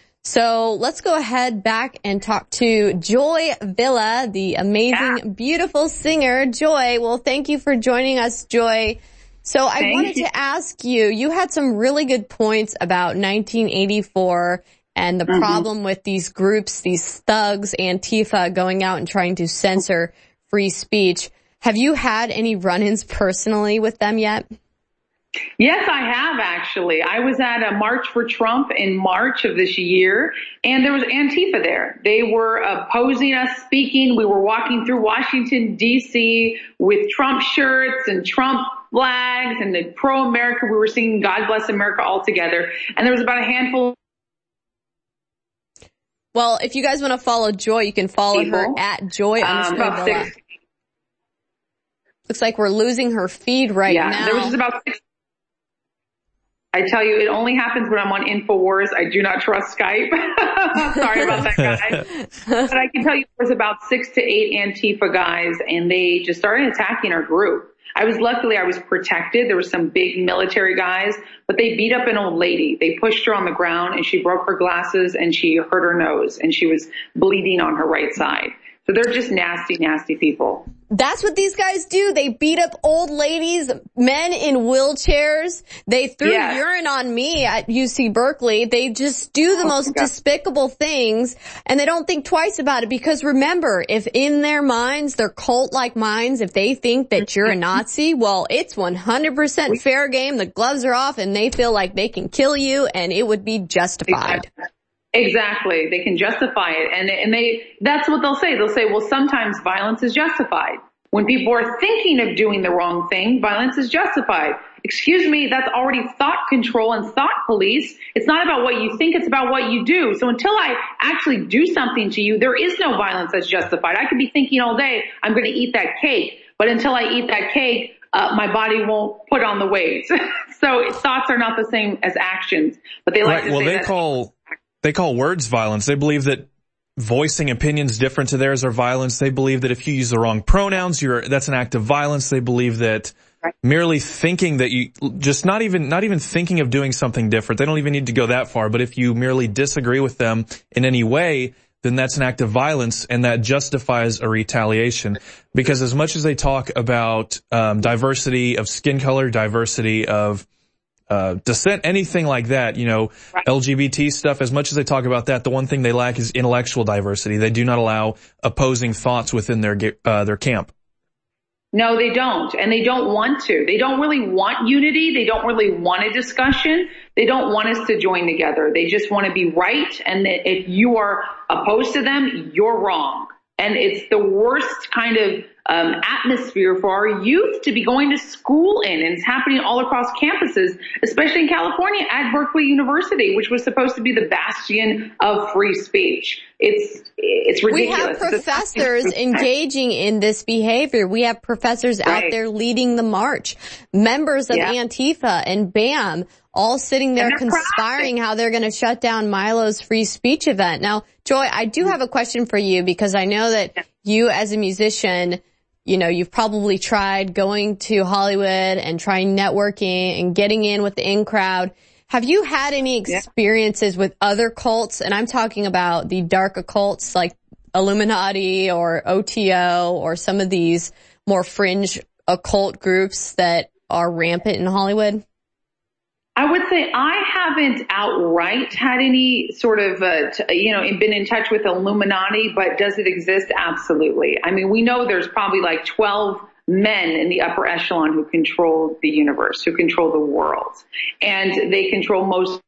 So let's go ahead back and talk to Joy Villa, the amazing, yeah. beautiful singer. Joy, well, thank you for joining us, Joy. So I thank wanted you. to ask you, you had some really good points about nineteen eighty-four and the mm-hmm. problem with these groups, these thugs, Antifa, going out and trying to censor free speech. Have you had any run-ins personally with them yet? Yes, I have actually. I was at a March for Trump in March of this year, and there was Antifa there. They were opposing us speaking. We were walking through Washington, D C with Trump shirts and Trump flags and the pro-America. We were singing God Bless America all together, and there was about a handful. Well, if you guys want to follow Joy, you can follow people. her at Joy um, underscore Villa. Looks like we're losing her feed right yeah, now. Yeah, there was just about six. I tell you, it only happens when I'm on InfoWars. I do not trust Skype. Sorry about that, guys. But I can tell you there was about six to eight Antifa guys, and they just started attacking our group. I was luckily, I was protected. There were some big military guys, but they beat up an old lady. They pushed her on the ground, and she broke her glasses, and she hurt her nose, and she was bleeding on her right side. So they're just nasty, nasty people. That's what these guys do. They beat up old ladies, men in wheelchairs. They threw yeah. urine on me at U C Berkeley. They just do the oh most despicable things, and they don't think twice about it, because remember, if in their minds, their cult-like minds, if they think that you're a Nazi, well, it's one hundred percent fair game. The gloves are off, and they feel like they can kill you, and it would be justified. Exactly. Exactly. They can justify it. And, and they, that's what they'll say. They'll say, well, sometimes violence is justified. When people are thinking of doing the wrong thing, violence is justified. Excuse me, that's already thought control and thought police. It's not about what you think, it's about what you do. So until I actually do something to you, there is no violence that's justified. I could be thinking all day, I'm going to eat that cake. But until I eat that cake, uh, my body won't put on the weight. So thoughts are not the same as actions. But they like right, to well, say they that. call... They call words violence. They believe that voicing opinions different to theirs are violence. They believe that if you use the wrong pronouns, you're, that's an act of violence. They believe that right. merely thinking that you, just not even, not even thinking of doing something different. They don't even need to go that far. But if you merely disagree with them in any way, then that's an act of violence, and that justifies a retaliation. Because as much as they talk about, um, diversity of skin color, diversity of Uh, dissent, anything like that, you know, right. L G B T stuff, as much as they talk about that, the one thing they lack is intellectual diversity. They do not allow opposing thoughts within their, uh, their camp. No, they don't. And they don't want to. They don't really want unity. They don't really want a discussion. They don't want us to join together. They just want to be right. And that if you are opposed to them, you're wrong. And it's the worst kind of um, atmosphere for our youth to be going to school in. And it's happening all across campuses, especially in California at Berkeley University, which was supposed to be the bastion of free speech. It's, it's ridiculous. We have professors engaging in this behavior. We have professors right. out there leading the march, members of yeah. Antifa and BAM all sitting there conspiring how they're going to shut down Milo's free speech event. Now, Joy, I do have a question for you because I know that you as a musician, you know, you've probably tried going to Hollywood and trying networking and getting in with the in crowd. Have you had any experiences with other cults? And I'm talking about the dark occults like Illuminati or O T O or some of these more fringe occult groups that are rampant in Hollywood. I would say I haven't outright had any sort of, uh, t- you know, been in touch with Illuminati, but does it exist? Absolutely. I mean, we know there's probably like twelve men in the upper echelon who control the universe, who control the world, and they control most.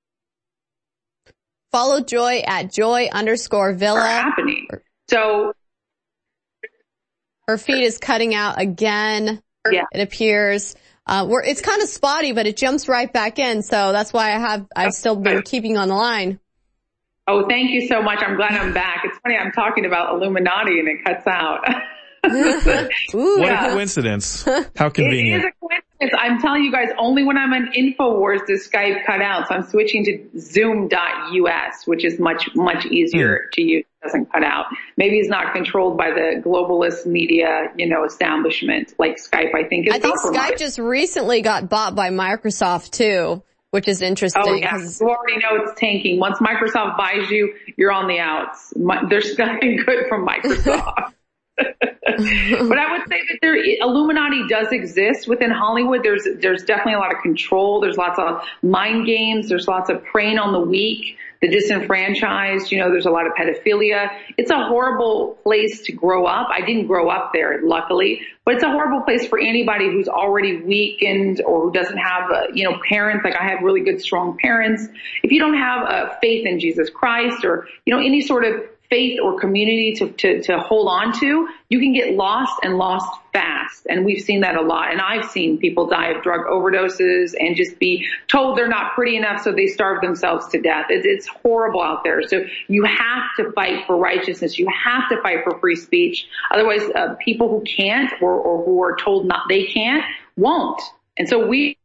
Follow Joy at Joy underscore Villa. Happening. So her feed is cutting out again. Yeah. It appears. Uh, we're, it's kind of spotty, but it jumps right back in. So that's why I have, I've still been keeping on the line. Oh, thank you so much. I'm glad I'm back. It's funny. I'm talking about Illuminati and it cuts out. Ooh, what yeah. a coincidence. How convenient. It is a coincidence. I'm telling you guys, only when I'm on InfoWars does Skype cut out. So I'm switching to zoom dot U S, which is much, much easier hmm. to use. It doesn't cut out. Maybe it's not controlled by the globalist media, you know, establishment like Skype, I think is I think compromised. Skype just recently got bought by Microsoft too, which is interesting. Oh yeah, you already know it's tanking. Once Microsoft buys you, you're on the outs. There's nothing good from Microsoft. But I would say that there, Illuminati does exist within Hollywood. There's, there's definitely a lot of control. There's lots of mind games. There's lots of preying on the weak, the disenfranchised. You know, there's a lot of pedophilia. It's a horrible place to grow up. I didn't grow up there, luckily, but it's a horrible place for anybody who's already weakened or who doesn't have, uh, you know, parents. Like I have really good, strong parents. If you don't have a faith in Jesus Christ or, you know, any sort of faith or community to, to, to hold on to, you can get lost and lost fast. And we've seen that a lot. And I've seen people die of drug overdoses and just be told they're not pretty enough, so they starve themselves to death. It, it's horrible out there. So you have to fight for righteousness. You have to fight for free speech. Otherwise, uh, people who can't or, or who are told not they can't won't. And so we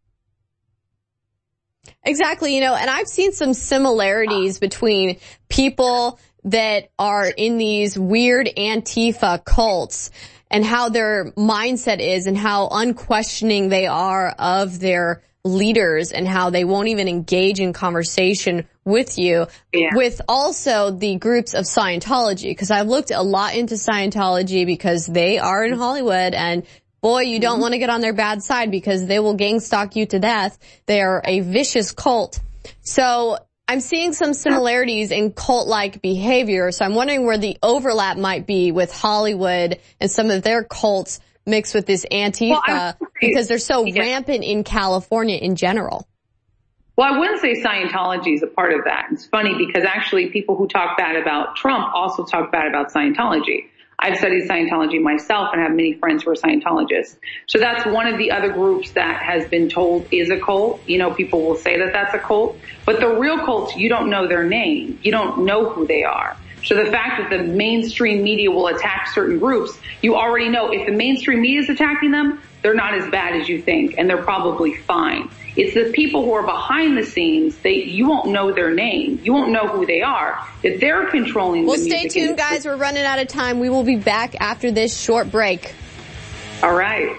Exactly, you know, and I've seen some similarities between people that are in these weird Antifa cults and how their mindset is and how unquestioning they are of their leaders and how they won't even engage in conversation with you, yeah. with also the groups of Scientology, because I've looked a lot into Scientology because they are in Hollywood and boy, you don't mm-hmm. want to get on their bad side because they will gang stalk you to death. They are a vicious cult. So I'm seeing some similarities in cult-like behavior. So I'm wondering where the overlap might be with Hollywood and some of their cults mixed with this Antifa well, because they're so yeah. rampant in California in general. Well, I wouldn't say Scientology is a part of that. It's funny because actually people who talk bad about Trump also talk bad about Scientology. I've studied Scientology myself and have many friends who are Scientologists. So that's one of the other groups that has been told is a cult. You know, people will say that that's a cult. But the real cults, you don't know their name. You don't know who they are. So the fact that the mainstream media will attack certain groups, you already know if the mainstream media is attacking them, they're not as bad as you think, and they're probably fine. It's the people who are behind the scenes, they, you won't know their name. You won't know who they are. That they're controlling well, the music. Well, stay tuned, guys. We're running out of time. We will be back after this short break. All right.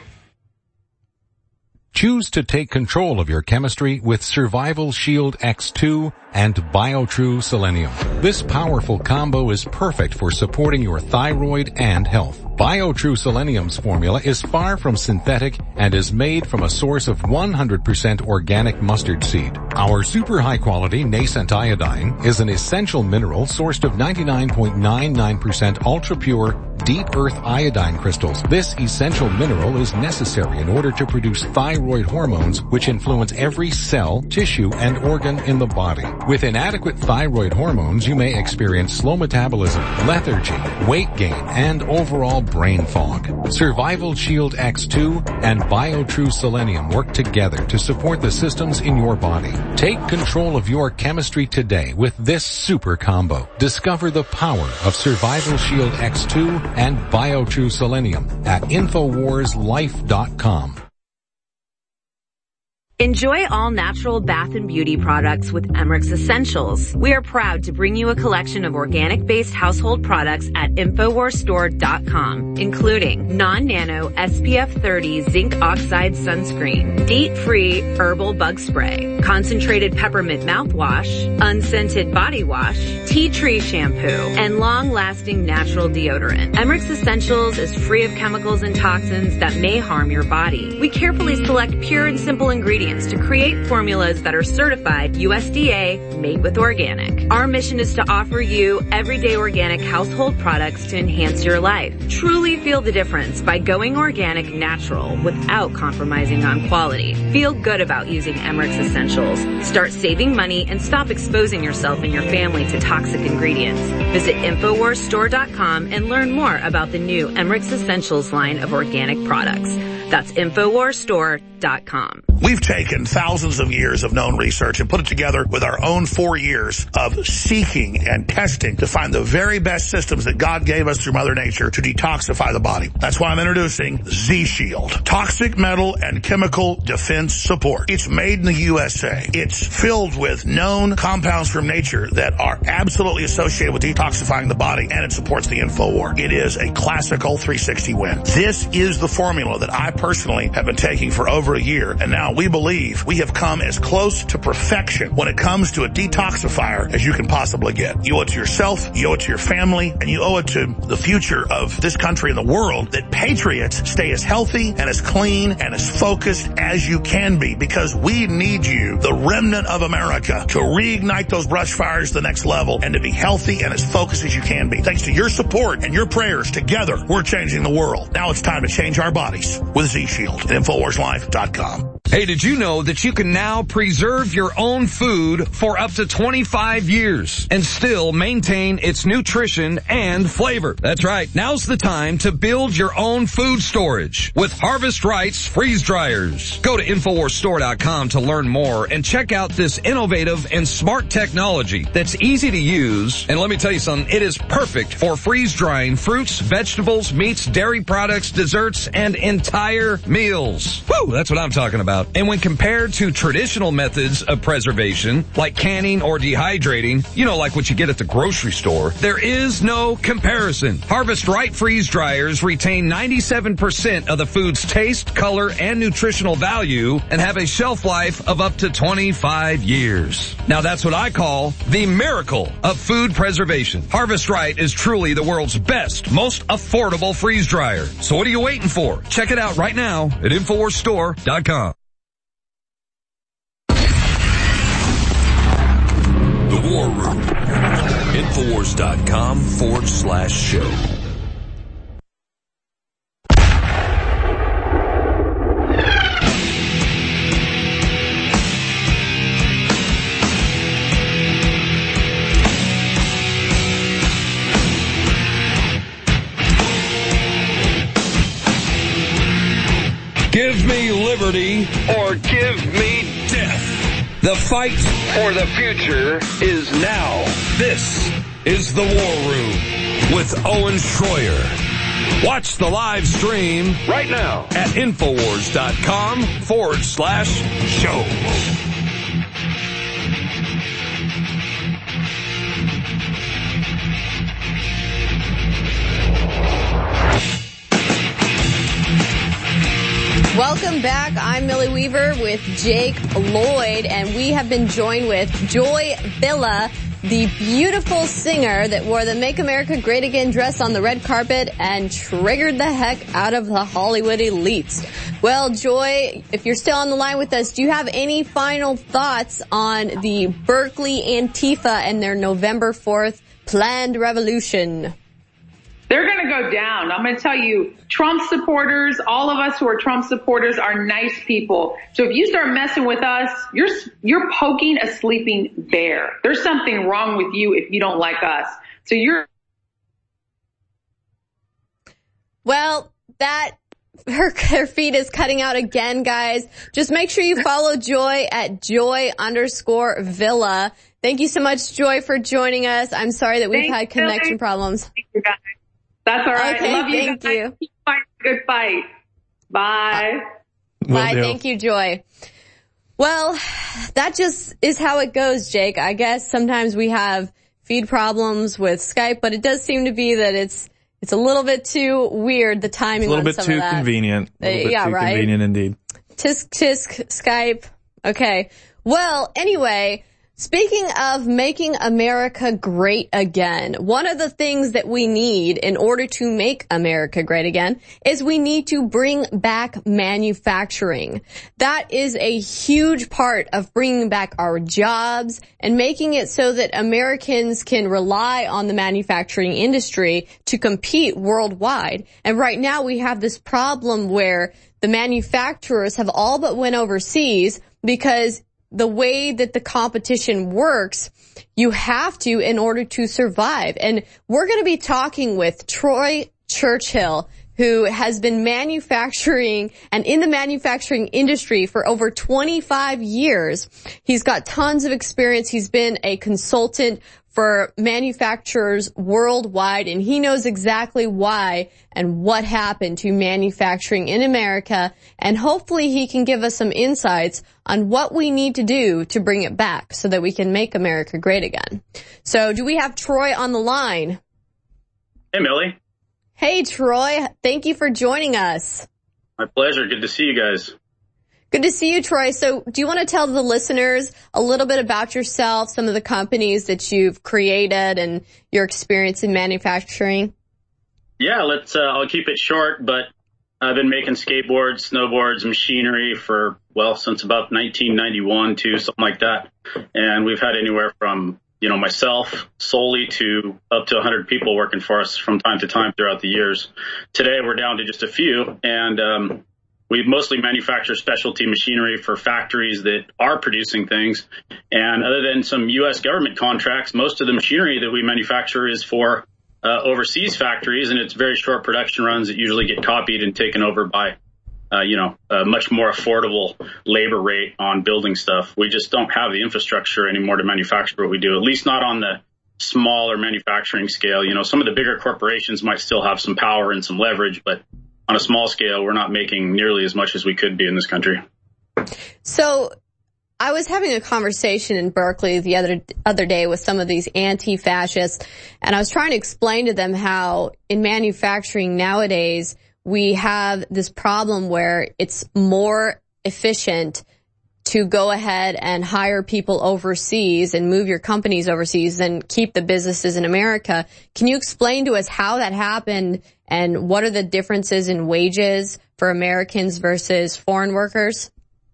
Choose to take control of your chemistry with Survival Shield X two and BioTrue Selenium. This powerful combo is perfect for supporting your thyroid and health. BioTrue Selenium's formula is far from synthetic and is made from a source of one hundred percent organic mustard seed. Our super high quality nascent iodine is an essential mineral sourced of ninety-nine point nine nine percent ultra pure deep earth iodine crystals. This essential mineral is necessary in order to produce thyroid hormones which influence every cell, tissue, and organ in the body. With inadequate thyroid hormones, you may experience slow metabolism, lethargy, weight gain, and overall brain fog. Survival Shield X two and BioTrue Selenium work together to support the systems in your body. Take control of your chemistry today with this super combo. Discover the power of Survival Shield X two and BioTrue Selenium at Infowars Life dot com. Enjoy all natural bath and beauty products with Emmerich Essentials. We are proud to bring you a collection of organic-based household products at Infowars Store dot com, including non-nano S P F thirty zinc oxide sunscreen, DEET-free herbal bug spray, concentrated peppermint mouthwash, unscented body wash, tea tree shampoo, and long-lasting natural deodorant. Emmerich Essentials is free of chemicals and toxins that may harm your body. We carefully select pure and simple ingredients to create formulas that are certified U S D A, made with organic. Our mission is to offer you everyday organic household products to enhance your life. Truly feel the difference by going organic natural without compromising on quality. Feel good about using Emmerich Essentials. Start saving money and stop exposing yourself and your family to toxic ingredients. Visit Infowars Store dot com and learn more about the new Emmerich Essentials line of organic products. That's Infowars Store dot com. We've taken thousands of years of known research and put it together with our own four years of seeking and testing to find the very best systems that God gave us through Mother Nature to detoxify the body. That's why I'm introducing Z-Shield. Toxic metal and chemical defense support. It's made in the U S A. It's filled with known compounds from nature that are absolutely associated with detoxifying the body, and it supports the InfoWar. It is a classical three sixty win. This is the formula that I personally have been taking for over a year, and now we believe we have come as close to perfection when it comes to a detoxifier as you can possibly get. You owe it to yourself, you owe it to your family, and you owe it to the future of this country and the world that patriots stay as healthy and as clean and as focused as you can be, because we need you, the remnant of America, to reignite those brush fires to the next level and to be healthy and as focused as you can be. Thanks to your support and your prayers, together we're changing the world. Now it's time to change our bodies with Z-Shield at Infowars Life dot com. Hey, did you know that you can now preserve your own food for up to twenty-five years and still maintain its nutrition and flavor? That's right. Now's the time to build your own food storage with Harvest Right's freeze dryers. Go to Infowars Store dot com to learn more and check out this innovative and smart technology that's easy to use. And let me tell you something, it is perfect for freeze drying fruits, vegetables, meats, dairy products, desserts, and entire meals. Woo, that's what I'm talking about. And when compared to traditional methods of preservation, like canning or dehydrating, you know, like what you get at the grocery store, there is no comparison. Harvest Right freeze dryers retain ninety-seven percent of the food's taste, color, and nutritional value and have a shelf life of up to twenty-five years. Now that's what I call the miracle of food preservation. Harvest Right is truly the world's best, most affordable freeze dryer. So what are you waiting for? Check it out right now at Infowars Store dot com. The War Room. Infowars dot com forward slash show. Give me liberty or give me death. The fight for the future is now. This is The War Room with Owen Schroyer. Watch the live stream right now at Infowars dot com forward slash show. Welcome back. I'm Millie Weaver with Jake Lloyd, and we have been joined with Joy Villa, the beautiful singer that wore the Make America Great Again dress on the red carpet and triggered the heck out of the Hollywood elites. Well, Joy, if you're still on the line with us, do you have any final thoughts on the Berkeley Antifa and their November fourth planned revolution? They're going to go down. I'm going to tell you, Trump supporters, all of us who are Trump supporters are nice people. So if you start messing with us, you're, you're poking a sleeping bear. There's something wrong with you if you don't like us. So you're Well, that her, her feed is cutting out again, guys. Just make sure you follow Joy at Joy underscore Villa. Thank you so much, Joy, for joining us. I'm sorry that we've Thanks, had connection Billy. problems. Thank you, guys. That's all right. Okay, Love you thank guys. you. Keep fighting a good fight. Bye. Bye. Thank you, Joy. Well, that just is how it goes, Jake. I guess sometimes we have feed problems with Skype, but it does seem to be that it's it's a little bit too weird, the timing a little on bit some too of that. convenient. A little Uh, bit yeah, too right. convenient indeed. Tisk tisk Skype. Okay. Well, anyway, speaking of making America great again, one of the things that we need in order to make America great again is we need to bring back manufacturing. That is a huge part of bringing back our jobs and making it so that Americans can rely on the manufacturing industry to compete worldwide. And right now we have this problem where the manufacturers have all but went overseas because the way that the competition works, you have to in order to survive. And we're going to be talking with Troy Churchill, who has been manufacturing and in the manufacturing industry for over twenty-five years. He's got tons of experience. He's been a consultant for manufacturers worldwide, and he knows exactly why and what happened to manufacturing in America, and hopefully he can give us some insights on what we need to do to bring it back so that we can make America great again. So do we have Troy on the line? Hey, Millie. Hey, Troy. Thank you for joining us. My pleasure. Good to see you guys. Good to see you, Troy. So do you want to tell the listeners a little bit about yourself, some of the companies that you've created and your experience in manufacturing? Yeah, let's, uh, I'll keep it short, but I've been making skateboards, snowboards, machinery for, well, since about nineteen ninety-one to something like that. And we've had anywhere from, you know, myself solely to up to one hundred people working for us from time to time throughout the years. Today we're down to just a few, and, um, we mostly manufacture specialty machinery for factories that are producing things. And other than some U S government contracts, most of the machinery that we manufacture is for uh, overseas factories, and it's very short production runs that usually get copied and taken over by, uh, you know, a much more affordable labor rate on building stuff. We just don't have the infrastructure anymore to manufacture what we do, at least not on the smaller manufacturing scale. You know, some of the bigger corporations might still have some power and some leverage, but on a small scale, we're not making nearly as much as we could be in this country. So I was having a conversation in Berkeley the other other day with some of these anti-fascists, and I was trying to explain to them how in manufacturing nowadays we have this problem where it's more efficient to go ahead and hire people overseas and move your companies overseas and keep the businesses in America. Can you explain to us how that happened and what are the differences in wages for Americans versus foreign workers?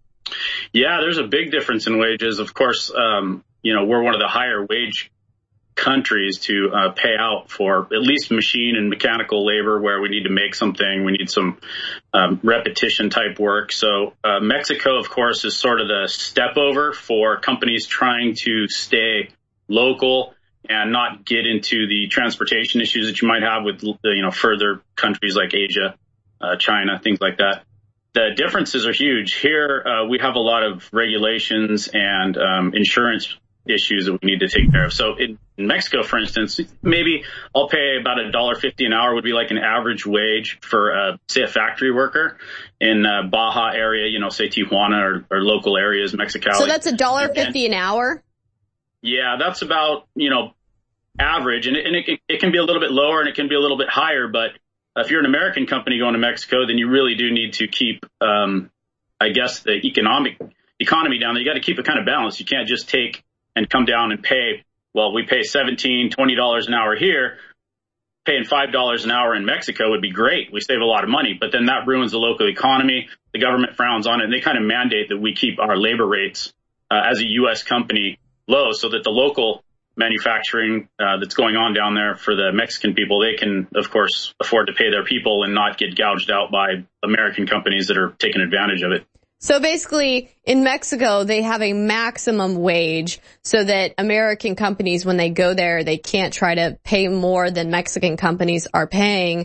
Yeah, there's a big difference in wages. Of course, um, you know, we're one of the higher wage countries to uh, pay out for at least machine and mechanical labor where we need to make something. We need some um, repetition type work. So uh, Mexico, of course, is sort of the step over for companies trying to stay local and not get into the transportation issues that you might have with, you know, further countries like Asia, uh, China, things like that. The differences are huge. Here, uh, we have a lot of regulations and um, insurance issues that we need to take care of. So in, in Mexico, for instance, maybe I'll pay about a dollar fifty an hour would be like an average wage for, uh, say, a factory worker in uh, Baja area, you know, say Tijuana or, or local areas, Mexicali. So that's a dollar fifty an hour? Yeah, that's about, you know, average. And, it, and it, it can be a little bit lower and it can be a little bit higher. But if you're an American company going to Mexico, then you really do need to keep, um, I guess, the economic economy down there. You got to keep it kind of balanced. You can't just take and come down and pay, well, we pay seventeen dollars, twenty dollars an hour here. Paying five dollars an hour in Mexico would be great. We save a lot of money, but then that ruins the local economy. The government frowns on it, and they kind of mandate that we keep our labor rates uh, as a U S company low so that the local manufacturing uh, that's going on down there for the Mexican people, they can, of course, afford to pay their people and not get gouged out by American companies that are taking advantage of it. So basically, in Mexico, they have a maximum wage so that American companies, when they go there, they can't try to pay more than Mexican companies are paying.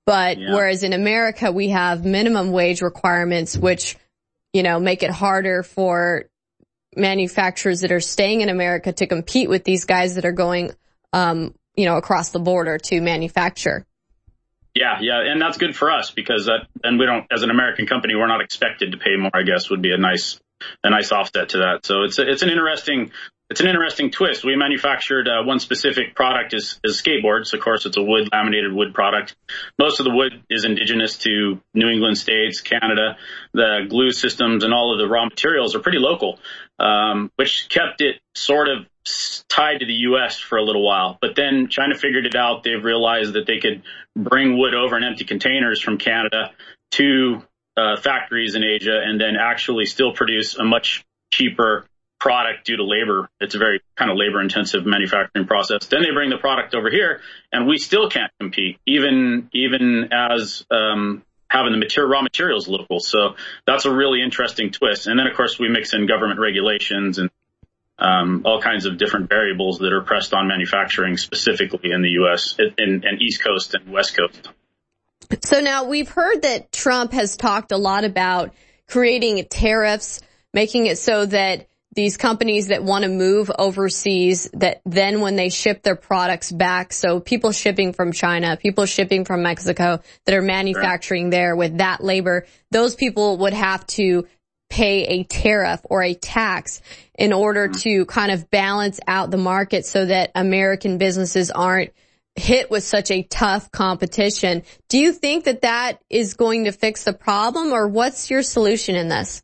But Yeah. whereas in America, we have minimum wage requirements, which, you know, make it harder for manufacturers that are staying in America to compete with these guys that are going, um, you know, across the border to manufacture. Yeah, yeah, and that's good for us because that, and we don't, as an American company, we're not expected to pay more. I guess would be a nice, a nice offset to that. So it's a, it's an interesting, it's an interesting twist. We manufactured uh, one specific product is, is skateboards. Of course, it's a wood laminated wood product. Most of the wood is indigenous to New England states, Canada. The glue systems and all of the raw materials are pretty local, um, which kept it sort of tied to the U S for a little while. But then China figured it out. They've realized that they could bring wood over in empty containers from Canada to uh, factories in Asia and then actually still produce a much cheaper product due to labor. It's a very kind of labor intensive manufacturing process. Then they bring the product over here and we still can't compete, even, even as, um, having the material, raw materials local. So that's a really interesting twist. And then of course we mix in government regulations and Um, all kinds of different variables that are pressed on manufacturing specifically in the U S and, and East Coast and West Coast. So now we've heard that Trump has talked a lot about creating tariffs, making it so that these companies that want to move overseas, that then when they ship their products back, so people shipping from China, people shipping from Mexico that are manufacturing right. there with that labor, those people would have to pay a tariff or a tax in order to kind of balance out the market so that American businesses aren't hit with such a tough competition. Do you think that that is going to fix the problem, or what's your solution in this?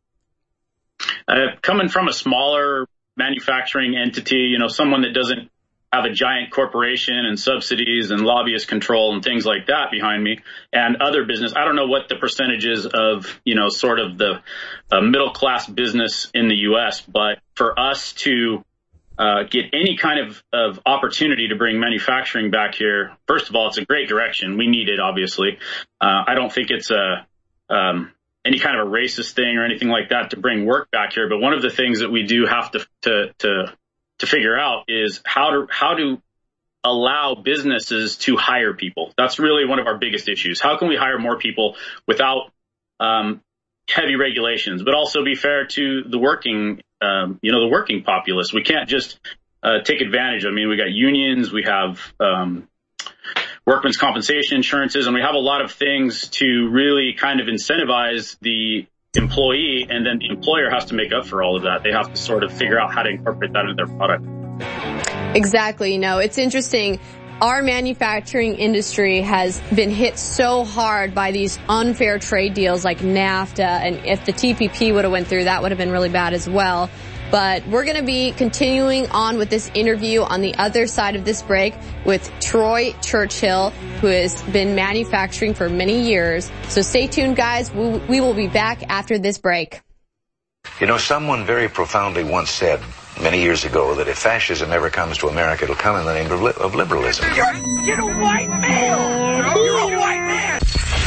Uh, coming from a smaller manufacturing entity, you know, someone that doesn't have a giant corporation and subsidies and lobbyist control and things like that behind me and other business. I don't know what the percentages of, you know, sort of the uh, middle class business in the U S, but for us to uh, get any kind of, of opportunity to bring manufacturing back here, first of all, it's a great direction. We need it, obviously. Uh, I don't think it's a, um, any kind of a racist thing or anything like that to bring work back here. But one of the things that we do have to, to, to, to figure out is how to, how to allow businesses to hire people. That's really one of our biggest issues. How can we hire more people without, um, heavy regulations, but also be fair to the working, um, you know, the working populace. We can't just, uh, take advantage. I mean, we got unions, we have, um, workman's compensation insurances, and we have a lot of things to really kind of incentivize the employee, and then the employer has to make up for all of that. They have to sort of figure out how to incorporate that into their product. Exactly. You know, it's interesting. Our manufacturing industry has been hit so hard by these unfair trade deals like NAFTA, and if the T P P would have went through, that would have been really bad as well. But we're going to be continuing on with this interview on the other side of this break with Troy Churchill, who has been manufacturing for many years. So stay tuned, guys. We, we will be back after this break. You know, someone very profoundly once said many years ago that if fascism ever comes to America, it'll come in the name of, li- of liberalism. You're, you're a white male! You're a white man!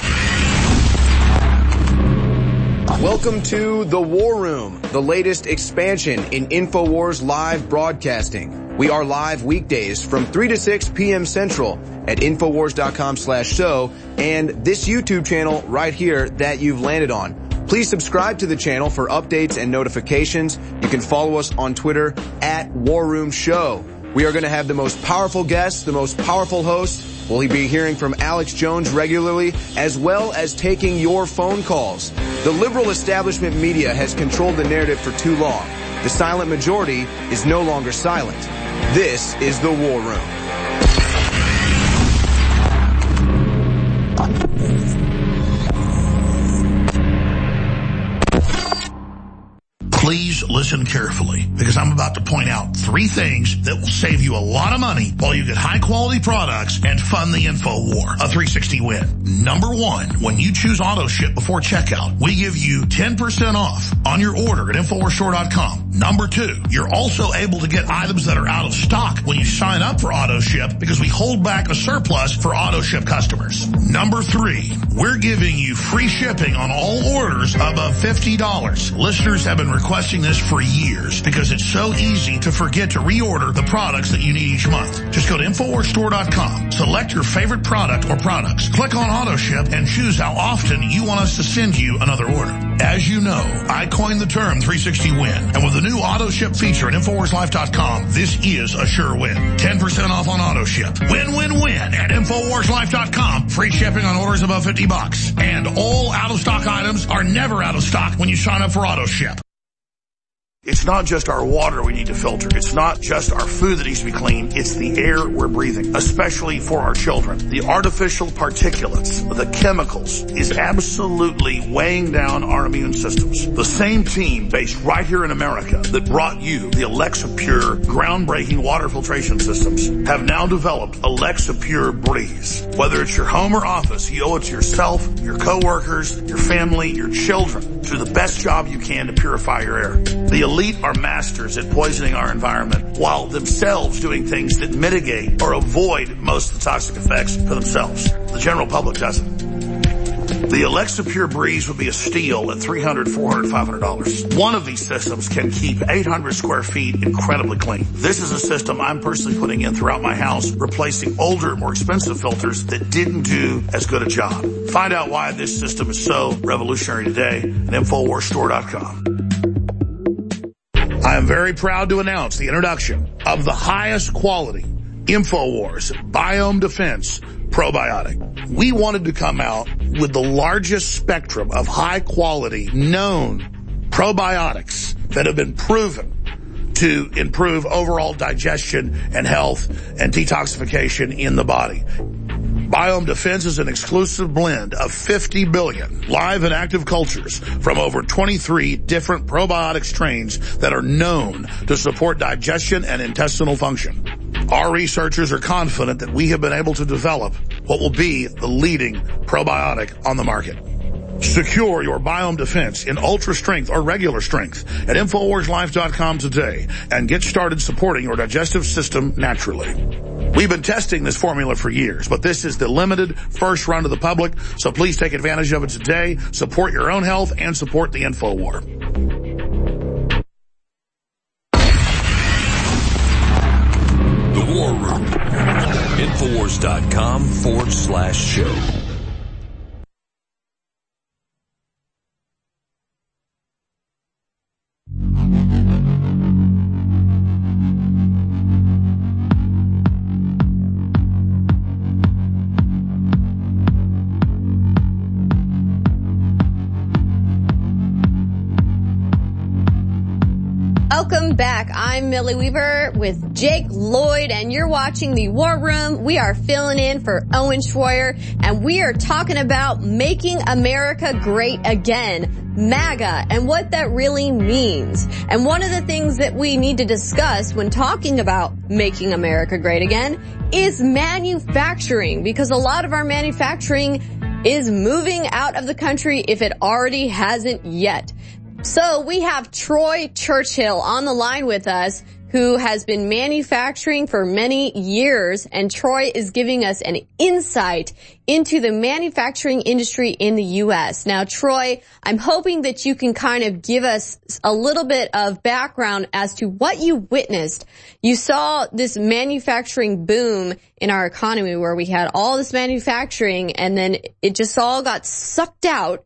Welcome to The War Room, the latest expansion in InfoWars live broadcasting. We are live weekdays from three to six p.m. Central at Infowars.com slash show and this YouTube channel right here that you've landed on. Please subscribe to the channel for updates and notifications. You can follow us on Twitter at War Room Show. We are going to have the most powerful guests, the most powerful hosts. We'll be hearing from Alex Jones regularly, as well as taking your phone calls. The liberal establishment media has controlled the narrative for too long. The silent majority is no longer silent. This is The War Room. Please listen carefully, because I'm about to point out three things that will save you a lot of money while you get high quality products and fund the info war. A three sixty win. Number one, when you choose auto ship before checkout, we give you ten percent off on your order at Infowars Store dot com. Number two, you're also able to get items that are out of stock when you sign up for auto ship, because we hold back a surplus for auto ship customers. Number three, we're giving you free shipping on all orders above fifty dollars. Listeners have been requesting this this for years because it's so easy to forget to reorder the products that you need each month. Just go to Infowars Store dot com, select your favorite product or products, click on auto ship, and choose how often you want us to send you another order. As you know, I coined the term three sixty win, and with the new auto ship feature at Infowars Life dot com, this is a sure win. ten percent off on auto ship. Win, win, win at Infowars Life dot com. Free shipping on orders above fifty bucks. And all out-of-stock items are never out of stock when you sign up for auto ship. It's not just our water we need to filter. It's not just our food that needs to be clean. It's the air we're breathing, especially for our children. The artificial particulates, the chemicals, is absolutely weighing down our immune systems. The same team based right here in America that brought you the Alexa Pure groundbreaking water filtration systems have now developed Alexa Pure Breeze. Whether it's your home or office, you owe it to yourself, your coworkers, your family, your children to do the best job you can to purify your air. The elite are masters at poisoning our environment while themselves doing things that mitigate or avoid most of the toxic effects for themselves. The general public doesn't. The Alexa Pure Breeze would be a steal at three hundred dollars, four hundred dollars, five hundred dollars. One of these systems can keep eight hundred square feet incredibly clean. This is a system I'm personally putting in throughout my house, replacing older, more expensive filters that didn't do as good a job. Find out why this system is so revolutionary today at Infowars Store dot com. I am very proud to announce the introduction of the highest quality InfoWars Biome Defense Probiotic. We wanted to come out with the largest spectrum of high quality known probiotics that have been proven to improve overall digestion and health and detoxification in the body. Biome Defense is an exclusive blend of fifty billion live and active cultures from over twenty-three different probiotic strains that are known to support digestion and intestinal function. Our researchers are confident that we have been able to develop what will be the leading probiotic on the market. Secure your Biome Defense in ultra strength or regular strength at Infowars Life dot com today and get started supporting your digestive system naturally. We've been testing this formula for years, but this is the limited first run to the public, so please take advantage of it today. Support your own health and support the InfoWar. The War Room. Infowars dot com forward slash show. Welcome back. I'm Millie Weaver with Jake Lloyd, and you're watching The War Room. We are filling in for Owen Schroyer, and we are talking about making America great again, MAGA, and what that really means. And one of the things that we need to discuss when talking about making America great again is manufacturing, because a lot of our manufacturing is moving out of the country if it already hasn't yet. So we have Troy Churchill on the line with us, who has been manufacturing for many years, and Troy is giving us an insight into the manufacturing industry in the U S. Now, Troy, I'm hoping that you can kind of give us a little bit of background as to what you witnessed. You saw this manufacturing boom in our economy where we had all this manufacturing, and then it just all got sucked out.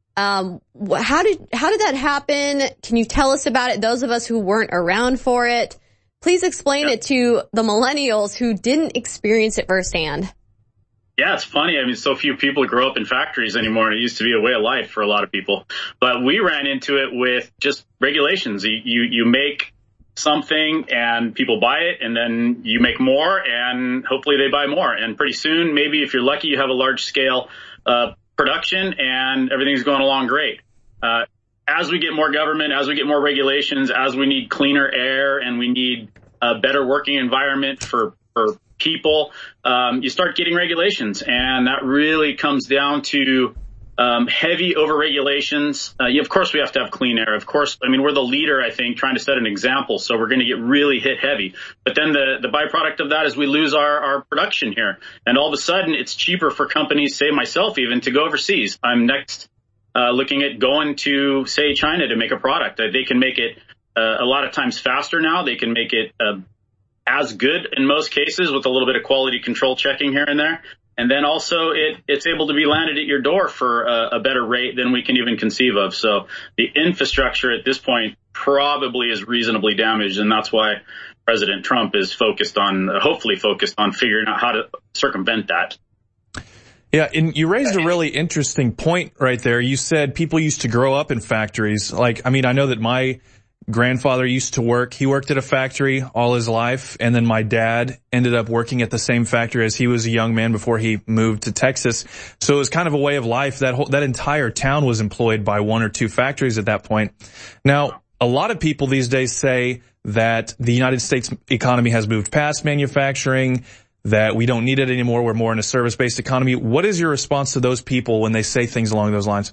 Um, how did, how did that happen? Can you tell us about it? Those of us who weren't around for it, please explain it to the millennials who didn't experience it firsthand. Yeah, it's funny. I mean, so few people grow up in factories anymore, and it used to be a way of life for a lot of people. But we ran into it with just regulations. You, you, you make something and people buy it, and then you make more, and hopefully they buy more. And pretty soon, maybe if you're lucky, you have a large scale, uh, production, and everything's going along great. Uh, as we get more government, as we get more regulations, as we need cleaner air and we need a better working environment for, for people, um, you start getting regulations. And that really comes down to um, heavy over-regulations. Uh, you, of course, we have to have clean air. Of course, I mean, we're the leader, I think, trying to set an example. So we're going to get really hit heavy. But then the, the byproduct of that is we lose our, our production here. And all of a sudden, it's cheaper for companies, say myself even, to go overseas. I'm next uh, looking at going to, say, China to make a product. They can make it uh, a lot of times faster now. They can make it uh, as good in most cases with a little bit of quality control checking here and there. And then also it, it's able to be landed at your door for a, a better rate than we can even conceive of. So the infrastructure at this point probably is reasonably damaged. And that's why President Trump is focused on, uh, hopefully focused on figuring out how to circumvent that. Yeah, and you raised a really interesting point right there. You said people used to grow up in factories. Like, I mean, I know that my grandfather used to work. He worked at a factory all his life, and then my dad ended up working at the same factory as he was a young man before he moved to Texas. So it was kind of a way of life. That whole, that entire town was employed by one or two factories at that point. Now, a lot of people these days say that the United States economy has moved past manufacturing, that we don't need it anymore. We're more in a service-based economy. What is your response to those people when they say things along those lines?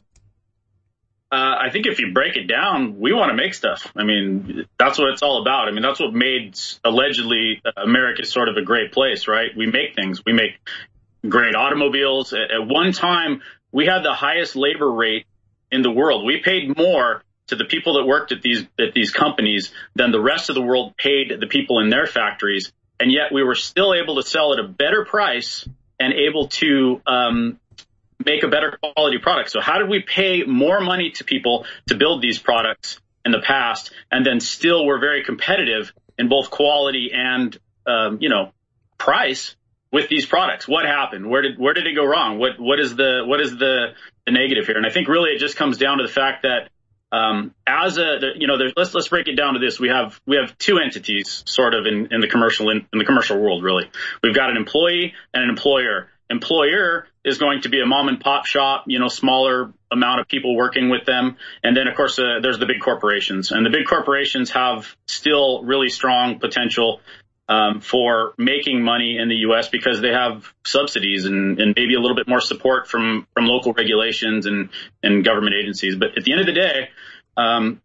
Uh, I think if you break it down, we want to make stuff. I mean, that's what it's all about. I mean, that's what made allegedly America sort of a great place, right? We make things. We make great automobiles. At, at one time, we had the highest labor rate in the world. We paid more to the people that worked at these at these companies than the rest of the world paid the people in their factories. And yet we were still able to sell at a better price and able to um make a better quality product. So how did we pay more money to people to build these products in the past, and then still we're very competitive in both quality and, um, you know, price with these products? What happened? Where did, where did it go wrong? What, what is the, what is the, the negative here? And I think really it just comes down to the fact that, um, as a, you know, let's, let's break it down to this. We have, we have two entities sort of in, in the commercial, in, in the commercial world, really. We've got an employee and an employer. Employer is going to be a mom and pop shop, you know, smaller amount of people working with them. And then, of course, uh, there's the big corporations. And the big corporations have still really strong potential um, for making money in the U S because they have subsidies and, and maybe a little bit more support from, from local regulations and, and government agencies. But at the end of the day, um,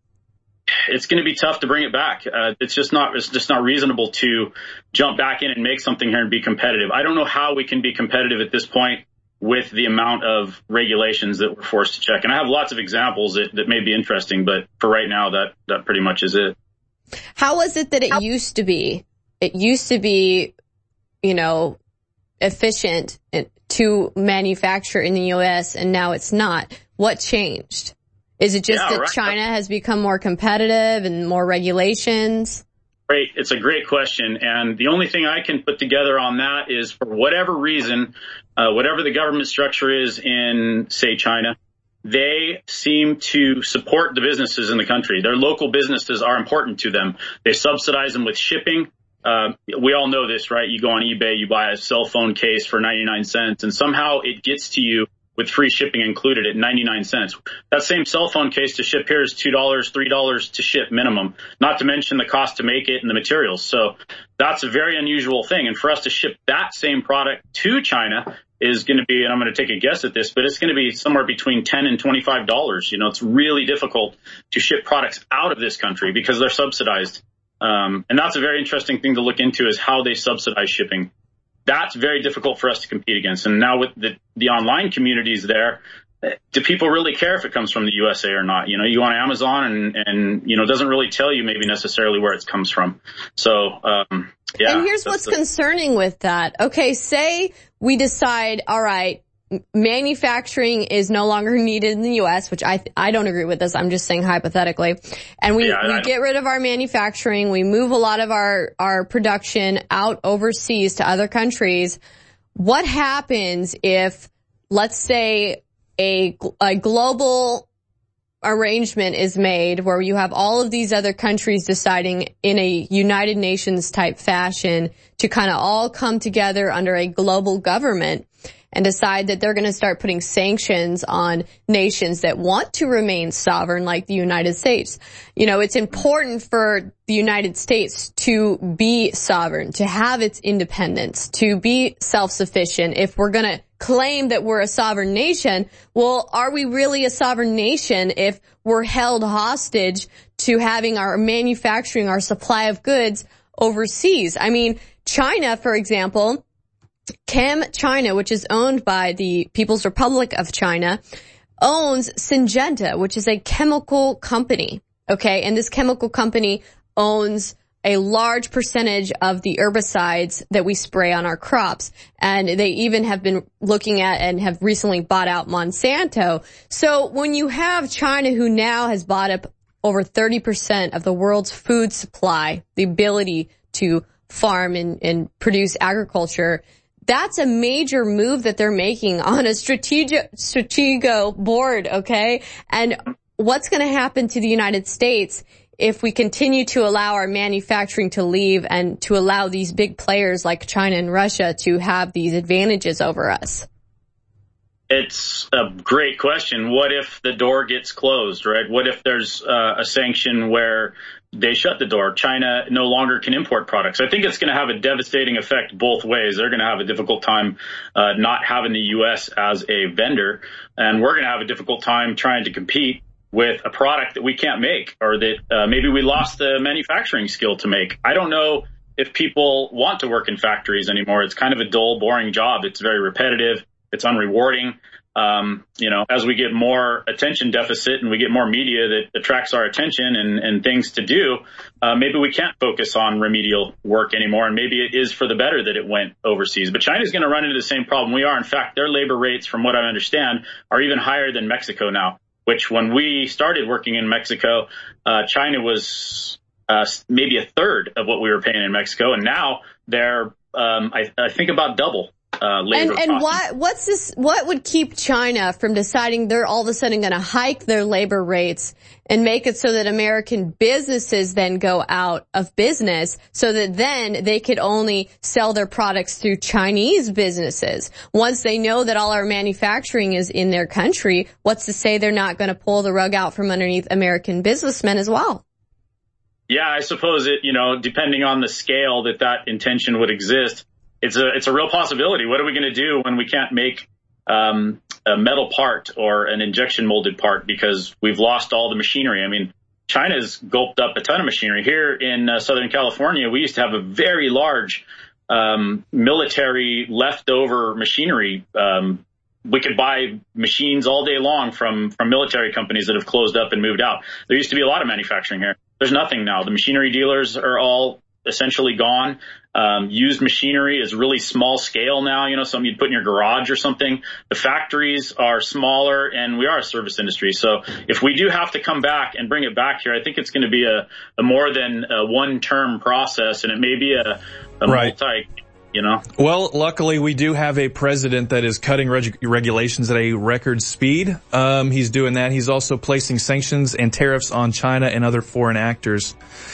it's going to be tough to bring it back. Uh, it's just not, it's just not reasonable to jump back in and make something here and be competitive. I don't know how we can be competitive at this point with the amount of regulations that we're forced to check. And I have lots of examples that, that may be interesting, but for right now, that, that pretty much is it. How was it that it used to be? It used to be, you know, efficient to manufacture in the U S, and now it's not. What changed? Is it just yeah, that right. China has become more competitive and more regulations? Great. It's a great question. And the only thing I can put together on that is, for whatever reason, uh, whatever the government structure is in, say, China, they seem to support the businesses in the country. Their local businesses are important to them. They subsidize them with shipping. Uh, we all know this, right? You go on eBay, you buy a cell phone case for ninety-nine cents, and somehow it gets to you with free shipping included at ninety-nine cents. That same cell phone case to ship here is two dollars, three dollars to ship minimum, not to mention the cost to make it and the materials. So that's a very unusual thing. And for us to ship that same product to China is going to be, and I'm going to take a guess at this, but it's going to be somewhere between ten and twenty-five dollars. You know, it's really difficult to ship products out of this country because they're subsidized. Um, and that's a very interesting thing to look into, is how they subsidize shipping. That's very difficult for us to compete against. And now with the, the online communities there, do people really care if it comes from the U S A or not? You know, you go on Amazon and, and, you know, it doesn't really tell you maybe necessarily where it comes from. So, um, yeah. And here's what's the- concerning with that. Okay, say we decide, all right, manufacturing is no longer needed in the U S, which I I don't agree with this. I'm just saying hypothetically. And we, yeah, we get rid of our manufacturing. We move a lot of our, our production out overseas to other countries. What happens if, let's say, a, a global arrangement is made where you have all of these other countries deciding in a United Nations type fashion to kind of all come together under a global government and decide that they're going to start putting sanctions on nations that want to remain sovereign, like the United States. You know, it's important for the United States to be sovereign, to have its independence, to be self-sufficient. If we're going to claim that we're a sovereign nation, well, are we really a sovereign nation if we're held hostage to having our manufacturing, our supply of goods overseas? I mean, China, for example, ChemChina, which is owned by the People's Republic of China, owns Syngenta, which is a chemical company. Okay, and this chemical company owns a large percentage of the herbicides that we spray on our crops. And they even have been looking at and have recently bought out Monsanto. So when you have China, who now has bought up over thirty percent of the world's food supply, the ability to farm and, and produce agriculture, that's a major move that they're making on a strategic, strategic board, okay? And what's going to happen to the United States if we continue to allow our manufacturing to leave and to allow these big players like China and Russia to have these advantages over us? It's a great question. What if the door gets closed, right? What if there's uh, a sanction where they shut the door? China no longer can import products. I think it's going to have a devastating effect both ways. They're going to have a difficult time uh, not having the U S as a vendor, and we're going to have a difficult time trying to compete with a product that we can't make, or that uh, maybe we lost the manufacturing skill to make. I don't know if people want to work in factories anymore. It's kind of a dull, boring job. It's very repetitive. It's unrewarding. Um, you know, as we get more attention deficit and we get more media that attracts our attention and, and things to do, uh, maybe we can't focus on remedial work anymore. And maybe it is for the better that it went overseas. But China's going to run into the same problem we are. In fact, their labor rates, from what I understand, are even higher than Mexico now, which when we started working in Mexico, uh, China was uh, maybe a third of what we were paying in Mexico. And now they're, um, I, I think, about double. Uh, labor and and why, what's this, what would keep China from deciding they're all of a sudden going to hike their labor rates and make it so that American businesses then go out of business, so that then they could only sell their products through Chinese businesses? Once they know that all our manufacturing is in their country, what's to say they're not going to pull the rug out from underneath American businessmen as well? Yeah, I suppose it, you know, depending on the scale that that intention would exist, It's a it's a real possibility. What are we going to do when we can't make um, a metal part or an injection molded part because we've lost all the machinery? I mean, China's gulped up a ton of machinery. Here in uh, Southern California, we used to have a very large um, military leftover machinery. Um, we could buy machines all day long from from military companies that have closed up and moved out. There used to be a lot of manufacturing here. There's nothing now. The machinery dealers are all essentially gone. Um, used machinery is really small scale now, you know, something you'd put in your garage or something. The factories are smaller, and we are a service industry. So if we do have to come back and bring it back here, I think it's going to be a, a more than a one-term process, and it may be a, a right. multi, you know. Well, luckily we do have a president that is cutting reg- regulations at a record speed. Um, he's doing that. He's also placing sanctions and tariffs on China and other foreign actors.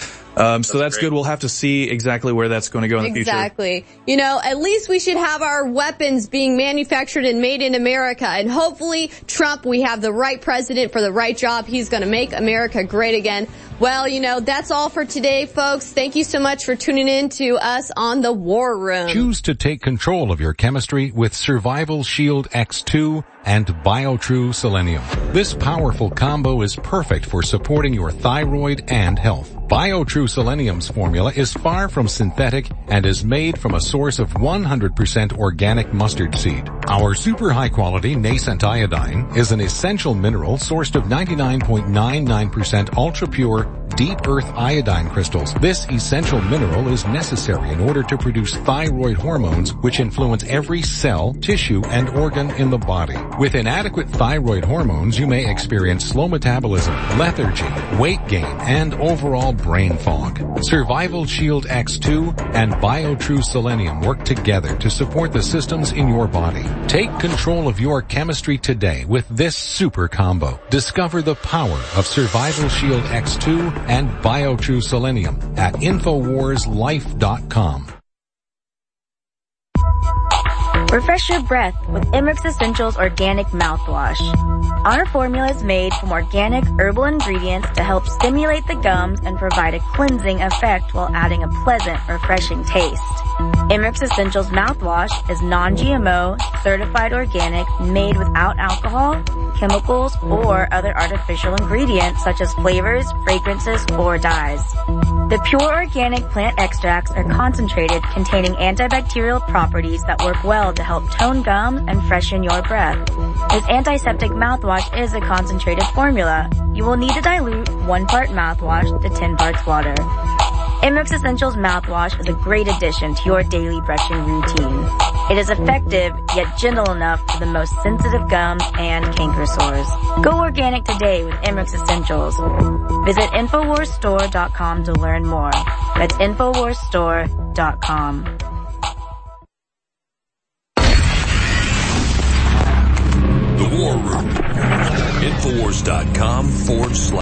Um, so that's, that's good. We'll have to see exactly where that's going to go in the future. Exactly. You know, at least we should have our weapons being manufactured and made in America. And hopefully, Trump, we have the right president for the right job. He's going to make America great again. Well, you know, that's all for today, folks. Thank you so much for tuning in to us on The War Room. Choose to take control of your chemistry with Survival Shield X two and BioTrue Selenium. This powerful combo is perfect for supporting your thyroid and health. BioTrue Selenium's formula is far from synthetic and is made from a source of one hundred percent organic mustard seed. Our super high quality nascent iodine is an essential mineral sourced of ninety-nine point nine nine percent ultra pure deep earth iodine crystals. This essential mineral is necessary in order to produce thyroid hormones, which influence every cell, tissue, and organ in the body. With inadequate thyroid hormones, you may experience slow metabolism, lethargy, weight gain, and overall brain fog. Survival Shield X two and BioTrue Selenium work together to support the systems in your body. Take control of your chemistry today with this super combo. Discover the power of Survival Shield X two and BioTrue Selenium at Infowars Life dot com. Refresh your breath with Emmerich Essentials Organic Mouthwash. Our formula is made from organic herbal ingredients to help stimulate the gums and provide a cleansing effect while adding a pleasant, refreshing taste. Emmerich Essentials Mouthwash is non-G M O, certified organic, made without alcohol, chemicals, or other artificial ingredients such as flavors, fragrances, or dyes. The pure organic plant extracts are concentrated containing antibacterial properties that work well to help tone gums and freshen your breath. This antiseptic mouthwash is a concentrated formula. You will need to dilute one part mouthwash to ten parts water. Emmerich Essentials mouthwash is a great addition to your daily brushing routine. It is effective, yet gentle enough for the most sensitive gums and canker sores. Go organic today with Emmerich Essentials. Visit Infowars Store dot com to learn more. That's Infowars Store dot com. The War Room. Infowars dot com forward slash